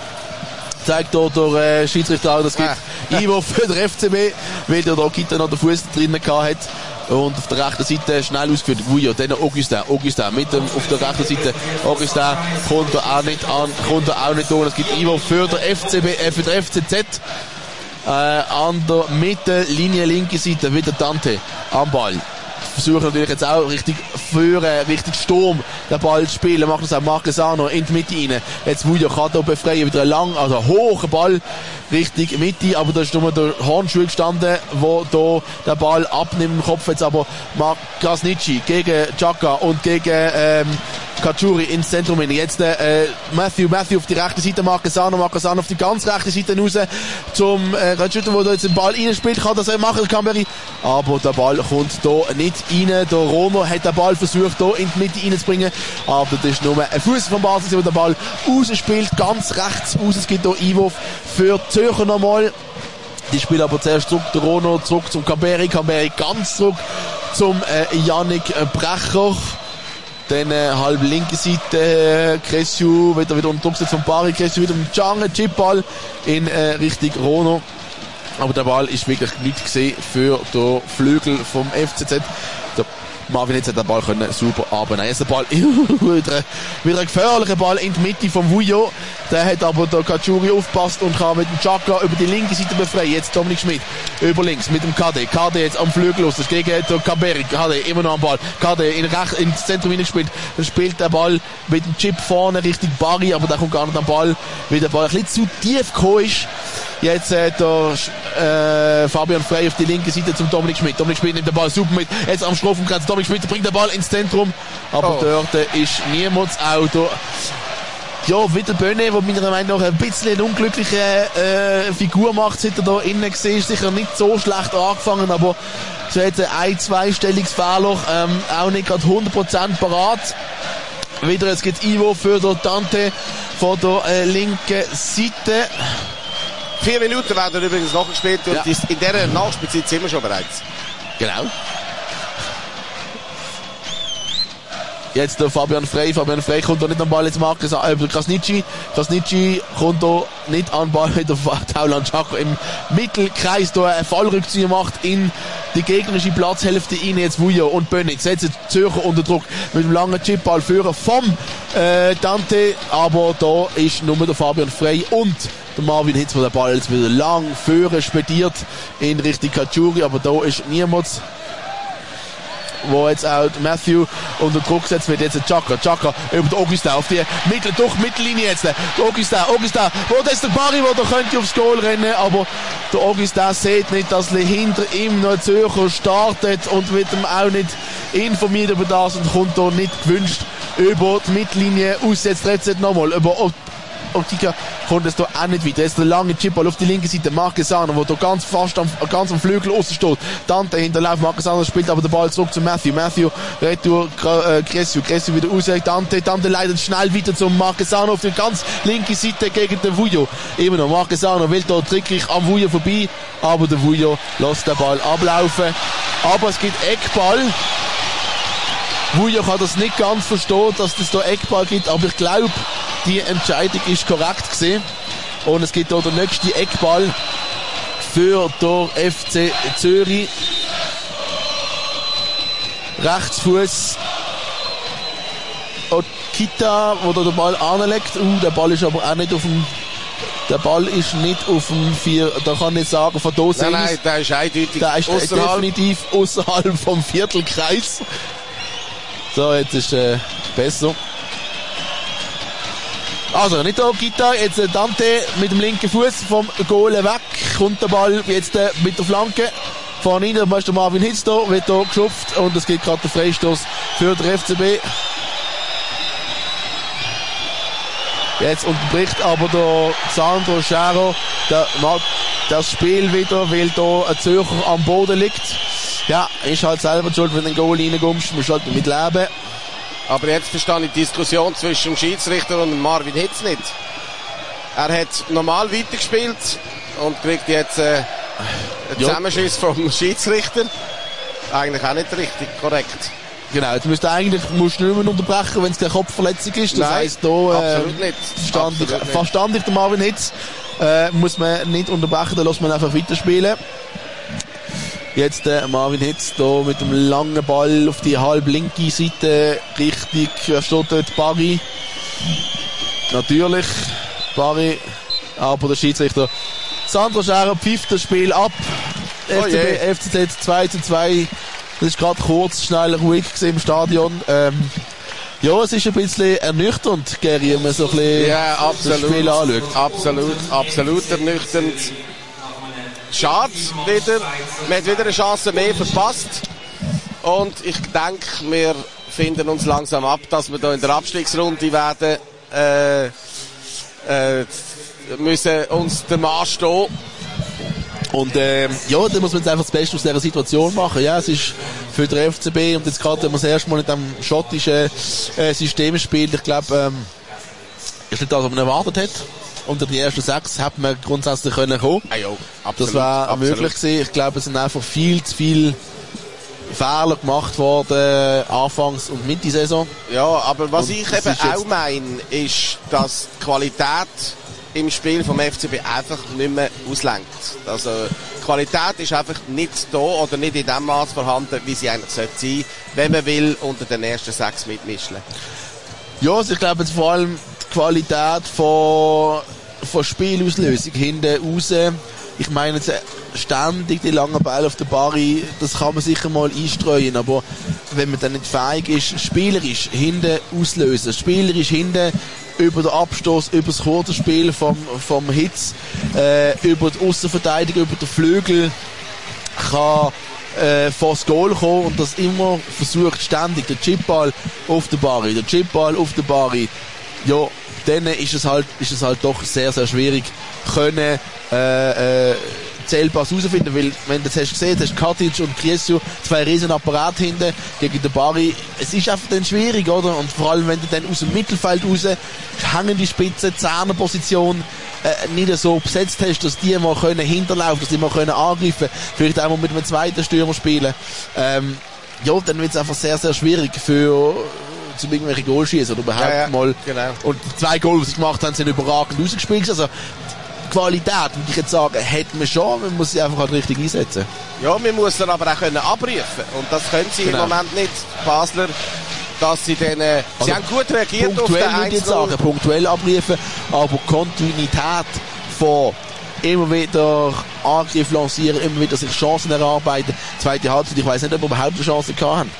Zeigt hier der äh, Schiedsrichter auch, das gibt ah. Ivo für den F C B, weil der Okita noch den Fuß drinnen gehabt hat. Und auf der rechten Seite schnell ausgeführt, Vujo, dann Augustin, Augustin, mit dem, auf der rechten Seite, Augustin kommt er auch nicht an, kommt er auch nicht an. Es gibt Ivo für den F C B, äh, für den F C Z, äh, an der Mittellinie, linke Seite, wieder Dante am Ball. Versuchen natürlich jetzt auch richtig führen, richtig Sturm den Ball zu spielen. Macht das auch Marquesano in die Mitte rein. Jetzt Vujo kann da befreien, wieder ein lang, also ein hoher Ball Richtung Mitte, aber da ist nur der Hornschuh gestanden, wo da den Ball abnimmt im Kopf. Jetzt aber Krasnitschi gegen Chaka und gegen ähm, Kachuri ins Zentrum hin. Jetzt äh, Matthew, Matthew auf die rechte Seite, Marquesano, Marquesano auf die ganz rechte Seite raus zum äh, Ratschütter, wo da jetzt den Ball reinspielt, kann das er machen, Camberi. Aber der Ball kommt da nicht rein. Der Rono hat den Ball versucht, da in die Mitte reinzubringen, aber das ist nur ein Fuß vom Basel, der den Ball rausspielt, ganz rechts raus. Es gibt hier Einwurf für Zürcher nochmal. Die spielen aber zuerst zurück, der Rono zurück zum Camberi, Camberi ganz zurück zum äh, Yannick Brecher. Dann äh, halb linke Seite, äh, Cressio wieder wieder unter Druck gesetzt von Bari, Cressio wieder mit Change, Chipball in äh, Richtung Rono. Aber der Ball ist wirklich nicht gesehen für den Flügel vom F C Z. Der Marvin Hitz hat den Ball können super abnehmen. Jetzt der Ball, wieder, wieder ein gefährlicher Ball in die Mitte vom Vujo. Der hat aber der Kachuri aufgepasst und kann mit dem Chaka über die linke Seite befreien. Jetzt Dominik Schmid über links mit dem K D. K D jetzt am Flügel los. Das gegen der Camberi. K D immer noch am Ball. K D in rechts ins Zentrum hineingespielt. Dann spielt der Ball mit dem Chip vorne Richtung Barry, aber der kommt gar nicht am Ball, weil der Ball ein bisschen zu tief gekommen ist. Jetzt äh, der äh, Fabian Frey auf die linke Seite zum Dominik Schmid. Dominik Schmid nimmt den Ball super mit. Jetzt am Strafraumgrenze. Dominik Schmid bringt den Ball ins Zentrum. Aber oh. dort äh, ist niemands Auto. Ja, wieder Böhne, der meiner Meinung nach ein bisschen eine unglückliche äh, Figur macht, seit er da innen gesehen ist. Sicher nicht so schlecht angefangen, aber so hat er ein, zweistelliges Fehler, ähm, auch nicht gerade hundert Prozent parat. Wieder, es gibt Ivo für den Dante von der äh, linken Seite. Vier Minuten werden übrigens nachgespielt und ja. in dieser Nachspielzeit sind wir schon bereits. Genau. Jetzt der Fabian Frey. Fabian Frey kommt da nicht an den Ball. Jetzt Marcus äh, Krasnitschi. Krasnitschi kommt da nicht an den Ball. Der Taulan Chako im Mittelkreis da einen Fallrückzieher macht in die gegnerische Platzhälfte rein. Jetzt Vujo und Bönig setzen Zürcher unter Druck mit dem langen Chipball führen vom äh, Dante. Aber da ist nur der Fabian Frey und der Marvin Hitz, wo der Ball jetzt wieder lang führen spediert in Richtung Kachuri. Aber da ist niemand, wo jetzt auch Matthew unter Druck setzt, wird jetzt Chaka. Chaka über den Augustin auf die Mittel, durch Mittellinie jetzt. Der Augustin, Augustin, wo das ist der Barry, wo der könnte aufs Goal rennen, aber der Augustin sieht nicht, dass hinter ihm noch ein Zürcher startet und wird ihm auch nicht informiert über das und kommt da nicht gewünscht über die Mittellinie aus. Jetzt trifft es nochmal über Optika, kommt es da auch nicht weiter. Jetzt der lange Chipball auf die linke Seite, Marquesano, wo da ganz fast am, ganz am Flügel außen steht. Dante hinterläuft, Marquesano spielt aber den Ball zurück zu Matthew. Matthew retour äh, Cressio, Cressio wieder raus, Dante, Dante leitet schnell weiter zum Marquesano auf die ganz linke Seite gegen den Vujo. Immer noch, Marquesano will da tricklich am Vujo vorbei, aber der Vujo lässt den Ball ablaufen. Aber es gibt Eckball. Vujo kann das nicht ganz verstehen, dass es da Eckball gibt, aber ich glaube, die Entscheidung ist korrekt gewesen. Und es gibt hier den nächsten Eckball für den F C Zürich. Rechtsfuß Okita, wo da der Ball anlegt. Uh, der Ball ist aber auch nicht auf dem, der Ball ist nicht auf dem vier, da kann ich sagen, von da Nein, nein, der ist eindeutig der ist ausserhalb. definitiv außerhalb vom Viertelkreis. So, jetzt ist äh, besser. Also, nicht da, Kita, jetzt äh, Dante mit dem linken Fuß vom Goal weg, kommt der Ball jetzt äh, mit der Flanke vorne rein, da ist der Marvin Hitz da, wird da geschupft und es gibt gerade den Freistoß für den F C B. Jetzt unterbricht aber der Sandro Schero der, das Spiel wieder, weil da ein Zürcher am Boden liegt. Ja, ist halt selber schuld, wenn du in den Goal reinkommst, musst du halt damit leben. Aber jetzt verstehe ich die Diskussion zwischen dem Schiedsrichter und dem Marvin Hitz nicht. Er hat normal weitergespielt und kriegt jetzt äh, einen ja. Zusammenschiss vom Schiedsrichter. Eigentlich auch nicht richtig korrekt. Genau, jetzt müsst eigentlich, musst du nicht mehr unterbrechen, wenn es keine Kopfverletzung ist. Das Nein, heisst, da äh, absolut nicht. Verstand, Absolut ich, nicht. verstand ich den Marvin Hitz. Äh, muss man nicht unterbrechen, dann lässt man einfach weiterspielen. Jetzt der äh, Marvin Hitz da mit dem langen Ball auf die halb linke Seite richtig, wer steht dort? Barry. Natürlich, Barry, aber der Schiedsrichter Sandro Scherer pfifft das Spiel ab. Oh F C B, F C Z zwei zu zwei. Das ist gerade kurz, schnell, ruhig gewesen im Stadion. Ähm, ja, es ist ein bisschen ernüchternd, Gary, wenn man so ein bisschen Ja, absolut. das Spiel anschaut. Absolut, absolut ernüchternd. Schade wieder. Man hat wieder eine Chance mehr verpasst. Und ich denke, wir finden uns langsam ab, dass wir da in der Abstiegsrunde werden, äh, äh, müssen uns der Mann stehen. Und ähm, ja, da muss man jetzt einfach das Beste aus dieser Situation machen. Ja, es ist für den F C B und jetzt gerade, wenn man das erste Mal in diesem schottischen äh, System spielt, ich glaube, ähm, ist nicht das, was man erwartet hat. Unter die ersten sechs hätte man grundsätzlich können kommen. Ah, jo, absolut, das war absolut. möglich gewesen. Ich glaube, es sind einfach viel zu viele Fehler gemacht worden, anfangs und Mitte Saison. Ja, aber was Und ich das eben ist jetzt- auch meine, ist, dass die Qualität im Spiel vom F C B einfach nicht mehr auslenkt. Also, die Qualität ist einfach nicht da oder nicht in dem Maß vorhanden, wie sie eigentlich sollte sein, wenn man will, unter den ersten sechs mitmischen. Ja, also ich glaube jetzt vor allem die Qualität von, von Spielauslösung hinten raus. Ich meine jetzt ständig die langen Bälle auf der Barri, das kann man sicher mal einstreuen, aber wenn man dann nicht fähig ist, spielerisch hinten auslösen, spielerisch hinten über den Abstoß, über das Quarterspiel vom, vom Hitz, äh, über die Aussenverteidigung, über den Flügel, kann äh, vor das Goal kommen und das immer versucht ständig, der Chipball auf der Barri, der Chipball auf der Barri, ja, dann ist es halt, ist es halt doch sehr, sehr schwierig, können, äh, äh, Zählpass herausfinden, weil, wenn du das hast gesehen, hast Katic und Kriesio zwei riesen Apparate hinten gegen den Barry. Es ist einfach dann schwierig, oder? Und vor allem, wenn du dann aus dem Mittelfeld raus hängen die Spitze, Zehnerposition äh, nicht so besetzt hast, dass die mal können hinterlaufen, dass die mal können angreifen, vielleicht auch mal mit einem zweiten Stürmer spielen. Ähm, ja, dann wird es einfach sehr, sehr schwierig für zum irgendwelche Goal schießen oder überhaupt ja, ja. mal. Genau. Und die zwei Goal, die sie gemacht haben, sind überragend rausgespielt. Also, die Qualität, würde ich jetzt sagen, hätten wir schon, man muss sie einfach halt richtig einsetzen. Ja, man muss dann aber auch können abrufen. Und das können sie genau. im Moment nicht. Die Basler, dass sie dann, äh, also sie haben gut reagiert auf den eins null. Punktuell, jetzt sagen, punktuell abrufen, aber Kontinuität von immer wieder Angriff lancieren, immer wieder sich Chancen erarbeiten. Zweite Halbzeit, ich weiss nicht, ob wir überhaupt eine Chance gehabt haben.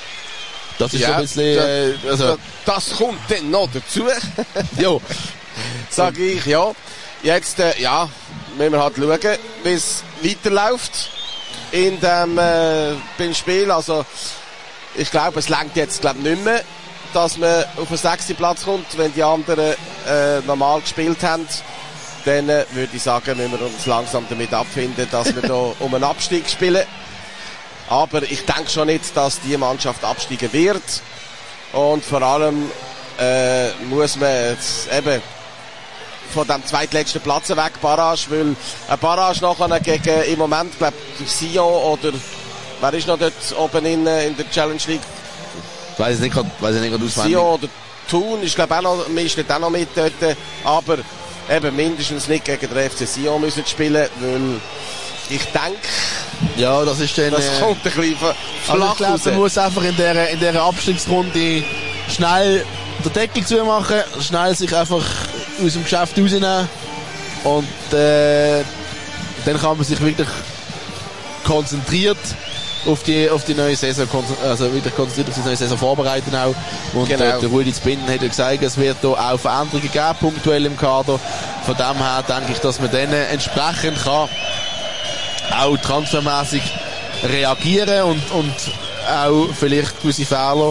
Das ist ja, schon ein bisschen, äh, also. Das kommt dann noch dazu. Ja. Sag ich, ja. Jetzt, äh, ja, müssen wir halt schauen, wie es weiterläuft in dem, äh, beim Spiel. Also, ich glaube, es reicht jetzt, glaube nicht mehr, dass man auf den sechsten Platz kommt, wenn die anderen, äh, normal gespielt haben. Dann äh, würde ich sagen, müssen wir uns langsam damit abfinden, dass wir da um einen Abstieg spielen. Aber ich denke schon nicht, dass die Mannschaft absteigen wird. Und vor allem äh, muss man jetzt eben von dem zweitletzten Platz weg, Barrage, weil eine Barrage nachher gegen, im Moment, glaube ich, Sion oder wer ist noch dort oben in, in der Challenge League? Ich weiss nicht gerade, weiss nicht gerade auswendig. Sion oder Thun ist, glaube ich, auch noch, mischt auch noch mit dort, aber eben mindestens nicht gegen den F C Sion müssen spielen, weil ich denke, ja, das ist dann, das kommt ein bisschen flach also ich glaube, man muss einfach in dieser, in dieser Abstiegsrunde schnell den Deckel zumachen, schnell sich einfach aus dem Geschäft rausnehmen und äh, dann kann man sich wirklich konzentriert auf die, auf die neue Saison, also wieder konzentriert auf die neue Saison vorbereiten auch. Und genau. äh, der Rudi Zbinden hat ja gesagt, es wird da auch Veränderungen geben, punktuell im Kader. Von dem her denke ich, dass man dann entsprechend kann auch transfermäßig reagieren und, und auch vielleicht gewisse Fehler,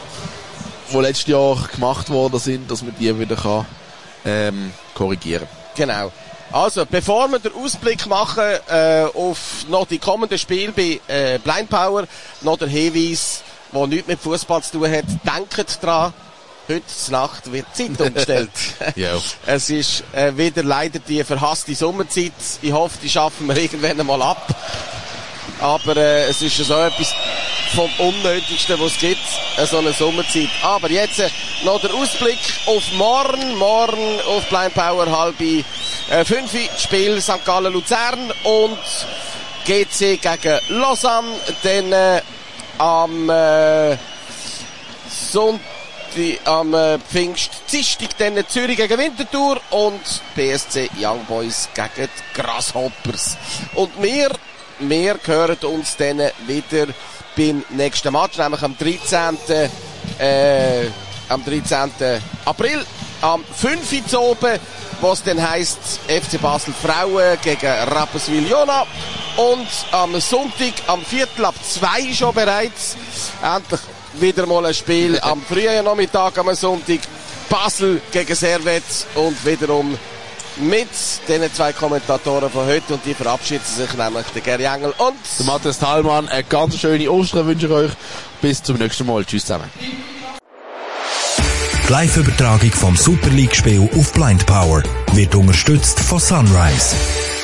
die letztes Jahr gemacht worden sind, dass man die wieder kann, ähm, korrigieren. Genau. Also, bevor wir den Ausblick machen äh, auf noch die kommenden Spiele bei äh, Blind Power, noch der Hinweis, der nichts mit Fußball zu tun hat. Denkt dran, heute Nacht wird die Zeit umgestellt. Ja. Es ist äh, wieder leider die verhasste Sommerzeit. Ich hoffe, die schaffen wir irgendwann mal ab. Aber äh, es ist so etwas vom Unnötigsten, was es gibt, äh, so eine Sommerzeit. Aber jetzt äh, noch der Ausblick auf morgen. Morgen auf Blind Power halb äh, fünf Spiel Sankt Gallen Luzern und G C gegen Lausanne. Dann äh, am äh, Sonntag Die, am äh, Pfingst Dienstag dann Zürich gegen Winterthur und P S C Young Boys gegen die Grasshoppers. Und wir, wir hören uns dann wieder beim nächsten Match, nämlich am dreizehnten Äh, am dreizehnten April, am fünf Uhr oben, was dann heisst F C Basel Frauen gegen Rapperswil-Jona. Und am Sonntag, am Viertel ab zwei schon bereits, endlich wieder mal ein Spiel am frühen Nachmittag, am Sonntag. Basel gegen Servet und wiederum mit den zwei Kommentatoren von heute. Und die verabschieden sich nämlich, der Gary Engel und der Matthias Thalmann. Eine ganz schöne Ostern wünsche ich euch. Bis zum nächsten Mal. Tschüss zusammen. Die Live-Übertragung vom Super League-Spiel auf Blind Power wird unterstützt von Sunrise.